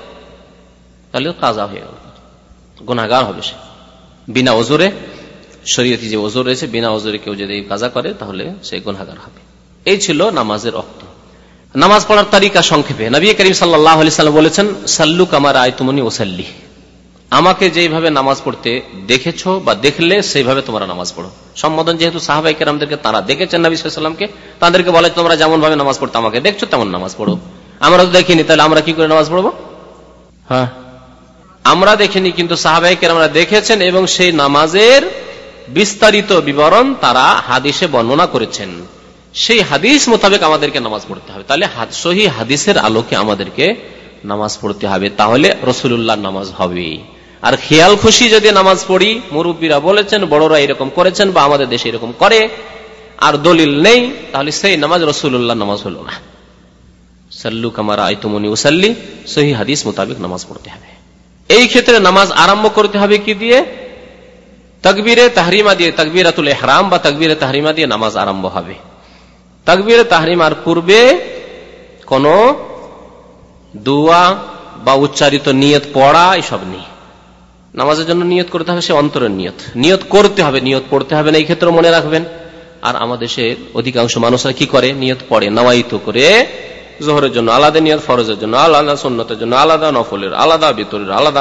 তাহলে কাজা হয়ে গেল, গুনাহগার হবে সে বিনা ওজরে। শরীয়তি যে ওজর রয়েছে, বিনা ওজরে কেউ যদি কাজা করে তাহলে সে গুনাহগার হবে। এই ছিল নামাজের ওয়াক্ত। নামাজ পড়ার তারিকা সংক্ষেপে নবী করিম সাল্লাল্লাহু আলাইহি সাল্লাম বলেছেন, সাল্লু কামা রাআইতুমুনি উসাল্লি, আমাকে যেভাবে নামাজ পড়তে দেখেছো বা দেখলে সেইভাবে তোমরা নামাজ পড়ো। সম্বোধন যেহেতু সাহাবায়ে কেরামদেরকে, তারা দেখেছেন নবী সাল্লাল্লাহু আলাইহি ওয়াসাল্লামকে, তাদেরকে বলে তোমরা যেমন ভাবে নামাজ পড়তে আমাকে দেখছো তেমন নামাজ পড়ো। আমরা তো দেখিনি, তাহলে আমরা কি করে নামাজ পড়বো? হ্যাঁ, আমরা দেখিনি, কিন্তু সাহাবায়ে কেরামরা দেখেছেন এবং সেই নামাজের বিস্তারিত বিবরণ তারা হাদিসে বর্ণনা করেছেন। সেই হাদিস মোতাবেক আমাদেরকে নামাজ পড়তে হবে। তাহলে সহিহ হাদিসের আলোকে আমাদেরকে নামাজ পড়তে হবে, তাহলে রাসূলুল্লাহর নামাজ হবে। আর খেয়াল খুশি যদি নামাজ পড়ি, মুরব্বীরা বলেছেন, বড়রা এরকম করেছেন বা আমাদের দেশে এরকম করে, আর দলিল নেই, তাহলে সেই নামাজ রাসূলুল্লাহর নামাজ হলো না। সাল্লু কামা রাআইতুমুনি উসাল্লি, সহিহ হাদিস মোতাবেক নামাজ পড়তে হবে। এই ক্ষেত্রে নামাজ আরম্ভ করতে হবে কি দিয়ে? তাকবীরে তাহরিমা দিয়ে, তাকবীরাতুল ইহরাম বা তাকবীরে তাহরিমা দিয়ে নামাজ আরম্ভ হবে। তাকবীরে তাহরিমার পূর্বে কোন দোয়া বা উচ্চারিত নিয়ত পড়া এসব নেই। নামাজের জন্য নিয়ত করতে হবে, সে অন্তরের নিয়ত করতে হবে, নিয়ত পড়তে হবে না, এই ক্ষেত্রে মনে রাখবেন। আর আমাদের দেশে অধিকাংশ মানুষরা কি করে? নিয়ত পড়ে, নাওয়াইতু করে, জোহরের জন্য আলাদা নিয়ত, ফরজের জন্য আলাদা, সুন্নতের জন্য আলাদা, নফলের আলাদা, বিতরের আলাদা,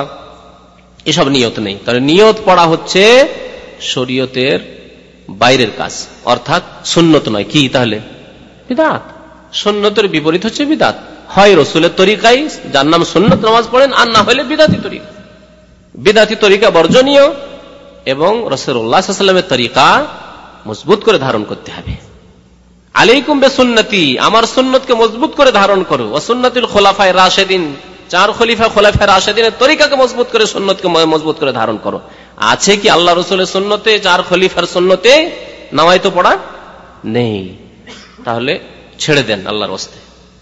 এসব নিয়ত নেই। তাহলে নিয়ত পড়া হচ্ছে শরীয়তের বাইরের কাজ, অর্থাৎ সুন্নত নয়। কি তাহলে? বিদআত। সুন্নতের বিপরীত হচ্ছে বিদআত। হয় রাসূলের তরিকায়, যার নাম সুন্নত, নামাজ পড়েন, আর না হলে বিদআতি তরিকা। বিদআতি তরিকা বর্জনীয় এবং রাসূলুল্লাহ সাল্লাল্লাহু আলাইহি ওয়াসাল্লামের তরিকা মজবুত করে ধারণ করতে হবে। আলাইকুম বিসুন্নতি, আমার সুন্নতকে মজবুত করে ধারণ করো। ওয়া সুন্নাতুল খুলাফায়ে রাশিদিন, 4 খলিফা খোলাফায়ে রাশিদিনের তরিকাকে মজবুত করে, সুন্নতকে মজবুত করে ধারণ করো। আছে কি আল্লাহ রাসূলের সুন্নতে, 4 খলিফার সুন্নতে নাওয়াইতো পড়া? নেই। তাহলে ছেড়ে দেন আল্লাহর ওয়াস্তে।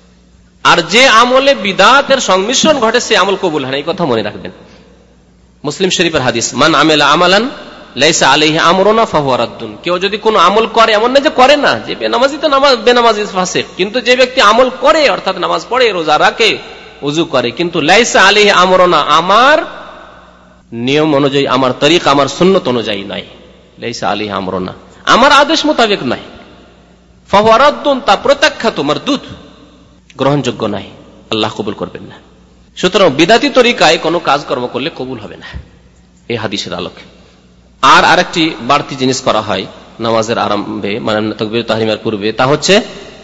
আর যে আমলে বিদআতের সংমিশ্রণ ঘটে সে আমল কবুল হয় না, এই কথা মনে রাখবেন। মুসলিম শরীফের হাদিস, মান আমিলা আমালান লাইসা আলাইহি আমরুনা ফাহুয়া রাদ্দুন, কেউ যদি কোনো আমল করে, এমন না যে করে না, যে বেনামাজি তো বেনামাজি ফাসিক, কিন্তু যে ব্যক্তি আমল করে, অর্থাৎ নামাজ পড়ে, রোজা রাখে, ওযু করে, কিন্তু লাইসা আলাইহি আমরুনা, আমার নিয়ম অনুযায়ী, আমার তরিকা, আমার সুন্নত অনুযায়ী নাই, লাইসা আলাইহি আমরুনা, আমার আদেশ মোতাবেক নাই, ফাহুয়া রাদ্দুন, তা প্রত্যাখ্যাত, মারদুদ, গ্রহণযোগ্য নাই, আল্লাহ কবুল করবেন না। সুতরাং বিদআতি তরিকায় কোনো কাজকর্ম করলে কবুল হবে না, এই হাদিসের আলোকে। আর আরেকটি বাড়তি জিনিস করা হয় নামাজের আরম্ভে, মানে তাকবীর তাহরিমার পূর্বে, তা হচ্ছে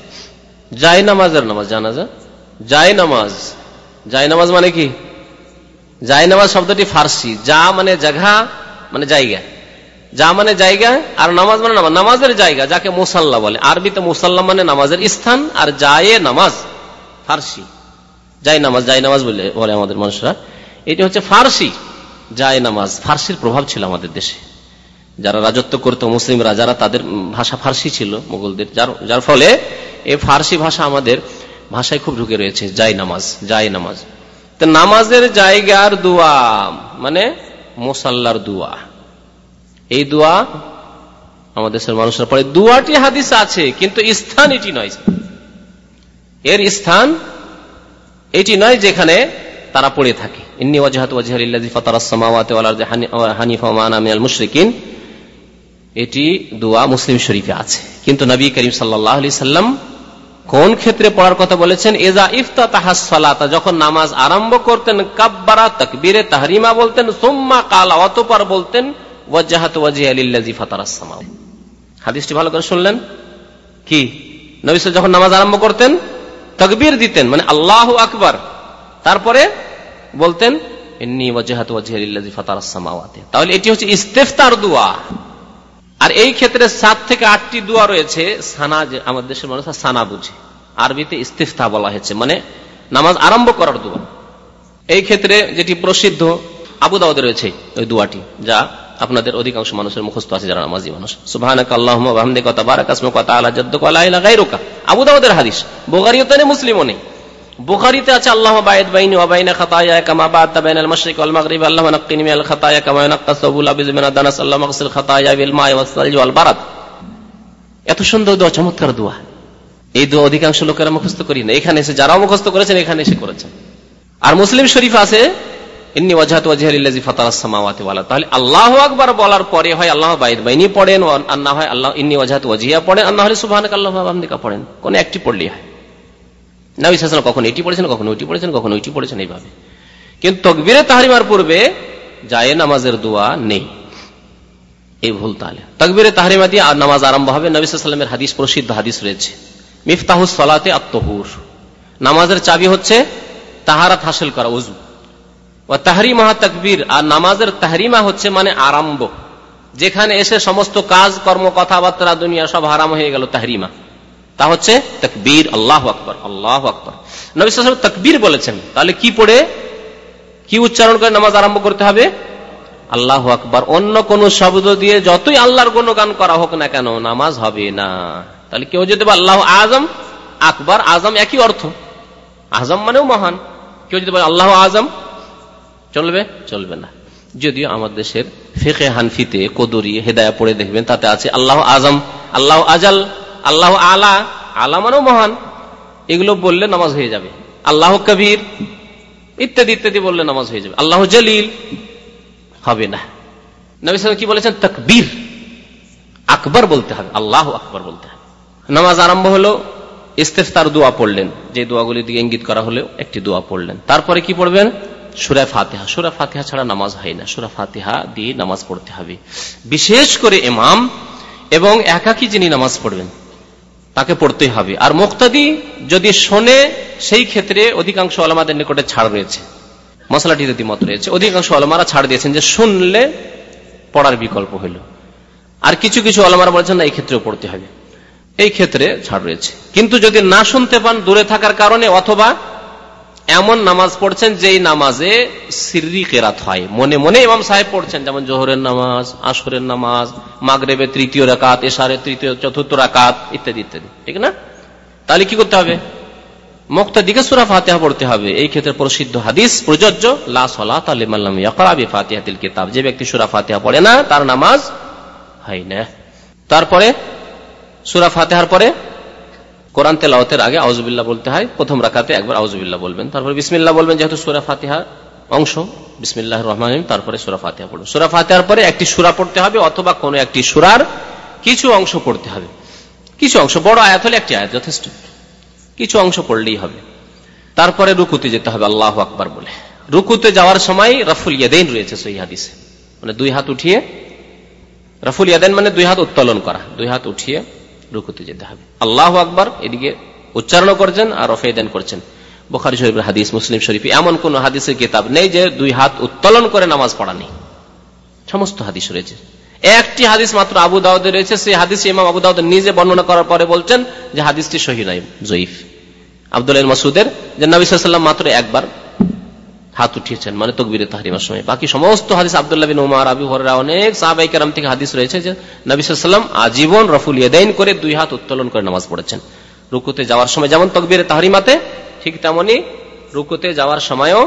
জায়নামাজের নামাজ। জানাজা জায়নামাজ, জায়নামাজ মানে কি? জায়নামাজ শব্দটি ফার্সি, যা মানে জায়গা, মানে জায়গা, যা মানে জায়গা, আর নামাজ মানে নামাজ, নামাজের জায়গা, যাকে মুসাল্লা বলে। আরবিতে মুসাল্লা মানে নামাজের স্থান, আর জায়ে নামাজ ফার্সি, জায়নামাজ, জায়নামাজ বলে আমাদের মানুষরা। এটি হচ্ছে ফার্সি জায়নামাজ। ফার্সির প্রভাব ছিল আমাদের দেশে, যারা রাজত্ব করত মুসলিমরা, যারা, তাদের ভাষা ফার্সি ছিল মুঘলদের, যার ফলে এই ফার্সি ভাষা আমাদের ভাষায় খুব ঢুকে রয়েছে। জায়নামাজ, জায়নামাজ, তো নামাজের জায়গার দোয়া মানে মুসাল্লার দোয়া। এই দোয়া আমাদের দেশের মানুষরা পড়ে। দোয়াটি হাদিস আছে, কিন্তু স্থান এটি নয়, এর স্থান এটি নয় যেখানে তারা পড়ে থাকে। ইন্নী ওয়াজহাতু ওয়াজহিয়া লিল্লাযী ফাতারাস সামাওয়াতি ওয়াল আরদি হানিফা ওয়া আনা মিনাল মুশরিকিন, এটি দোয়া মুসলিম শরীফে আছে, কিন্তু নবী করিম সাল্লাল্লাহু আলাইহি সাল্লাম কোন ক্ষেত্রে পড়ার কথা বলেছেন? ইজা ইফতাতাহাস সালাতা, যখন নামাজ আরম্ভ করতেন, কাব্বারা, তাকবীরে তাহরিমা বলতেন, সুম্মা কালা, অতঃপর বলতেন ওয়াজহাতু ওয়াজহিয়া লিল্লাযী ফাতারাস সামাওয়াতি। হাদিসটি ভালো করে শুনলেন কি? নবী সাল্লাল্লাহু যখন নামাজ আরম্ভ করতেন তাকবীর দিতেন, মানে আল্লাহু আকবার, তারপরে বলতেন ইন্নী ওয়াজহাতু ওয়াজহিয়া লিল্লাযী ফাতারাস সামাওয়াতি। তাহলে এটি হচ্ছে ইস্তিফতার দোয়া। আর এই ক্ষেত্রে 7 থেকে 8টি দোয়া রয়েছে। সানা, আমাদের দেশের মানুষ সানা বুঝে, আরবিতে ইস্তিফতা বলা হয়েছে, মানে নামাজ আরম্ভ করার দোয়া। এই ক্ষেত্রে যেটি প্রসিদ্ধ, আবু দাউদে রয়েছে ওই দোয়াটি, যা আপনাদের অধিকাংশ মানুষের মুখস্থ আছে যারা নামাজি মানুষ। সুবহানাকা আল্লাহুম্মা ওয়া বিহামদিকা তাবারাকা ইসমুকা ওয়া তাআলা জাদ্দুকা ওয়া লা ইলাহা গায়রুকা। আবু দাউদের হাদিস, বুখারীতে নেই, মুসলিমও নেই। বুখারীতে আছে আল্লাহুম্মা বা'id বাইনি ওয়া বাইনা খাতায়ায়া কামা বা'adta বাইনাল মাশরিকি ওয়াল মাগরিবি আল্লাহুম্মা নাক্কিনি মিনাল খাতায়া কামা ইয়ানক্কাস সাবুল আবিজ মিনাদ দানাস আল্লাহুম্মা ইগসিল খাতায়ায়া বিল মা'i ওয়াস সালজি ওয়াল বারাদ। এত সুন্দর দোয়া, চমৎকার দোয়া। এই দোয়া অধিকাংশ লোকেরা মুখস্থ করি না। এখানে এসে যারা মুখস্থ করেছেন এখানে এসে করেছেন। আর মুসলিম শরীফ আছে ইন্নী ওয়াজহাতু ওয়াজহিয়া লিল্লাযী ফাতারাস সামাওয়াতি ওয়াল আরদ। তাহলে আল্লাহু আকবার বলার পরে হয় আল্লাহ বা'id বাইনি পড়েন, আর না হয় আল্লাহ ইন্নী ওয়াজহাতু ওয়াজহিয়া পড়েন, আর না হলে সুবহানাকা আল্লাহুম্মা ওয়া বিহামদিকা পড়েন। কোন একটি পড়লেই হয়। নবী সাল্লাল্লাহু আলাইহি ওয়াসাল্লাম কখনো এটি পড়েছেন, কখনো ওইটি পড়েছেন, কখনো ওইটি পড়েছেন, এইভাবে। কিন্তু তাকবীরে তাহরিমার পূর্বে যায় নামাজের দোয়া নেই, এই ভুল। তাহলে তাকবীরে তাহরিমা দিয়ে নামাজ আরম্ভ হবে। নবী সাল্লাল্লাহু আলাইহি ওয়াসাল্লামের হাদিস, প্রসিদ্ধ হাদিস রয়েছে, মিফতাহুস সালাতে আত-তাহুর, নামাজের চাবি হচ্ছে তাহারাত হাসিল করা, ওযু। ওয়া তাহরিমাহা তাকবীর, আর নামাজের তাহরিমা হচ্ছে মানে আরম্ভ, যেখানে এসে সমস্ত কাজ কর্ম কথাবার্তা দুনিয়া সব হারাম হয়ে গেল, তাহরিমা, তা হচ্ছে তাকবীর। আল্লাহু আকবার, আল্লাহু আকবার। নবী সাল্লাল্লাহু আলাইহি ওয়াসাল্লাম তাকবীর বলেছেন। তাহলে কি পড়ে, কি উচ্চারণ করে নামাজ আরম্ভ করতে হবে? আল্লাহু আকবার। অন্য কোন শব্দ দিয়ে যতই আল্লাহর গুণগান করা হোক না কেন, নামাজ হবে না। তাহলে কেউ যদি বলে আল্লাহু আযম, আকবার, আযম একই অর্থ, আযম মানেও মহান। কেউ যদি বলে আল্লাহু আযম, চলবে? চলবে না। যদিও আমাদের দেশের ফিকহে হানফিতে কদরি হেদায়া পড়ে দেখবেন, তাতে আছে আল্লাহু আযম, আল্লাহু আজাল, আল্লাহু আলা, আলা মানেও মহান, এগুলো বললে নামাজ হয়ে যাবে। আল্লাহু কবির ইত্যাদি ইত্যাদি বললে নামাজ হয়ে যাবে। আল্লাহু জলিল হবে না। নবী সাল্লাল্লাহু আলাইহি ওয়াসাল্লাম কি বলেছেন? তাকবীর, আকবার বলতে হবে, আল্লাহু আকবার বলতে হবে। নামাজ আরম্ভ হলো, ইস্তেফতার দোয়া পড়লেন, যে দোয়াগুলির দিকে ইঙ্গিত করা হলো একটি দোয়া পড়লেন। তারপরে কি পড়বেন? সূরা ফাতিহা। সূরা ফাতিহা ছাড়া নামাজ হয় না, সূরা ফাতিহা দিয়ে নামাজ পড়তে হবে। বিশেষ করে ইমাম এবং একাকী যিনি নামাজ পড়বেন তাকে পড়তেই হবে। আর মুক্তাদি যদি শোনে, সেই ক্ষেত্রে অধিকাংশ উলামাদের নিকটে ছাড় রয়েছে, মশলাটিতে দ্বিমত রয়েছে। অধিকাংশ উলামারা ছাড় দিয়েছেন যে শুনলে পড়ার বিকল্প হইল, আর কিছু কিছু উলামারা বলেছেন না, এই ক্ষেত্রেও পড়তে হবে, এই ক্ষেত্রে ছাড় রয়েছে। কিন্তু যদি না শুনতে পান দূরে থাকার কারণে, অথবা এমন নামাজ পড়ছেন যেই নামাজে সিররি কিরাত হয়, মনে মনে ইমাম সাহেব পড়ছেন, যেমন জোহরের নামাজ, আসরের নামাজ, মাগরিবের তৃতীয় রাকাত, এশারের তৃতীয় চতুর্থ রাকাত ইত্যাদি ইত্যাদি, ঠিক না? তাহলে কি করতে হবে? মুক্তাদিকে সূরা ফাতিহা পড়তে হবে। এই ক্ষেত্রে প্রসিদ্ধ হাদিস প্রযোজ্য, লা সালাতা লিমান লাম ইয়াকরা বিফাতিহাতিল কিতাব, যে ব্যক্তি সূরা ফাতিহা পড়ে না তার নামাজ হয় না। তারপরে সূরা ফাতিহার পরে কোরআন তেলাওয়াতের আগে আউযুবিল্লাহ বলতে হয়। প্রথম রাকাতে একবার আউযুবিল্লাহ বলবেন, তারপর বিসমিল্লাহ বলবেন, যেহেতু সূরা ফাতিহার অংশ, বিসমিল্লাহির রহমানির রহিম, তারপরে সূরা ফাতিহা পড়বেন। সূরা ফাতিহার পরে একটি সূরা পড়তে হবে, অথবা কোন একটি সূরার কিছু অংশ পড়তে হবে। কিছু অংশ, বড় আয়াত হলে একটি আয়াত যথেষ্ট, কিছু অংশ পড়লেই হবে। তারপরে রুকুতে যেতে হবে আল্লাহু আকবার বলে। রুকুতে যাওয়ার সময় রাফুল ইয়াদাইন রয়েছে সহিহ হাদিসে, মানে দুই হাত উঠিয়ে, রাফুল ইয়াদাইন মানে দুই হাত উত্তোলন করা, দুই হাত উঠিয়ে রুকুতে যেতে হবে। আল্লাহু আকবার এদিকে উচ্চারণ করছেন আর রাফে ইয়াদাইন করছেন। বুখারী শরীফের হাদিস, মুসলিম শরীফে এমন কোন হাদিসের কিতাব নেই যে দুই হাত উত্তোলন করে নামাজ পড়া নেই, সমস্ত হাদিস রয়েছে। একটি হাদিস মাত্র আবু দাউদে রয়েছে, সেই হাদিস ইমাম আবু দাউদ নিজে বর্ণনা করার পরে বলছেন যে হাদিসটি সহিহ নয়, যঈফ। আব্দুল্লাহ ইবনে মাসউদের যে নবী সাল্লাল্লাহু আলাইহি ওয়াসাল্লাম মাত্র একবার হাত উঠিয়েছেন, মানে তাকবীরে তাহরিমার সময়। বাকি সমস্ত হাদিস, আব্দুল্লাহ বিন উমর, আবু হুরায়রা, অনেক সাহাবায়ে কেরাম থেকে হাদিস রয়েছে যে নবী সাল্লাল্লাহু আলাইহি ওয়াসাল্লাম আজীবন রাফুল ইয়াদাইন করে দুই হাত উত্তোলন করে নামাজ পড়েছেন। রুকুতে যাওয়ার সময় যেমন তাকবীরে তাহরিমাতে, ঠিক তেমনি রুকুতে যাওয়ার সময়ও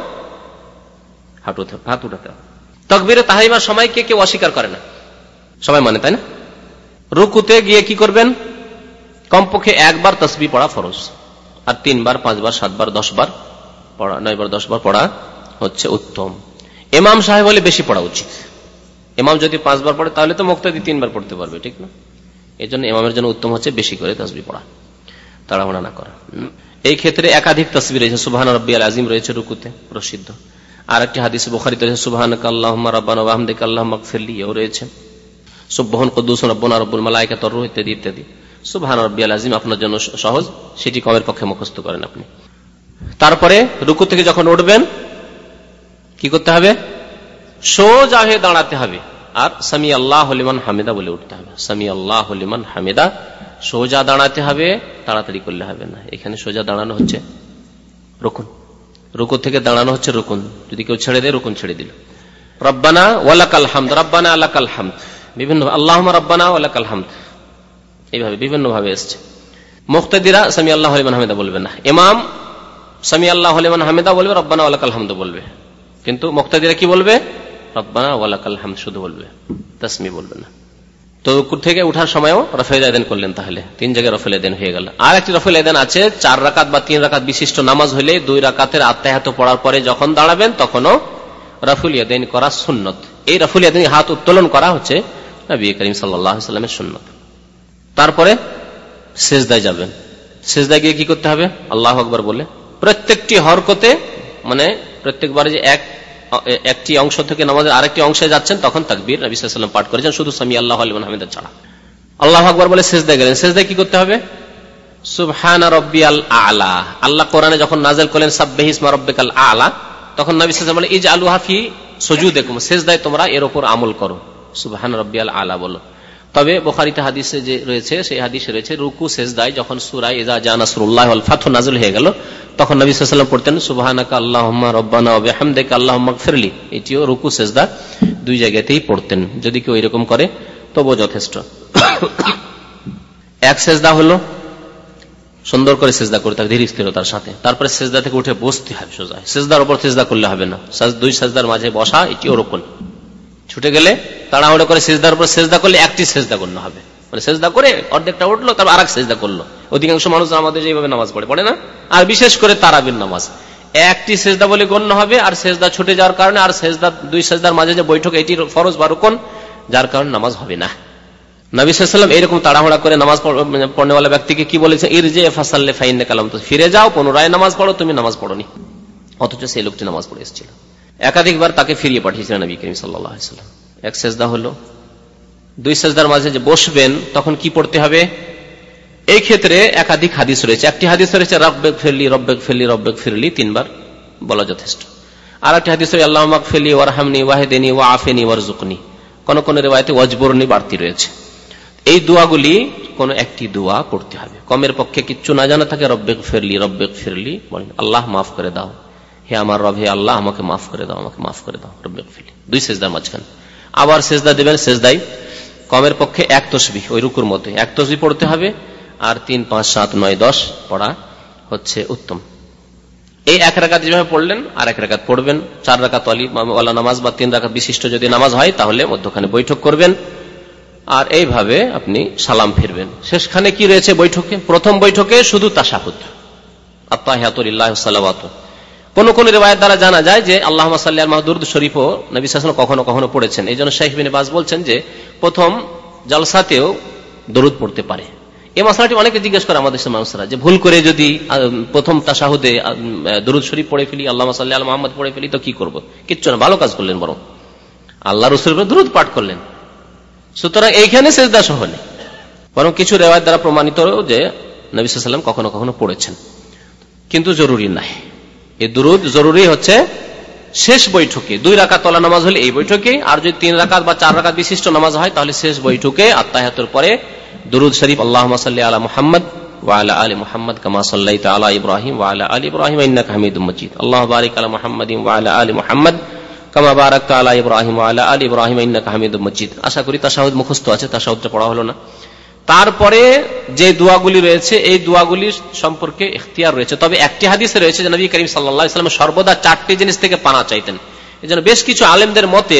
হাত উঠাতে হবে। তাকবীরে তাহরিমার সময় কে কেউ অস্বীকার করে না, সবাই মানে, তাই না? রুকুতে গিয়ে কি করবেন? কমপক্ষে একবার তাসবিহ পড়া ফরজ, আর 3 বার 5 বার 7 বার 10 বার পড়া, 9 বার 10 বার পড়া হচ্ছে উত্তম। ইমাম সাহেব হলে বেশি পড়া উচিত। ইমাম যদি 5 বার পড়ে তাহলে তো মুক্তাদি 3 বার পড়তে পারবে, ঠিক না? এই জন্য ইমামের জন্য উত্তম হচ্ছে বেশি করে তাসবিহ পড়া, তাড়াহুড়া না করা। এই ক্ষেত্রে একাধিক তাসবিহ রয়েছে, সুবহান রাব্বিয়াল আযীম রয়েছে রুকুতে, প্রসিদ্ধ। আর একটি হাদিসে বুখারীতে রয়েছে সুবহানাকা আল্লাহুম্মা রাব্বানা ওয়া বিহামদিকা আল্লাহুম্মা ইগফিরলি, এও রয়েছে। সুবহান কুদ্দুস রব্বুনা রব্বুল মালায়েকাতি ওয়ার রূহ ইত্যাদি ইত্যাদি। সুবহান রাব্বিয়াল আযীম আপনার জন্য সহজ, সেটি কমের পক্ষে মুখস্থ করেন আপনি। তারপরে রুকু থেকে যখন উঠবেন কি করতে হবে? সোজা হয়ে দাঁড়াতে হবে, আর সামি আল্লাহু লিমান হামিদা বলে উঠতে হবে। সামি আল্লাহু লিমান হামিদা, সোজা দাঁড়াতে হবে, তাড়াতাড়ি করলে হবে না। এখানে সোজা দাঁড়ানো হচ্ছে রুকুন, রুকু থেকে দাঁড়ানো হচ্ছে রুকুন। যদি কেউ ছেড়ে দেয়, রুকুন ছেড়ে দিল। রব্বানা ওয়ালাকাল হামদ, রব্বানা আলাকাল হামদ, বিভিন্ন আল্লাহুম্মা রব্বানা ওয়ালাকাল হামদ, এইভাবে বিভিন্ন ভাবে এসছে। মুক্তাদিরা সামি আল্লাহু লিমান হামিদা বলবে না, ইমাম সামি আল্লাহু লিমান হামিদা বলবে, রব্বানা ওয়ালাকাল হামদ বলবে, কিন্তু মুক্তাদিরা কি বলবে? রব্বানা ওয়ালাকাল হামদ শুধু বলবে, তাসমি বলবে না। তো রুকু থেকে উঠার সময়ও রফেল আদান করলেন, তাহলে 3 জায়গায় রফেল আদান হয়ে গেল। আর একটি রফেল আদান আছে 4 রাকাত বা 3 রাকাত বিশিষ্ট নামাজ হলে 2 রাকাতের আত্তাহিয়াত পড়ার পরে যখন দাঁড়াবেন তখনও রফুল আদান করা সুন্নত। এই রফুল আদান হাত উত্তোলন করা হচ্ছে নবী করিম সাল্লাল্লাহু আলাইহি ওয়াসাল্লামের সুন্নত। তারপরে সিজদায় যাবেন, সিজদায় গিয়ে কি করতে হবে? আল্লাহু আকবার বলে প্রত্যেকটি হরকতে, মানে প্রত্যেকবার যে একটি অংশ থেকে নামাজের আরেকটি অংশে যাচ্ছেন তখন তাকবীর নবী সাল্লাল্লাহু আলাইহি ওয়াসাল্লাম পাঠ করেছেন, শুধু সামি আল্লাহু লিমান হামিদা ছাড়া। আল্লাহু আকবার বলে সিজদায় গেলেন, সিজদায় কি করতে হবে? সুবহানা রাব্বিয়াল আ'লা। আল্লাহ কোরআনে যখন নাযিল করলেন সাব্বিহিসমা রাব্বিকাল আ'লা, তখন নবী সাল্লাল্লাহু আলাইহি ওয়াসাল্লাম বলে ইজআলুহা ফি সুজুদিকুম, সিজদায় তোমরা এর উপর আমল করো, সুবহানা রাব্বিয়াল আ'লা বলো। তবে বুখারীতে হাদিসে যে রয়েছে, সেই হাদিসে রয়েছে রুকু সিজদায় যখন সূরা ইজা জা নাসরুল্লাহ ওয়াল ফাতহু নাযিল হয়ে গেল তখন নবী সাল্লাল্লাহু আলাইহি ওয়াসাল্লাম পড়তেন সুবহানাকা আল্লাহুম্মা রাব্বানা ওয়া বিহামদিকা আল্লাহুম্মা ইগফিরলি। এটিও রুকু সিজদা 2 জায়গাতেই পড়তেন। যদি কেউ এরকম করে তবুও যথেষ্ট। এক সিজদা হলো, সুন্দর করে সিজদা করতে হবে ধীর স্থিরতার সাথে, তারপরে সিজদা থেকে উঠে বসতে হবে সোজা। সিজদার উপর সিজদা করলে হবে না, 2 সিজদার মাঝে বসা এটিও রুকুন। ছুটে গেলে তাড়াহুড়ো করে সিজদার উপর সিজদা করলে একটি সিজদা করতে হবে, মানে সিজদা করে অর্ধেকটা উঠলো তারপর আরেক সিজদা করলো। অধিকাংশ মানুষ আমাদের যেভাবে নামাজ পড়ে না, আর বিশেষ করে তারাবির নামাজ একটি সিজদা বলে গণ্য হবে, আর সিজদা ছুটে যাওয়ার কারণে আর সিজদা 2 সিজদার মাঝে যে বৈঠক এটি ফরজ বা রুকুন, যার কারণে নামাজ হবে না। নবী সাল্লাল্লাহু আলাইহি ওয়াসাল্লাম এরকম তাড়াহুড়া করে নামাজ পড়নেওয়ালা ব্যক্তিকে কি বলেছে? ইরজি ফাসাল্লি ফাইন্নাকা লাম তুস, ফিরে যাও, পুনরায় নামাজ পড়ো, তুমি নামাজ পড়োনি। অথচ সেই লোকটি নামাজ পড়ে এসেছিল। একাধিকবার তাকে ফিরিয়ে পাঠিয়েছিলেন নবী করিম সাল্লাল্লাহু আলাইহি ওয়াসাল্লাম। এক সিজদা হলো, 2 সিজদার মাঝে যে বসবেন তখন কি পড়তে হবে? এই ক্ষেত্রে একাধিক হাদিস রয়েছে। একটি হাদিস রয়েছে রব্বিক ফিরলি রব্বিক ফিরলি রব্বিক ফিরলি 3 বার বলা যথেষ্ট। আর একটি হাদিস রয়েছে আল্লাহুম্মা ইগফিরলি ওয়ারহামনি ওয়াহদিনি ওয়াআফিনি ওয়ারযুকনি। কোন কোন রিওয়ায়াতে ওয়াজবুরনি বাড়তি রয়েছে। এই দোয়াগুলি কোন একটি দোয়া পড়তে হবে। কমের পক্ষে কিচ্ছু না জানা থাকে রব্বিক ফিরলি বলেন, আল্লাহ মাফ করে দাও, হে আমার রব, হে আল্লাহ আমাকে মাফ করে দাও, আমাকে মাফ করে দাও, রব্বিক ফিরলি। 2 সিজদার মাঝখানে আবার সিজদা দিবেন, সিজদায় কমের পক্ষে 1 তাসবিহ, ওই রুকুর মধ্যে 1 তাসবিহ পড়তে হবে, আর 3, 5, 7, 9, 10 পড়া হচ্ছে উত্তম। এই 1 রাকাত যেভাবে পড়লেন আর 1 রাকাত পড়বেন। 4 রাকাত ওয়ালা নামাজ বা 3 রাকাত বিশিষ্ট যদি নামাজ হয় তাহলে মধ্যখানে বৈঠক করবেন, আর এইভাবে আপনি সালাম ফিরবেন। শেষখানে কি রয়েছে বৈঠকে? প্রথম বৈঠকে শুধু তাশাহুদ, আত্তাহিয়াতু লিল্লাহি ওয়া সালাওয়াতু। কোন কোন রিওয়ায়াত দ্বারা জানা যায় যে আল্লাহুম্মা সাল্লি আলা দুরূদ শরীফও নবী সাল্লাল্লাহু আলাইহি ওয়াসাল্লাম কখনো কখনো পড়েছেন। এইজন্য শাইখ ইবনে বাজ বলছেন যে প্রথম জলসাতেও দরুদ পড়তে পারে। এই মাসলাটি অনেকে জিজ্ঞেস করে আমাদের দেশের মানুষরা, যে ভুল করে যদি প্রথম তাশাহুদে দরুদ শরীফ পড়ে ফেলি, আল্লাহুম্মা সাল্লি আলা মুহাম্মদ পড়ে ফেলি তো কি করব? কিচ্ছু না, ভালো কাজ করলেন, বরং আল্লাহ রাসূলের উপর দরুদ পাঠ করলেন। সুতরাং এইখানে সিজদা সহ নেই, বরং কিছু রিওয়ায়াত দ্বারা প্রমাণিত যে নবী সাল্লাল্লাহু আলাইহি ওয়াসাল্লাম কখনো কখনো পড়েছেন, কিন্তু জরুরি নাই। এই দরুদ জরুরি হচ্ছে শেষ বৈঠকে। 2 রাকাত ওয়ালা নামাজ হলে এই বৈঠকে, আর যদি 3 রাকাত বা 4 রাকাত বিশিষ্ট নামাজ হয় তাহলে শেষ বৈঠকে আত্তাহিয়াতুর পরে দরুদ শরীফ আল্লাহুম্মা সাল্লি আলা মুহাম্মদ ওয়া আলা আলি মুহাম্মদ কামা সাল্লাইতা আলা ইব্রাহিম ওয়া আলা আলি ইব্রাহিম ইন্নাকা হামিদুম মাজিদ। আল্লাহুম্মা বারিক আলা মুহাম্মাদিন ওয়া আলা আলি মুহাম্মদ কামা বারাকতা আলা ইব্রাহিম ওয়া আলা আলি ইব্রাহিম ইন্নাকা হামিদুম মাজিদ। আশা করি তাশাহুদ মুখস্থ আছে, তাশাহুদটা পড়া হলো না। তারপরে যে দোয়াগুলি রয়েছে এই দোয়াগুলি সম্পর্কে ইখতিয়ার রয়েছে, তবে একটি হাদিসে রয়েছে যে নবী করিম সাল্লাল্লাহু আলাইহি ওয়াসাল্লাম সর্বদা 4টি জিনিস থেকে পানা চাইতেন। এজন্য বেশ কিছু আলেমদের মতে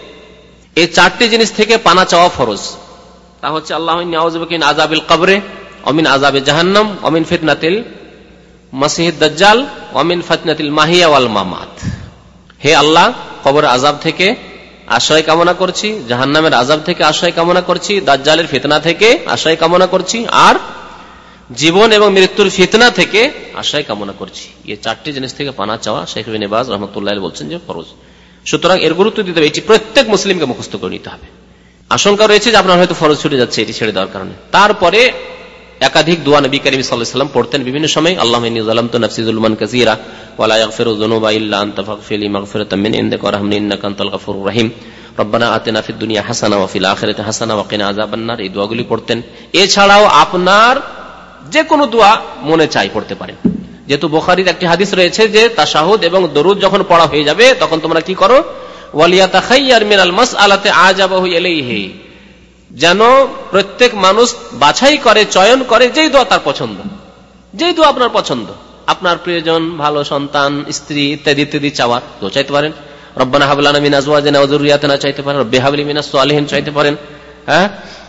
এই 4টি জিনিস থেকে পানা চাওয়া ফরজ। তা হচ্ছে আল্লাহুম্মা ইন্নী আউযু বিকা মিন আযাবিল কবরে ওয়া মিন আযাবি জাহান্নাম ওয়া মিন ফিতনাতিল মাসিহিদ দাজ্জাল ওয়া মিন ফিতনাতিল মাহিয়া ওয়াল মামাত। হে আল্লাহ, কবরের আযাব থেকে আশ্রয় কামনা করছি, জাহান্নামের আযাব থেকে আশ্রয় কামনা করছি, দাজ্জালের ফিতনা থেকে আশ্রয় কামনা করছি, আর জীবন এবং মৃত্যুর ফিতনা থেকে আশ্রয় কামনা করছি। এই 4টি জিনিস থেকে পানা চাওয়া শেখ ইবনে বাজ রাহমাতুল্লাহ আলাইহি বলছেন যে ফরজ। সুতরাং এর গুরুত্ব দিতে হবে, এটি প্রত্যেক মুসলিমকে মুখস্থ করে নিতে হবে। আশঙ্কা রয়েছে যে আপনার হয়তো ফরজ ছুটে যাচ্ছে এটি ছেড়ে দেওয়ার কারণে। তারপরে একাধিক দোয়া নবী করিম সাল্লাল্লাহু আলাইহি ওয়াসাল্লাম পড়তেন বিভিন্ন সময়। আল্লাহুম্মা ইন্নী যালামতু নাফসি যুলমান কাসীরা ওয়া লা ইয়াগফিরু যুনুবা ইল্লা আনতা ফাগফিরলি মাগফিরাতাম মিন ইনদিকা ওয়ারহামনি ইন্নাকা আনতাল গফুরুর রহিম। রব্বানা আতিনা ফিদ দুনিয়া হাসানা ওয়া ফিল আখিরাতি হাসানা ওয়া কিনা আযাবান নার। এই দোয়াগুলি পড়তেন। এছাড়াও আপনার যে কোনো দোয়া মনে চাই পড়তে পারেন। যেহেতু বুখারীর একটি হাদিস রয়েছে যে তাশাহুদ এবং দরুদ যখন পড়া হয়ে যাবে তখন তোমরা কি করো? ওয়ালিয়াতাখাইয়ার মিনাল মাসআলাতি আজাবাহু ইলাইহি, যেন প্রত্যেক মানুষ বাছাই করে, চয়ন করে যেই দোয়া তার পছন্দ, যেই দোয়া আপনার পছন্দ, আপনার প্রিয়জন, ভালো সন্তান, স্ত্রী ইত্যাদি ইত্যাদি চাওয়ার দোয়া চাইতে পারেন। রব্বানা হাব লানা মিন আজওয়াজিনা ওয়া যুররিয়াতিনা চাইতে পারেন, রব্বি হাব লি মিনাস সালিহিন চাইতে পারেন, হ্যাঁ,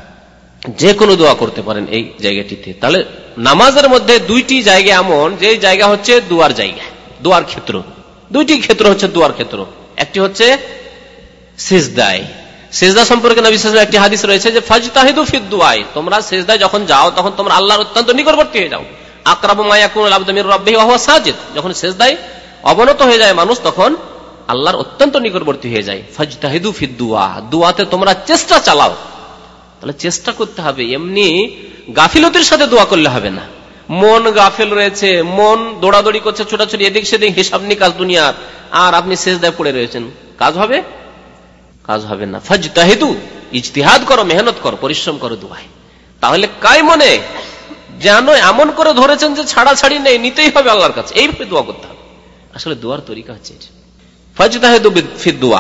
যে কোনো দোয়া করতে পারেন এই জায়গাটিতে। তাহলে নামাজের মধ্যে দুইটি জায়গা এমন, যে জায়গা হচ্ছে দোয়ার জায়গা, দোয়ার ক্ষেত্র। দুইটি ক্ষেত্র হচ্ছে দোয়ার ক্ষেত্র। একটি হচ্ছে সিজদায়। সিজদা সম্পর্কে নবী সাল্লাল্লাহু আলাইহি ওয়াসাল্লাম একটি হাদিস রয়েছে যে ফাজতাহিদু ফিদ দুআ, তোমরা সিজদায় যখন যাও তখন তোমরা আল্লাহর অত্যন্ত নিকটবর্তী হয়ে যাও। আকরাবু মা ইয়াকুনুল আবদু মির রাব্বিহি ওয়া হুয়া সাজিদ, যখন সিজদায় অবনত হয়ে যায় মানুষ তখন আল্লাহর অত্যন্ত নিকটবর্তী হয়ে যায়। ফাজতাহিদু ফিদ দুআ, দুআতে তোমরা চেষ্টা চালাও। তাহলে চেষ্টা করতে হবে, এমনি গাফিলতির সাথে দোয়া করলে হবে না। মন গাফিল রয়েছে, মন দৌড়াদৌড়ি করছে, ছোটাছুটি এদিক সেদিক, হিসাব নিকাশ দুনিয়ার, আর আপনি সিজদায় পড়ে রয়েছেন, কাজ হবে? কাজ হবে না। ফাজতাহিদু, ইজতিহাদ করো, মেহনত করো, পরিশ্রম করো দোয়ায়। তাহলে কাই মনে যেন এমন করে ধরেছেন যে ছাড়াছাড়ি নেই, নিতেই হবে আল্লাহর কাছে, এইভাবে দোয়া করতে হবে। আসলে দোয়ার তরিকা হচ্ছে ফাজতাহিদু ফিদ দুআ,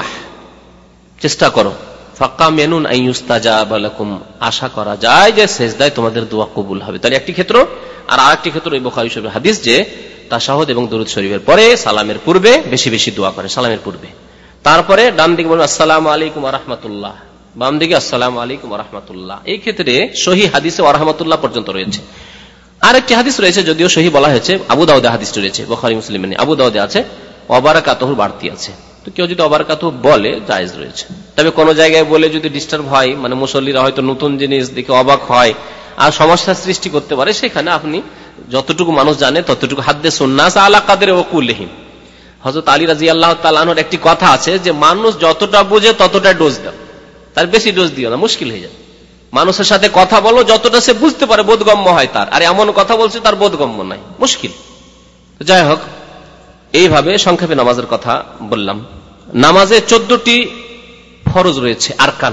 চেষ্টা করো। ফাকামিনুন আইয়ুস্তাজাবা লাকুম, আশা করা যায় যে সিজদায় তোমাদের দোয়া কবুল হবে। তাহলে একটি ক্ষেত্র। আর আরেকটি ক্ষেত্র এই বুখারী শরীফের হাদিস যে তাশাহুদ এবং দুরূদ শরীফের পরে সালামের পূর্বে বেশি বেশি দোয়া করে, সালামের পূর্বে। তারপরে ডান দিকে বলবেন আসসালামু আলাইকুম ওয়া রাহমাতুল্লাহ, বাম দিকে আসসালামু আলাইকুম ওয়া রাহমাতুল্লাহ। এই ক্ষেত্রে সহিহ হাদিসে ওয়া রাহমাতুল্লাহ পর্যন্ত রয়েছে। আরেকটি হাদিস রয়েছে, যদিও সহিহ বলা হয়েছে, আবু দাউদে হাদিসটি রয়েছে, বুখারী মুসলিমে নেই, আবু দাউদে আছে, ওয়া বারাকাতুহুর বাড়তি আছে। তো কেউ যদি ওয়া বারাকাতুহু বলে জায়েজ রয়েছে। তবে কোন জায়গায় বলে যদি ডিস্টার্ব হয়, মানে মুসল্লিরা হয়তো নতুন জিনিস দেখে অবাক হয় আর সমস্যার সৃষ্টি করতে পারে, সেখানে আপনি যতটুকু মানুষ জানে ততটুকু হাদ্দিসুন নাস আলা কাদরি উকুলিহিম। হযরত আলী রাদিয়াল্লাহু তাআলা আনহুর একটি কথা আছে যে মানুষ যতটা বুঝে ততটা ডোজ দাও, তার বেশি ডোজ দিও না, মুশকিল হয়ে যায়। মানুষের সাথে কথা বলো যতটা সে বুঝতে পারে, বোধগম্য হয় তার, আর এমন কথা বলছে তার বোধগম্য নাই, মুশকিল। যাই হোক, এইভাবে সংক্ষেপে নামাজের কথা বললাম। নামাজে 14টি ফরজ রয়েছে, আরকান।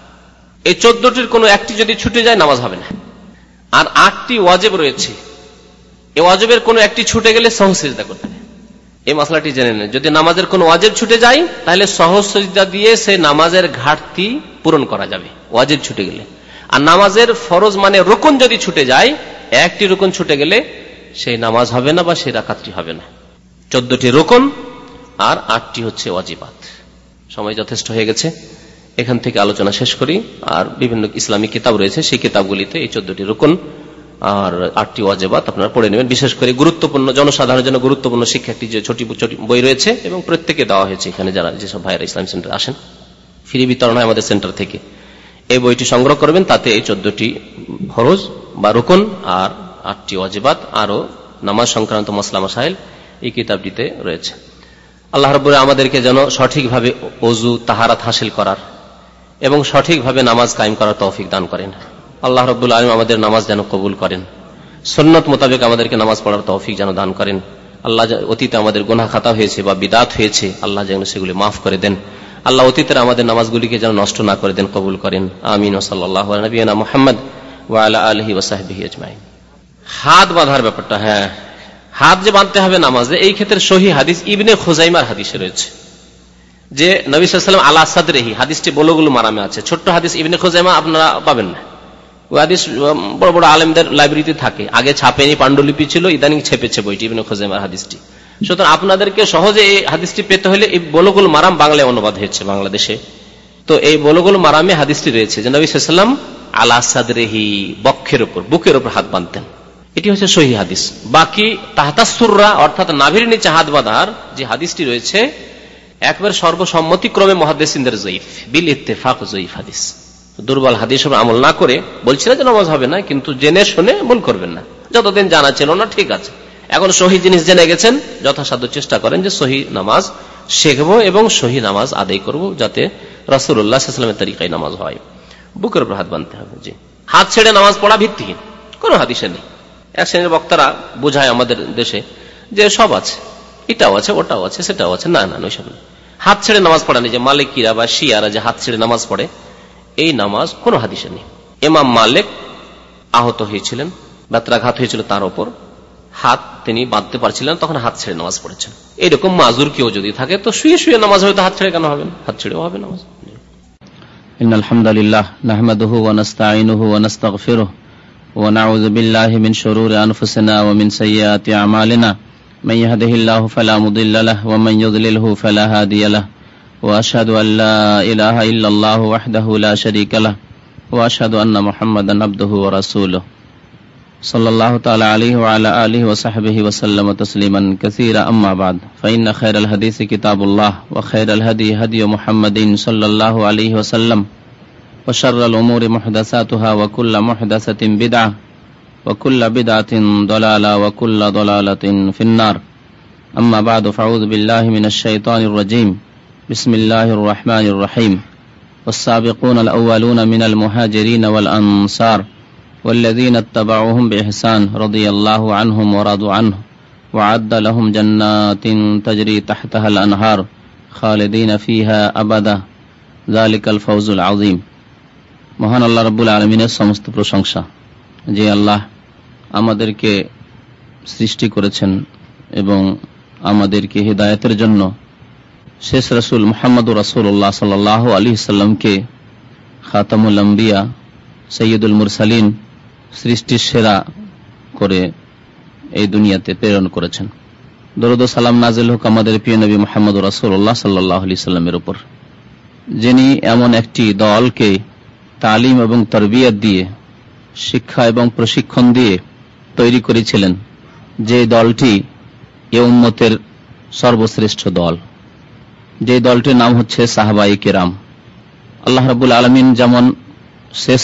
এই 14টির কোনো একটি যদি ছুটে যায় নামাজ হবে না। আর 8টি ওয়াজিব রয়েছে, এই ওয়াজিবের কোনো একটি ছুটে গেলে সহজ সিজদা করতে হবে। এই মশলাটি জেনে নেন, যদি নামাজের কোনো ওয়াজিব ছুটে যায় তাহলে সহজ সিজদা দিয়ে সে নামাজের ঘাটতি পূরণ করা যাবে, ওয়াজিব ছুটে গেলে। আর নামাজের ফরজ মানে রুকুন যদি ছুটে যায়, একটি রুকুন ছুটে গেলে সেই নামাজ হবে না বা সেই রাকাতটি হবে না। 14টি রুকুন আর 8টি হচ্ছে ওয়াজিবাত। সময় যথেষ্ট হয়ে গেছে, এখান থেকে আলোচনা শেষ করি। আর বিভিন্ন ইসলামী কিতাব রয়েছে, সেই কিতাবগুলিতে এই 14টি রুকুন আর 8টি ওয়াজিবাত আপনারা পড়ে নেবেন। বিশেষ করে গুরুত্বপূর্ণ, জনসাধারণের জন্য গুরুত্বপূর্ণ শিক্ষা একটি যে ছোটি ছোটি বই রয়েছে এবং প্রত্যেকে দেওয়া হয়েছে। এখানে যারা যেসব ভাইয়েরা ইসলাম সেন্টার আসেন, ফ্রি বিতরণ হয় আমাদের সেন্টার থেকে। এই বইটি সংগ্রহ করবেন, তাতে এই 14টি ফরজ বা রুকুন আর 8টি ওয়াজিবাত আরো নামাজ সংক্রান্ত মাসলা মাসাইল এই কিতাবটিতে রয়েছে। আল্লাহ রাব্বুল আমাদেরকে যেন সঠিকভাবে ওযু তাহারাত হাসিল করার এবং সঠিকভাবে নামাজ কায়েম করার তৌফিক দান করেন। আল্লাহ রাব্বুল আলামিন আমাদের নামাজ যেন কবুল করেন, সুন্নাত মোতাবেক আমাদেরকে নামাজ পড়ার তৌফিক যেন দান করেন। আল্লাহ অতীতে আমাদের গুনাহ খাতা হয়েছে বা বিদাত হয়েছে, আল্লাহ যেন সেগুলি মাফ করে দেন। আল্লাহ অতীতের আমাদের নামাজগুলিকে যেন নষ্ট না করে দেন, কবুল করেন। আমিন। ওয়া সাল্লাল্লাহু আলা নবিয়িনা মুহাম্মদ ওয়া আলা আলিহি ওয়া সাহবিহি আজমাইন। হাত বাঁধার ব্যাপারটা, হ্যাঁ, হাত যে বাঁধতে হবে নামাজে, এই ক্ষেত্রে সহিহ হাদিস ইবনে খুজাইমার হাদিসে রয়েছে যে নবী সাল্লাল্লাহু আলাইহি ওয়াসাল্লাম আলা সাদরিহি, হাদিসটি বলগুলো মারামে আছে, ছোট্ট হাদিস, ইবনে খুজাইমা আপনারা পাবেন না। ওই হাদিস বড় বড় আলেমদের লাইব্রেরিতে থাকে, আগে ছাপেনি, পাণ্ডুলিপি ছিল, ইদানিং ছেপেছে বইটি ইবনে খুজাইমার হাদিসটি। সুতরাং আপনাদেরকে সহজে এই হাদিসটি পেতে হলে এই বলগুল মারাম বাংলায় অনুবাদ হয়েছে বাংলাদেশে। তো এই বলগুল মারামে হাদিসটি রয়েছে যে নবী সাল্লাল্লাহু আলাইহি ওয়াসাল্লাম আলা সাদরিহি, বক্ষের উপর, বুকের উপর হাত বাঁধতেন। এটি হচ্ছে সহিহ হাদিস। বাকি তাহতাসুররা অর্থাৎ নাভির নিচে হাত বাঁধার যে হাদিসটি রয়েছে, একবার সর্বসম্মতিক্রমে মুহাদ্দিসিনদের জয়ীফ, বিল ইত্তেফাক জয়ীফ হাদিস। দুর্বল হাদিস আমল না করে, বলছি না যে নামাজ হবে না, কিন্তু জেনে শুনে ভুল করবেন না। যতদিন জানা ছিল না ঠিক আছে, এখন সহি জিনিস জেনে গেছেন, যথাসাধ্য চেষ্টা করেন যে সহি নামাজ শিখবো এবং সহি নামাজ আদায় করব, যাতে রাসূলুল্লাহ সাল্লাল্লাহু আলাইহি ওয়াসাল্লামের তরিকায় নামাজ হয়। বুকের উপর হাত বাঁধতে হবে। জি, হাত ছেড়ে নামাজ পড়া ভিত্তিহীন, কোনো হাদিসে নেই। এক শ্রেণীর বক্তারা বোঝায় আমাদের দেশে যে সব আছে, এটাও আছে, ওটাও আছে, সেটাও আছে। না না, ওইসব না। হাত ছেড়ে নামাজ পড়া নেই, যে মালিকিরা বা শিয়ারা যে হাত ছেড়ে নামাজ পড়ে, এই নামাজ কোনো হাদিসে নেই। ইমাম মালিক আহত হয়েছিলেন, বেত্রাঘাত হয়েছিল তার উপর, হাত তিনি বাঁধতে পারছিলেন, তখন হাত ছেড়ে নামাজ পড়েছেন। এরকম মাজুর কেউ যদি থাকে তো শুয়ে শুয়ে নামাজ হবে, তো হাত ছেড়ে কেন হবে? হাত ছেড়েও হবে নামাজ। ইন্নাল হামদালিল্লাহ নাহমাদুহু ওয়া নাস্তাঈনুহু ওয়া নাস্তাগফিরুহু ওয়া নাউযু বিল্লাহি মিন শুরুরি আনফুসিনা ওয়া মিন সাইয়্যাতি আমালিনা মান ইয়াহদিহিল্লাহু ফালা মুদিল্লা লাহু ওয়া মান ইউদ্লিলহু ফালা হাদিয়া লাহু ওয়া আশহাদু আল লা ইলাহা ইল্লাল্লাহু ওয়াহদাহু লা শারীকা লাহু ওয়া আশহাদু আন্না মুহাম্মাদান আবদুহু ওয়া রাসূলুহু সাল্লাল্লাহু তাআলা আলাইহি ওয়া আলা আলিহি ওয়া সাহবিহি ওয়া সাল্লামা তাসলিমান কাসীরা, আম্মা বা'দ, ফাইন্না খায়রাল হাদিসি কিতাবুল্লাহ ওয়া খায়রাল হাদী হাদিয়ু মুহাম্মাদিন সাল্লাল্লাহু আলাইহি ওয়া সাল্লাম ওয়া শাররাল উমুরি মুহদাসাতুহা ওয়া কুল্লু মুহদাসাতিন বিদআহ ওয়া কুল্লু বিদআতিন দালালা ওয়া কুল্লু দালালাতিন ফিন-নার। আম্মা বা'দু, ফাআউযু বিল্লাহি মিনাশ শাইতানির রাজীম। বিসমিল্লাহির রাহমানির রহিম। ওয়াস-সাবিকুনাল আউওয়ালুনা মিনাল মুহাজিরিন ওয়াল আনসার والذين اتبعوهم بإحسان رضي الله عنهم ورضوا عنه وأعد لهم جنات تجري تحتها الأنهار خالدين فيها أبدا ذلك الفوز العظيم। মহান আল্লাহ রাব্বুল আলামিনের সমস্ত প্রশংসা, যে আল্লাহ আমাদেরকে সৃষ্টি করেছেন এবং আমাদেরকে হিদায়াতের জন্য শেষ রাসূল মুহাম্মদুর রাসূলুল্লাহ সাল্লাল্লাহু আলাইহি সাল্লামকে খাতামুল আম্বিয়া সৈয়দুল মুরসালিন, সৃষ্টির সেরা করে এই দুনিয়াতে প্রেরণ করেছেন। দরুদ ও সালাম নাজিল হোক আমাদের প্রিয় নবী মুহাম্মদুর রাসূলুল্লাহ সাল্লাল্লাহু আলাইহি সাল্লামের উপর, যিনি এমন একটি দলকে তালিম এবং তরবিয়ত দিয়ে, শিক্ষা এবং প্রশিক্ষণ দিয়ে তৈরি করেছিলেন, যে দলটি এ উম্মতের সর্বশ্রেষ্ঠ দল, যে দলটির নাম হচ্ছে সাহাবায়ে কেরাম। আল্লাহ রাব্বুল আলামিন যেমন শেষ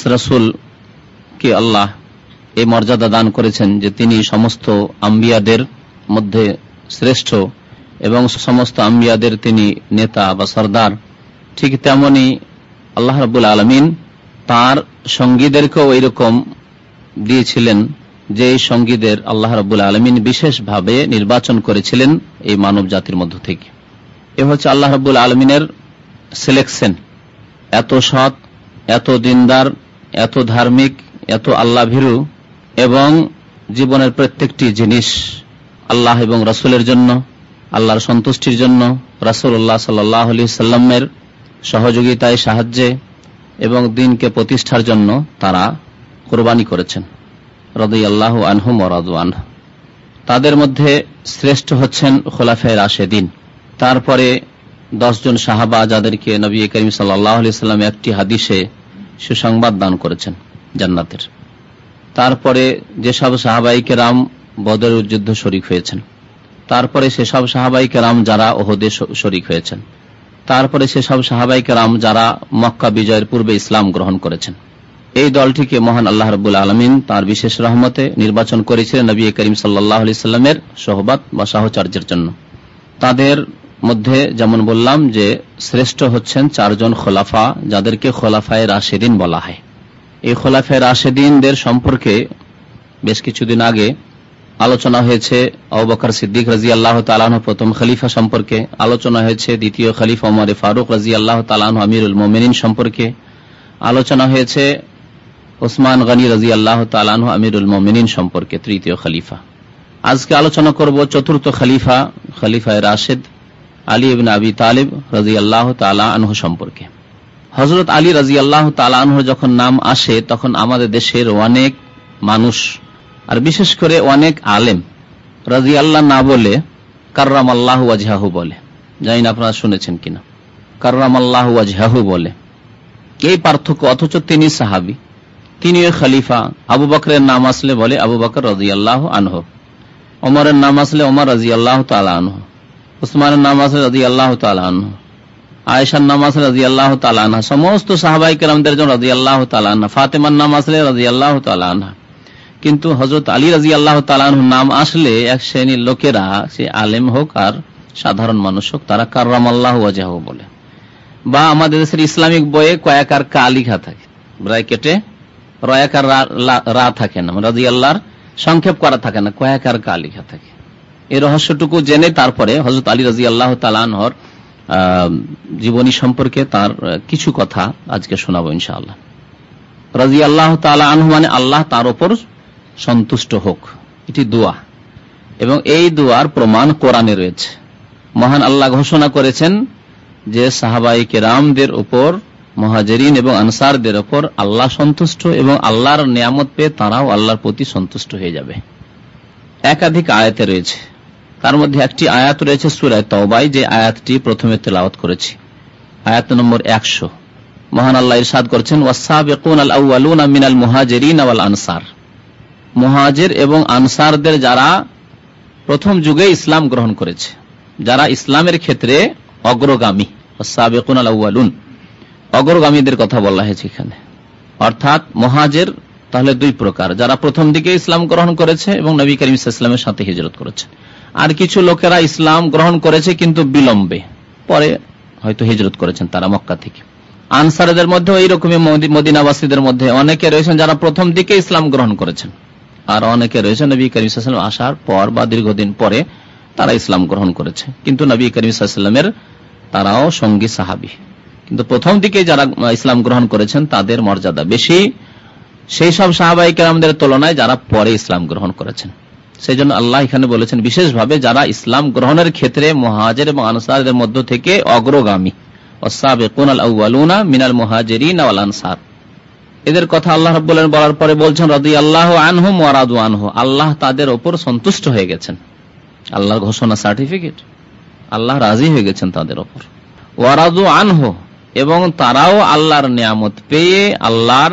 রাসূলকে আল্লাহ এই মর্যাদা দান করেছেন যে তিনি সমস্ত আম্বিয়াদের মধ্যে শ্রেষ্ঠ এবং সমস্ত আম্বিয়াদের তিনি নেতা বা সরদার, ঠিক তেমনি আল্লাহ রাব্বুল আলামিন তার সঙ্গীদেরকেও এইরকম দিয়েছিলেন, যে সঙ্গীদের আল্লাহ রাব্বুল আলামিন বিশেষভাবে নির্বাচন করেছিলেন এই মানব জাতির মধ্য থেকে। এ হচ্ছে আল্লাহ রাব্বুল আলামিনের সিলেকশন। এত সৎ, এত দিনদার, এত ধার্মিক, এত আল্লাহ ভীরু এবং জীবনের প্রত্যেকটি জিনিস আল্লাহ এবং রাসূলের জন্য, আল্লাহর সন্তুষ্টির জন্য, রাসূলুল্লাহ সাল্লাল্লাহু আলাইহি সাল্লামের সহযোগিতায়, সাহায্যে এবং দ্বীনকে প্রতিষ্ঠার জন্য তারা কুরবানি করেছেন। রাদিয়াল্লাহু আনহুম ওয়া রাদু আনহু। তাদের মধ্যে শ্রেষ্ঠ হচ্ছেন খুলাফায়ে রাশেদিন। তারপরে 10 জন সাহাবা, যাদেরকে নবী করিম সাল্লাল্লাহু আলাইহি সাল্লাম একটি হাদিসে সুসংবাদ দান করেছেন জান্নাতের। তারপরে যেসব সাহাবায়ে কেরাম বদরের যুদ্ধে শরীক হয়েছেন, তারপরে সেসব সাহাবায়ে কেরাম যারা উহুদে শরীক হয়েছেন, তারপরে সেসব সাহাবায়ে কেরাম যারা মক্কা বিজয়ের পূর্বে ইসলাম গ্রহণ করেছেন। এই দলটিকে মহান আল্লাহ রাব্বুল আলামিন তার বিশেষ রহমতে নির্বাচন করেছিলেন নবী করিম সাল্লাল্লাহু আলাইহি সাল্লামের সোহবত বা সাহচর্যের জন্য। তাদের মধ্যে যেমন বললাম যে শ্রেষ্ঠ হচ্ছেন 4 জন খোলাফা, যাদেরকে খোলাফায়ে রাশেদিন বলা হয়। এই খোলাফায়ে রাশেদিনদের সম্পর্কে বেশ কিছুদিন আগে আলোচনা হয়েছে। আবু বকর সিদ্দিক রাদিয়াল্লাহু তাআলা আনহু প্রথম খলিফা সম্পর্কে আলোচনা হয়েছে, দ্বিতীয় খলিফা ওমর ফারুক রাদিয়াল্লাহু তাআলা আনহু আমিরুল মুমিনিন সম্পর্কে আলোচনা হয়েছে, ওসমান গনি রাদিয়াল্লাহু তাআলা আনহু আমিরুল মুমিনিন সম্পর্কে তৃতীয় খলিফা। আজকে আলোচনা করব চতুর্থ খলিফা, খলিফায়ে রাশেদ আলী ইবনে আবি তালিব রাদিয়াল্লাহু তাআলা আনহু সম্পর্কে। হযরত আলী রাদিয়াল্লাহু তাআলা আনহু যখন নাম আসে, তখন আমাদের দেশের অনেক মানুষ আর বিশেষ করে অনেক আলেম রাদিয়াল্লাহ না বলে কাররামাল্লাহু ওয়াজহাহু বলে। জানি না আপনারা শুনেছেন কিনা, কাররামাল্লাহু ওয়াজহাহু বলে। এই পার্থক্য, অথচ তিনি সাহাবী, তিনিও খলিফা। আবু বকরের নাম আসলে বলে আবু বকর রাদিয়াল্লাহু আনহু, ওমরের নাম আসলে ওমর রাদিয়াল্লাহু তাআলা আনহু, উসমানের নাম আসলে রাদিয়াল্লাহু তাআলা আনহু, আয়েশার নাম আসলে রাদিয়াল্লাহু তাআলা আনহা, সমস্ত সাহাবায়ে কেরামদের জন্য রাদিয়াল্লাহু তাআলা আনহা, ফাতেমার নাম আসলে রাদিয়াল্লাহু তাআলা আনহা। কিন্তু হযরত আলী রাদিয়াল্লাহু তাআলা আনহুর নাম আসলে এক শ্রেণীর লোকেরা, সে আলেম হোক আর সাধারণ মানুষ হোক, তারা কাররামাল্লাহু ওয়াজহাহু বলে। বা আমাদের দেশের ইসলামিক বইয়ে কয়েকার কা লেখা থাকে, ব্র্যাকেটে রয়াকার রা থাকে না, রাদিয়াল্লাহর সংক্ষেপ করা থাকে না, কয়েকার কা লেখা থাকে। এই রহস্যটুকু জেনে তারপরে হযরত আলী রাদিয়াল্লাহু তাআলা আনহুর জীবনী সম্পর্কে তার কিছু কথা আজকে শোনাবো ইনশাআল্লাহ। রাদিয়াল্লাহু তাআলা আনহু মানে আল্লাহ তার উপর সন্তুষ্ট হোক, এটি দোয়া। এবং এই দুয়ার প্রমাণ কোরআনে রয়েছে। মহান আল্লাহ ঘোষণা করেছেন যে সাহাবায়ে কেরামদের উপর, মুহাজিরিন এবং আনসারদের উপর আল্লাহ সন্তুষ্ট এবং আল্লাহর নিয়ামত পেয়ে তারাও আল্লাহর প্রতি সন্তুষ্ট হয়ে যাবে। একাধিক আয়াতে রয়েছে, তার মধ্যে একটি আয়াত রয়েছে সূরা তাওবায়, যে আয়াতটি প্রথমে তেলাওয়াত করেছি, আয়াত নম্বর 100। মহান আল্লাহ ইরশাদ করেছেন, ওয়াস-সাবিকুনাল আউয়ালুনা মিনাল মুহাজিরিন ওয়াল আনসার, মুহাজির এবং আনসারদের যারা প্রথম যুগে ইসলাম গ্রহণ করেছে, যারা ইসলামের ক্ষেত্রে অগ্রগামী, ওয়াস-সাবিকুনাল আউয়ালুন, অগ্রগামীদের কথা বলা হয়েছে এখানে। অর্থাৎ মুহাজির তাহলে দুই প্রকার, যারা প্রথম দিকে ইসলাম গ্রহণ করেছে এবং নবী করিম সাল্লাল্লাহু আলাইহি ওয়াসাল্লামের সাথে হিজরত করেছে। আর কিছু লোকেরা ইসলাম গ্রহণ করেছে কিন্তু বিলম্বে, পরে হয়তো হিজরত করেছেন তারা মক্কা থেকে। আনসারদের মধ্যে এইরকমই মদিনাবাসীদের মধ্যে অনেকে রয়েছেন যারা প্রথম দিকে ইসলাম গ্রহণ করেছেন, আর অনেকে রয়েছেন নবী করিম সাল্লাল্লাহু আলাইহি ওয়াসাল্লাম আসার পর বা দীর্ঘদিন পরে তারা ইসলাম গ্রহণ করেছে, কিন্তু নবী করিম সাল্লাল্লাহু আলাইহি ওয়াসাল্লামের তারাও সঙ্গী সাহাবী, কিন্তু প্রথম দিকে যারা ইসলাম গ্রহণ করেছেন তাদের মর্যাদা বেশি সেই সব সাহাবায়ে কেরামদের তুলনায় যারা পরে ইসলাম গ্রহণ করেছেন। সেই জন্য আল্লাহ এখানে বলেছেন বিশেষভাবে যারা ইসলাম গ্রহণের ক্ষেত্রে মুহাজির এবং আনসারদের মধ্য থেকে অগ্রগামী, ওয়াস-সাবিকুনাল আউয়ালুনা মিনাল মুহাজিরিন ওয়াল আনসার, এদের কথা আল্লাহ রাব্বুল আলামিন বলার পরে বলছেন রাদিয়াল্লাহু আনহুম ওয়া রাদু আনহু, আল্লাহ তাদের উপর সন্তুষ্ট হয়ে গেছেন। আল্লাহর ঘোষণা, সার্টিফিকেট, আল্লাহ রাজি হয়ে গেছেন তাদের উপর। ওয়া রাদু আনহু, এবং তারাও আল্লাহর নিয়ামত পেয়ে, আল্লাহর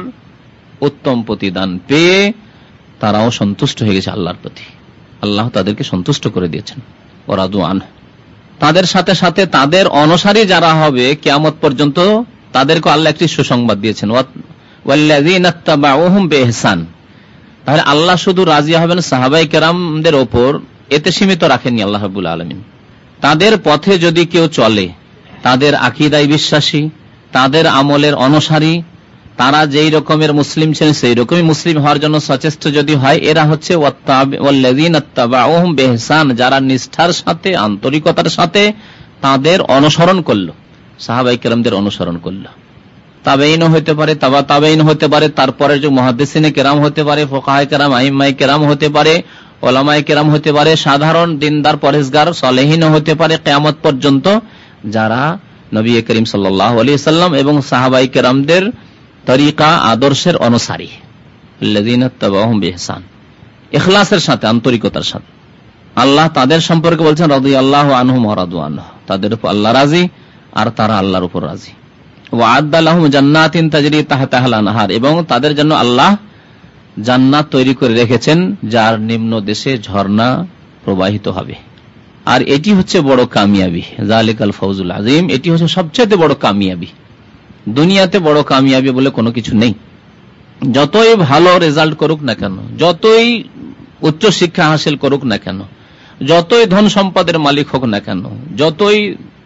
উত্তম প্রতিদান পেয়ে তারাও সন্তুষ্ট হয়ে গেছে আল্লাহর প্রতি, আল্লাহ তাদেরকে সন্তুষ্ট করে দিয়েছেন। ওয়া রাদু আনহু, তাদের সাথে সাথে তাদের অনুসারী যারা হবে কিয়ামত পর্যন্ত তাদেরকে আল্লাহ একটি সুসংবাদ দিয়েছেন, ওয়াল্লাযীনা ইত্তাবাউহুম বিইহসান। তাহলে আল্লাহ শুধু রাজি হবেন সাহাবায়ে কেরামদের উপর, এতে সীমিত রাখেননি আল্লাহ রাব্বুল আলামিন। তাদের পথে যদি কেউ চলে, তাদের আকীদায় বিশ্বাসী, তাদের আমলের অনুসারী, তারা যেই রকমের মুসলিম ছিলেন সেই রকমই মুসলিম হওয়ার জন্য সচেষ্ট যদি হয়, এরা হচ্ছে ওয়াল্লাযীনা ইত্তাবাউহুম বিইহসান, যারা নিষ্ঠার সাথে, আন্তরিকতার সাথে তাদের অনুসরণ করলো, সাহাবায়ে কেরামদের অনুসরণ করলো। তাবেঈনও হতে পারে, তাবা তাবেঈন হতে পারে, তারপরে যে মুহাদ্দিসিনে কেরাম হতে পারে, ফুকাহায়ে কেরাম, আইম্মায়ে কেরাম হতে পারে, উলামায়ে কেরাম হতে পারে, সাধারণ দিনদার পরহেজগার সালেহিনও হতে পারে, কিয়ামত পর্যন্ত যারা নবী করিম সাল্লাল্লাহু আলাইহি ওয়াসাল্লাম এবং সাহাবায়ে কেরামদের তরিকা আদর্শের অনুসারী, আল্লাযীনা ইত্তাবাউহুম বিইহসান, ইখলাসের সাথে, আন্তরিকতার সাথে। আল্লাহ তাদের সম্পর্কে বলছেন রাদিয়াল্লাহু আনহুম ওয়া রাদু আনহু, তাদের উপর আল্লাহ রাজি আর তারা আল্লাহর উপর রাজি। ওয়া আ'আদ্দা লাহুম জান্নাতিন তাজরি তাহতাহাল আনহার, এবং তাদের জন্য আল্লাহ জান্নাত তৈরি করে রেখেছেন যার নিম্ন দেশে ঝর্ণা প্রবাহিত হবে। আর এটি হচ্ছে বড় কামিয়াবি, যালিকাল ফাউজুল আযীম, এটি হচ্ছে সবচেয়ে বড় কামিয়াবি। দুনিয়াতে বড় কামিয়াবি বলে কোনো কিছু নেই। যতই ভালো রেজাল্ট করুক না কেন, যতই উচ্চ শিক্ষা হাসিল করুক না কেন, যতই ধন সম্পদের মালিক হোক না কেন, যতই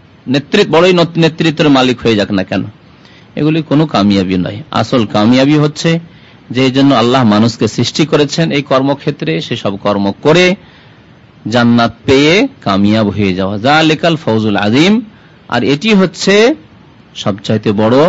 বড়ই নেতৃত্বের মালিক হয়ে যাক না কেন, এগুলি কোনো কামিয়াবি নয়। আসল কামিয়াবি হচ্ছে যে জন্য আল্লাহ মানুষকে সৃষ্টি করেছেন এই কর্মক্ষেত্রে, সেসব কর্ম করে জান্নাত পেয়ে কামিয়াব হয়ে যাওয়া, যালিকাল ফাউজুল আযীম। আর এটি হচ্ছে সবচাইতে বড়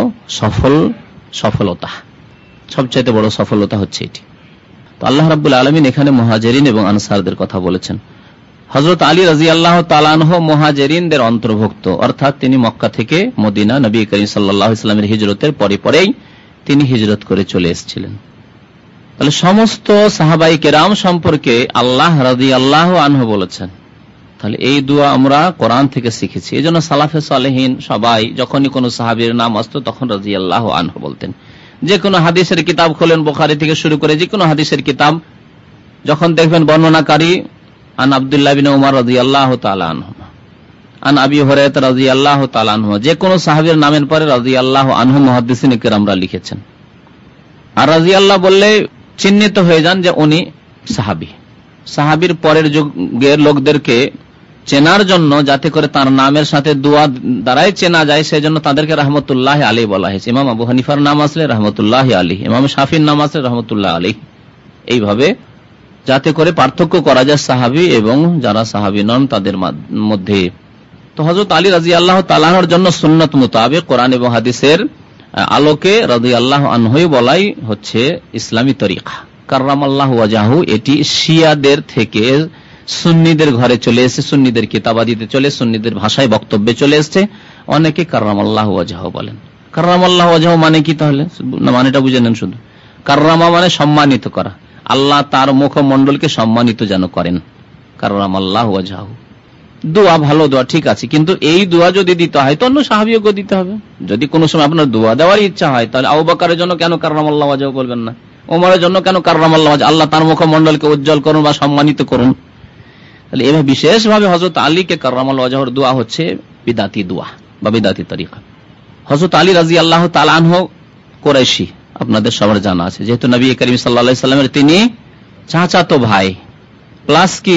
সফলতা, সবচাইতে বড় সফলতা হচ্ছে এটি। তো আল্লাহ রাব্বুল আলামিন এখানে মুহাজিরিন এবং আনসারদের কথা বলেছেন। হযরত আলী রাদিয়াল্লাহু তাআলা আনহু মুহাজিরিনদের অন্তর্ভুক্ত, অর্থাৎ তিনি মক্কা থেকে মদিনা নবী করিম সাল্লাল্লাহু আলাইহি ওয়াসাল্লামের হিজরতের পরেই তিনি হিজরত করে চলে এসেছিলেন। তাহলে সমস্ত সাহাবায়ে কেরাম সম্পর্কে আল্লাহ রাদিয়াল্লাহু আনহু বলেছেন। তাহলে এই দোয়া আমরা কোরআন থেকে শিখেছি। এজন্য সালাফে সালেহিন সবাই যখনই কোনো সাহাবীর নাম আসতো তখন রাদিয়াল্লাহু আনহু বলতেন। যে কোনো হাদিসের কিতাব খোলেন, বুখারী থেকে শুরু করে যে কোনো হাদিসের কিতাব, যখন দেখবেন বর্ণনাকারী আন আব্দুল্লাহ বিন উমর রাদিয়াল্লাহু তাআলা আনহু, আন আবি হুরায়রা রাদিয়াল্লাহু তাআলা আনহু, যে কোনো সাহাবীর নামের পরে রাদিয়াল্লাহু আনহু মুহাদ্দিসিনে কেরামরা লিখেছেন। আর রাদিয়াল্লাহু বললে চিহ্নিত হয়ে যান যে উনি সাহাবী। সাহাবীর পরের যুগের লোকদেরকে চেনার জন্য, যাতে করে তার নামের সাথে দোয়া দ্বারাই চেনা যায়, সেজন্য তাদেরকে রাহমাতুল্লাহ আলাইহি বলা হয়েছে। ইমাম আবু হানিফার নাম আসলে রাহমাতুল্লাহ আলাইহি, ইমাম শাফির নাম আসলে রাহমাতুল্লাহ আলাইহি, এইভাবে যাতে করে পার্থক্য করা যায় সাহাবী এবং যারা সাহাবী নন তাদের মধ্যে। তো হযরত আলী রাদিয়াল্লাহু তাআলা আনহুর জন্য সুন্নাত মোতাবেক কোরআন এবং হাদিসের আলোকে রাদিয়াল্লাহু আনহু বলাই হচ্ছে ইসলামী তরিকা। কাররামাল্লাহু ওয়াজহাহু, এটি শিয়াদের থেকে সুন্নিদের ঘরে চলে এসে, সুন্নিদের কিতাবাদিতে চলে, সুন্নিদের ভাষায় বক্তব্যে চলে এসছে। অনেকে কাররামাল্লাহু ওয়াজহু বলেন। কাররামাল্লাহু ওয়াজহু মানে কি তাহলে? মানেটা বুঝে নেন। শুধু কাররামা মানে সম্মানিত করা, আল্লাহ তার মুখমণ্ডলকে সম্মানিত যেন করেন, কাররামাল্লাহু ওয়াজহু। দোয়া ভালো, দোয়া ঠিক আছে, কিন্তু এই দোয়া যদি দিতে হয় তো অন্য সাহাবীকে দিতে হবে। যদি কোনো সময় আপনার দোয়া দেওয়ার ইচ্ছা হয় তাহলে আবু বকরের জন্য কেন কাররামাল্লাহু ওয়াজহু বলবেন না? ওমরের জন্য কেন কাররামাল্লাহু ওয়াজহু? আল্লাহ তার মুখমণ্ডলকে উজ্জ্বল করুন বা সম্মানিত করুন। তাহলে এভাবে বিশেষভাবে হযরত আলীকে কাররামাল্লাহু ওয়াজহুর দোয়া হচ্ছে বিদাতি দোয়া বা বিদাতি তরিকা। হযরত আলী রাদিয়াল্লাহু তাআলা আনহু কুরাইশি, আপনাদের সবার জানা আছে, যেহেতু নবী করিম সাল্লাল্লাহু আলাইহি সাল্লামের তিনি চাচাতো ভাই প্লাস কি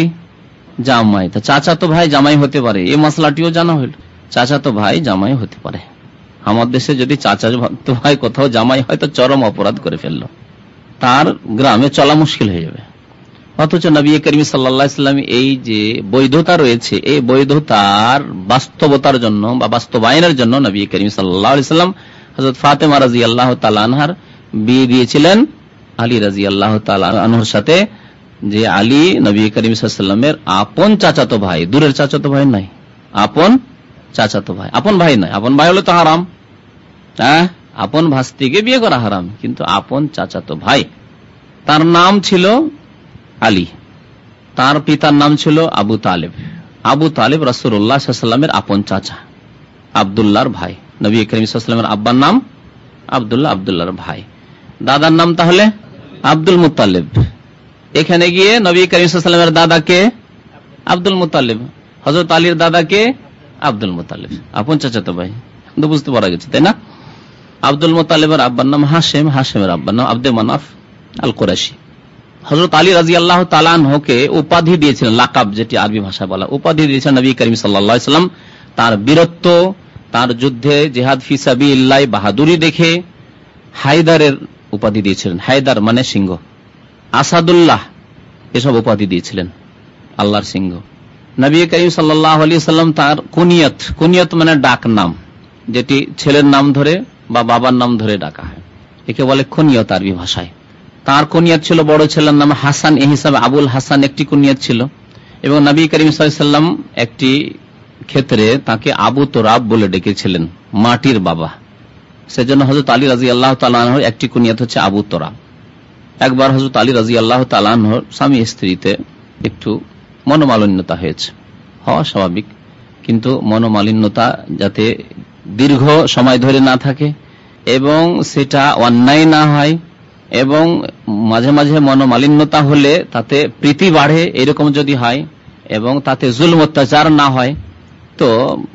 জামাই। তা চাচাতো ভাই জামাই হতে পারে, এই মশলাটিও জানা হইল। চাচাতো ভাই জামাই হতে পারে। আমার দেশে যদি চাচাতো ভাই কোথাও জামাই হয় তো চরম অপরাধ করে ফেললো, তার গ্রামে চলা মুশকিল হয়ে যাবে। অথচ নবী করিম সাল্লাল্লাহু আলাইহি সাল্লাম এই যে বৈধতা রয়েছে, এই বৈধতার বাস্তবতার জন্য বা বাস্তবায়নের জন্য নবী করিম সাল্লাল্লাহু আলাইহি সাল্লাম হযরত ফাতেমা রাদিয়াল্লাহু তাআলা আনহার বিয়ে দিয়েছিলেন আলী রাদিয়াল্লাহু তাআলা আনহুর সাথে, যে আলী নবী করিম সাল্লাল্লাহু আলাইহি সাল্লামের আপন চাচাতো ভাই, দূরের চাচাতো ভাই নাই, আপন চাচাতো ভাই। আপন ভাই নাই, আপন ভাই হলে তো হারাম, হ্যাঁ, আপন ভাস্তিকে বিয়ে করা হারাম, কিন্তু আপন চাচাতো ভাই। তার নাম ছিল আলী, তার পিতার নাম ছিল আবু তালেব। আবু তালেব রাসূলুল্লাহ সাল্লাল্লাহু আলাইহি ওয়াসাল্লামের আপন চাচা, আব্দুল্লাহর ভাই। নবী করিম সাল্লাল্লাহু আলাইহি ওয়াসাল্লামের আব্বার নাম আব্দুল্লাহ, আব্দুল্লাহর ভাই। দাদার নাম তাহলে আব্দুল মুত্তালিব। এখানে গিয়ে নবী করিম সাল্লাল্লাহু আলাইহি ওয়াসাল্লামের দাদাকে আব্দুল মুত্তালিব, হযরত আলীর দাদাকে আব্দুল মুত্তালিব, আপন চাচাতো ভাই। বুঝতে পারা গেছে, তাই না? আব্দুল মুত্তালিবের আব্বার নাম হাশেম, হাশেমের আব্বার নাম আব্দে মানাফ আল কুরাইশি। হযরত আলী রাদিয়াল্লাহু তাআলা আনহুকে উপাধি দিয়েছিলেন, লাকাব যেটি আরবি ভাষায় বলা, উপাধি দিয়েছেন নবী করিম সাল্লাল্লাহু আলাইহি ওয়াসাল্লাম তার বীরত্ব, তার যুদ্ধে জিহাদ ফি সাবিলিল্লাহ বাহাদুরি দেখে হায়দারের উপাধি দিয়েছিলেন। হায়দার মানে সিংহ, আসাদুল্লাহ এসব উপাধি দিয়েছিলেন, আল্লাহর সিংহ। নবী করিম সাল্লাল্লাহু আলাইহি ওয়াসাল্লাম তার কুনিয়ত, কুনিয়ত মানে ডাক নাম, যেটি ছেলের নাম ধরে বা বাবার নাম ধরে ডাকা হয়, একে বলে কুনিয়ত আরবি ভাষায়। তার কুনিয়ত ছিল বড় ছেলের নাম হাসান, এই হিসাবে আবুল হাসান একটি কুনিয়ত ছিল। এবং নবী করিম সাল্লাল্লাহু আলাইহি ওয়াসাল্লাম একটি ক্ষেত্রে তাকে আবু তোরাব বলে ডেকেছিলেন, মাটির বাবা। সেজন্য হযরত আলী রাদিয়াল্লাহু তাআলা আনহুর একটি কুনিয়ত হচ্ছে আবু তোরাব। একবার হযরত আলী রাদিয়াল্লাহু তাআলা আনহুর স্বামী স্ত্রীতে একটু মনোমালিন্যতা হয়েছে, হওয়া স্বাভাবিক, কিন্তু মনোমালিন্যতা যাতে দীর্ঘ সময় ধরে না থাকে এবং সেটা অন্যায় না হয়, এবং মাঝে মাঝে মনোমালিন্যতা হলে তাতে প্রীতি বাড়ে, এরকম যদি হয় এবং তাতে জুলম অত্যাচার না হয় তো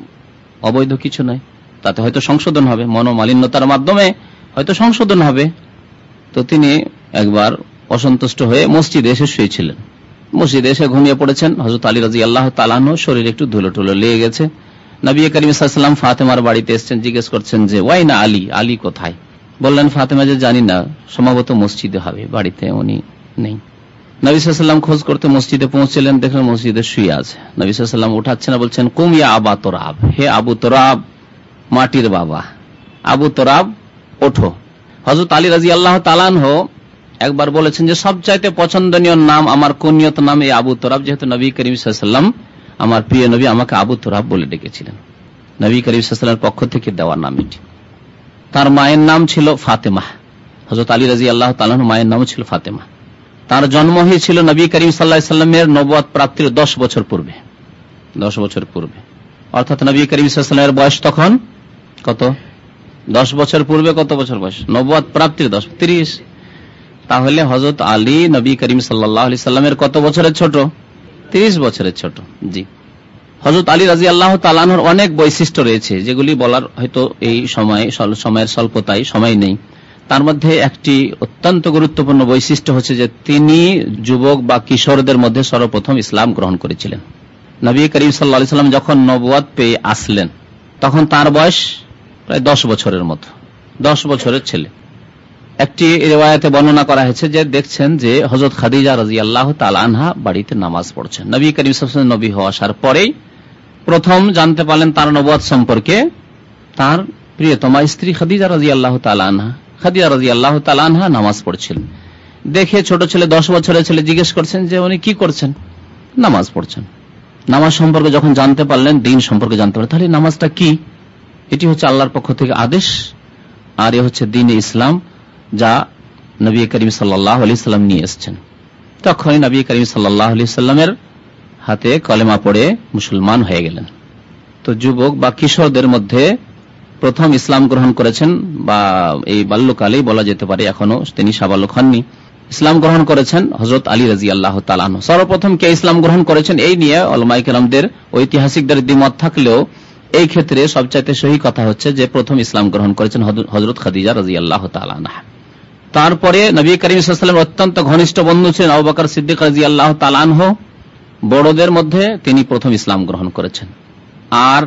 অবৈধ কিছু নয়, তাতে হয়তো সংশোধন হবে, মনোমালিন্যতার মাধ্যমে হয়তো সংশোধন হবে। তো তিনি একবার অসন্তুষ্ট হয়ে মসজিদে এসে শুয়েছিলেন, মসজিদে এসে ঘুমিয়ে পড়েছেন। হযরত আলী রাদিয়াল্লাহু তাআলা আনহু শরীরে একটু ধুলো টুলো লেগে গেছে। নবী করিম সাল্লাল্লাহু আলাইহি ওয়াসাল্লাম ফাতেমার বাড়িতে এসেছেন, জিজ্ঞেস করছেন যে ওয়াইনা আলী, আলী কোথায়? বললেন ফাতেমা যে জানি না, সম্ভবত মসজিদে হবে, বাড়িতে উনি নেই। নবী সাল্লাল্লাহু আলাইহি ওয়াসাল্লাম খোঁজ করতে মসজিদে পৌঁছলেন, দেখলেন মসজিদে শুয়ে আছে। নবী সাল্লাল্লাহু আলাইহি ওয়াসাল্লাম উঠাচ্ছেন, বলছেন কুম ইয়া আবা তোরাব, হে আবু তোরাব, মাটির বাবা আবু তোরাব ওঠো। হযরত আলী রাদিয়াল্লাহু তাআলা আনহু একবার বলেছেন যে সবচাইতে পছন্দনীয় নাম আমার কুনিয়ত নাম এই আবু তোরাব, যেহেতু নবী করিম সাল্লাল্লাহু আলাইহি ওয়াসাল্লাম আমার প্রিয় নবী আমাকে আবু তোরাব বলে ডেকেছিলেন, নবী করিম সাল্লাল্লাহু আলাইহি ওয়াসাল্লামের পক্ষ থেকে দেওয়া নাম এটি। তার মায়ের নাম ছিল ফাতেমা, হযরত আলী রাদিয়াল্লাহু তাআলা আনহু মায়ের নাম ছিল ফাতেমা। তার জন্ম হয়েছিল নবী করিম সাল্লাল্লাহু আলাইহি ওয়াসাল্লামের নবুয়ত প্রাপ্তির 10 বছর পূর্বে, 10 বছর পূর্বে, অর্থাৎ নবী করিম সাল্লাল্লাহু আলাইহি ওয়াসাল্লামের বয়স তখন কত? 10 বছর পূর্বে কত বছর বয়স? নবুয়ত প্রাপ্তির 10, 30। তাহলে হযরত আলী নবী করিম সাল্লাল্লাহু আলাইহি ওয়াসাল্লামের কত বছরের ছোট? 30 বছরের ছোট। জি, হযরত আলী রাদিয়াল্লাহু তাআলা আনহুর অনেক বৈশিষ্ট্য রয়েছে যেগুলি বলার হয়তো এই সময়ের স্বল্পতায় সময় নেই। তার মধ্যে একটি অত্যন্ত গুরুত্বপূর্ণ বৈশিষ্ট্য হচ্ছে যে তিনি যুবক বা কিশোরদের মধ্যে সর্বপ্রথম ইসলাম গ্রহণ করেছিলেন। নবী করিম সাল্লাল্লাহু আলাইহি ওয়াসাল্লাম যখন নবুয়ত পেয়ে আসলেন তখন তার বয়স প্রায় 10 বছরের মতো, 10 বছরের ছেলে। একটি রিওয়ায়াতে বর্ণনা করা হয়েছে যে দেখছেন যে হযরত খাদিজা রাদিয়াল্লাহু তাআলা আনহা বাড়িতে নামাজ পড়ছেন। নবী করিম সাল্লাল্লাহু আলাইহি ওয়াসাল্লাম নবী হওয়া আসার পরেই প্রথম জানতে পারলেন তার নবুয়ত সম্পর্কে তার প্রিয়তমা স্ত্রী খাদিজা রাদিয়াল্লাহু তাআলা আনহা। খাদিজা রাদিয়াল্লাহু তাআলা আনহা নামাজ পড়ছিলেন। দেখে ছোট ছেলে, 10 বছরের ছেলে জিজ্ঞেস করছেন যে উনি কি করছেন? নামাজ পড়ছেন। নামাজ সম্পর্কে যখন জানতে পারলেন, দিন সম্পর্কে জানতে পারলেন, তাহলে নামাজটা কি? এটি হচ্ছে আল্লাহর পক্ষ থেকে আদেশ, আর এ হচ্ছে দ্বীন ইসলাম, যা নবী করিম সাল্লাল্লাহু আলাইহি সাল্লাম নিয়ে এসেছেন। তখনই নবী করিম সাল্লাল্লাহু আলাইহি সাল্লামের হাতে কলেমা পড়ে মুসলমান হয়ে গেলেন। তো যুবক বা কিশোরদের মধ্যে প্রথম ইসলাম গ্রহণ করেছেন, বা এই বাল্যকালেই বলা যেতে পারে, এখনো তিনি সাবালক হননি, ইসলাম গ্রহণ করেছেন হযরত আলী রাদিয়াল্লাহু তাআলা আনহু। সর্বপ্রথম কে ইসলাম গ্রহণ করেছেন এই নিয়ে উলামায়ে কেরামদের, ঐতিহাসিকদের দ্বিমত থাকলেও এই ক্ষেত্রে সবচাইতে সহি কথা হচ্ছে যে প্রথম ইসলাম গ্রহণ করেছেন হযরত খাদিজা রাদিয়াল্লাহু তাআলা আনহা। তারপরে নবী করিম সাল্লাল্লাহু আলাইহি ওয়াসাল্লামের অত্যন্ত ঘনিষ্ঠ বন্ধু ছিলেন আবু বকর সিদ্দিক রাদিয়াল্লাহু তাআলা আনহু। বড়দের মধ্যে তিনি প্রথম ইসলাম গ্রহণ করেছেন। আর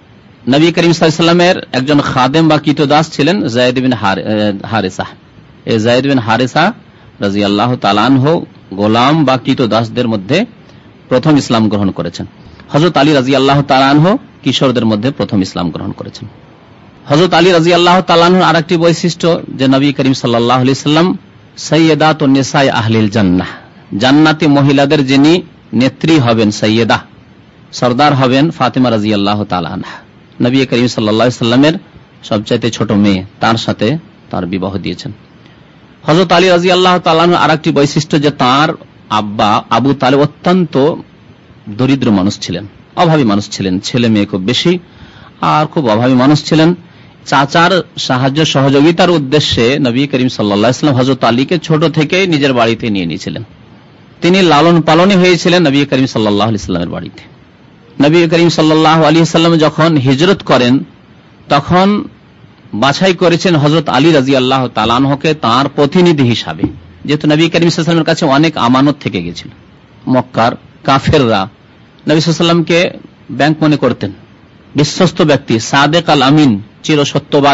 নবী করিম সাল্লাল্লাহু আলাইহি ওয়াসাল্লামের একজন খাদেম বা কৃতদাস ছিলেন যায়েদ বিন হারেসা। এই যায়েদ বিন হারেসা রাদিয়াল্লাহু তাআলা আনহু গোলাম বা কৃতদাসদের মধ্যে প্রথম ইসলাম গ্রহণ করেছেন। হযরত আলী রাদিয়াল্লাহু তাআলা আনহু কিশোরদের মধ্যে প্রথম ইসলাম গ্রহণ করেছেন। হযরত আলী রাদিয়াল্লাহু তাআলা আনহুর আরেকটি বৈশিষ্ট্য যে নবী করিম সাল্লাল্লাহু আলাইহি সাল্লাম সাইয়্যিদাতুন নিসাই আহলিল জান্নাহ, জান্নাতি মহিলাদের যিনি নেত্রী হবেন, সাইয়্যিদা সরদার হবেন ফাতিমা রাদিয়াল্লাহু তাআলা আনহা। নবী করিম সাল্লাল্লাহু আলাইহি সাল্লামের সবচাইতে ছোট মেয়ে, তার সাথে তার বিবাহ দিয়েছেন। হযরত আলী রাদিয়াল্লাহু তাআলা আনহু আরেকটি বৈশিষ্ট্য যে তার আব্বা আবু তালেব অত্যন্ত দরিদ্র মানুষ ছিলেন, অভাবী মানুষ ছিলেন, ছেলে মেয়ে খুব বেশি আর খুব অভাবী মানুষ ছিলেন। চাচার সাহায্য সহযোগিতার উদ্দেশ্যে নবী করিম সাল্লাল্লাহু আলাইহি সাল্লাম হযরত আলীকে ছোট থেকে নিজের বাড়িতে নিয়ে নিয়েছিলেন। তিনি লালন পালনই হয়েছিলেন নবী করিম সাল্লাল্লাহু আলাইহি সাল্লামের বাড়িতে। নবী করিম সাল্লাল্লাহু আলাইহি সাল্লাম যখন হিজরত করেন তখন বাছাই করেছেন হযরত আলী রাদিয়াল্লাহু তাআলা আনহুকে তার প্রতিনিধি হিসাবে, যেহেতু নবী করিম সাল্লাল্লাহু আলাইহি সাল্লামের কাছে অনেক আমানত থেকে গেছিল। মক্কার কাফেররা নবী সাল্লাল্লাহু আলাইহি সাল্লামকে ব্যাংক মনে করতেন, বিশ্বস্ত ব্যক্তি, সাদেক আল আমিন, চিরসত্যবাদী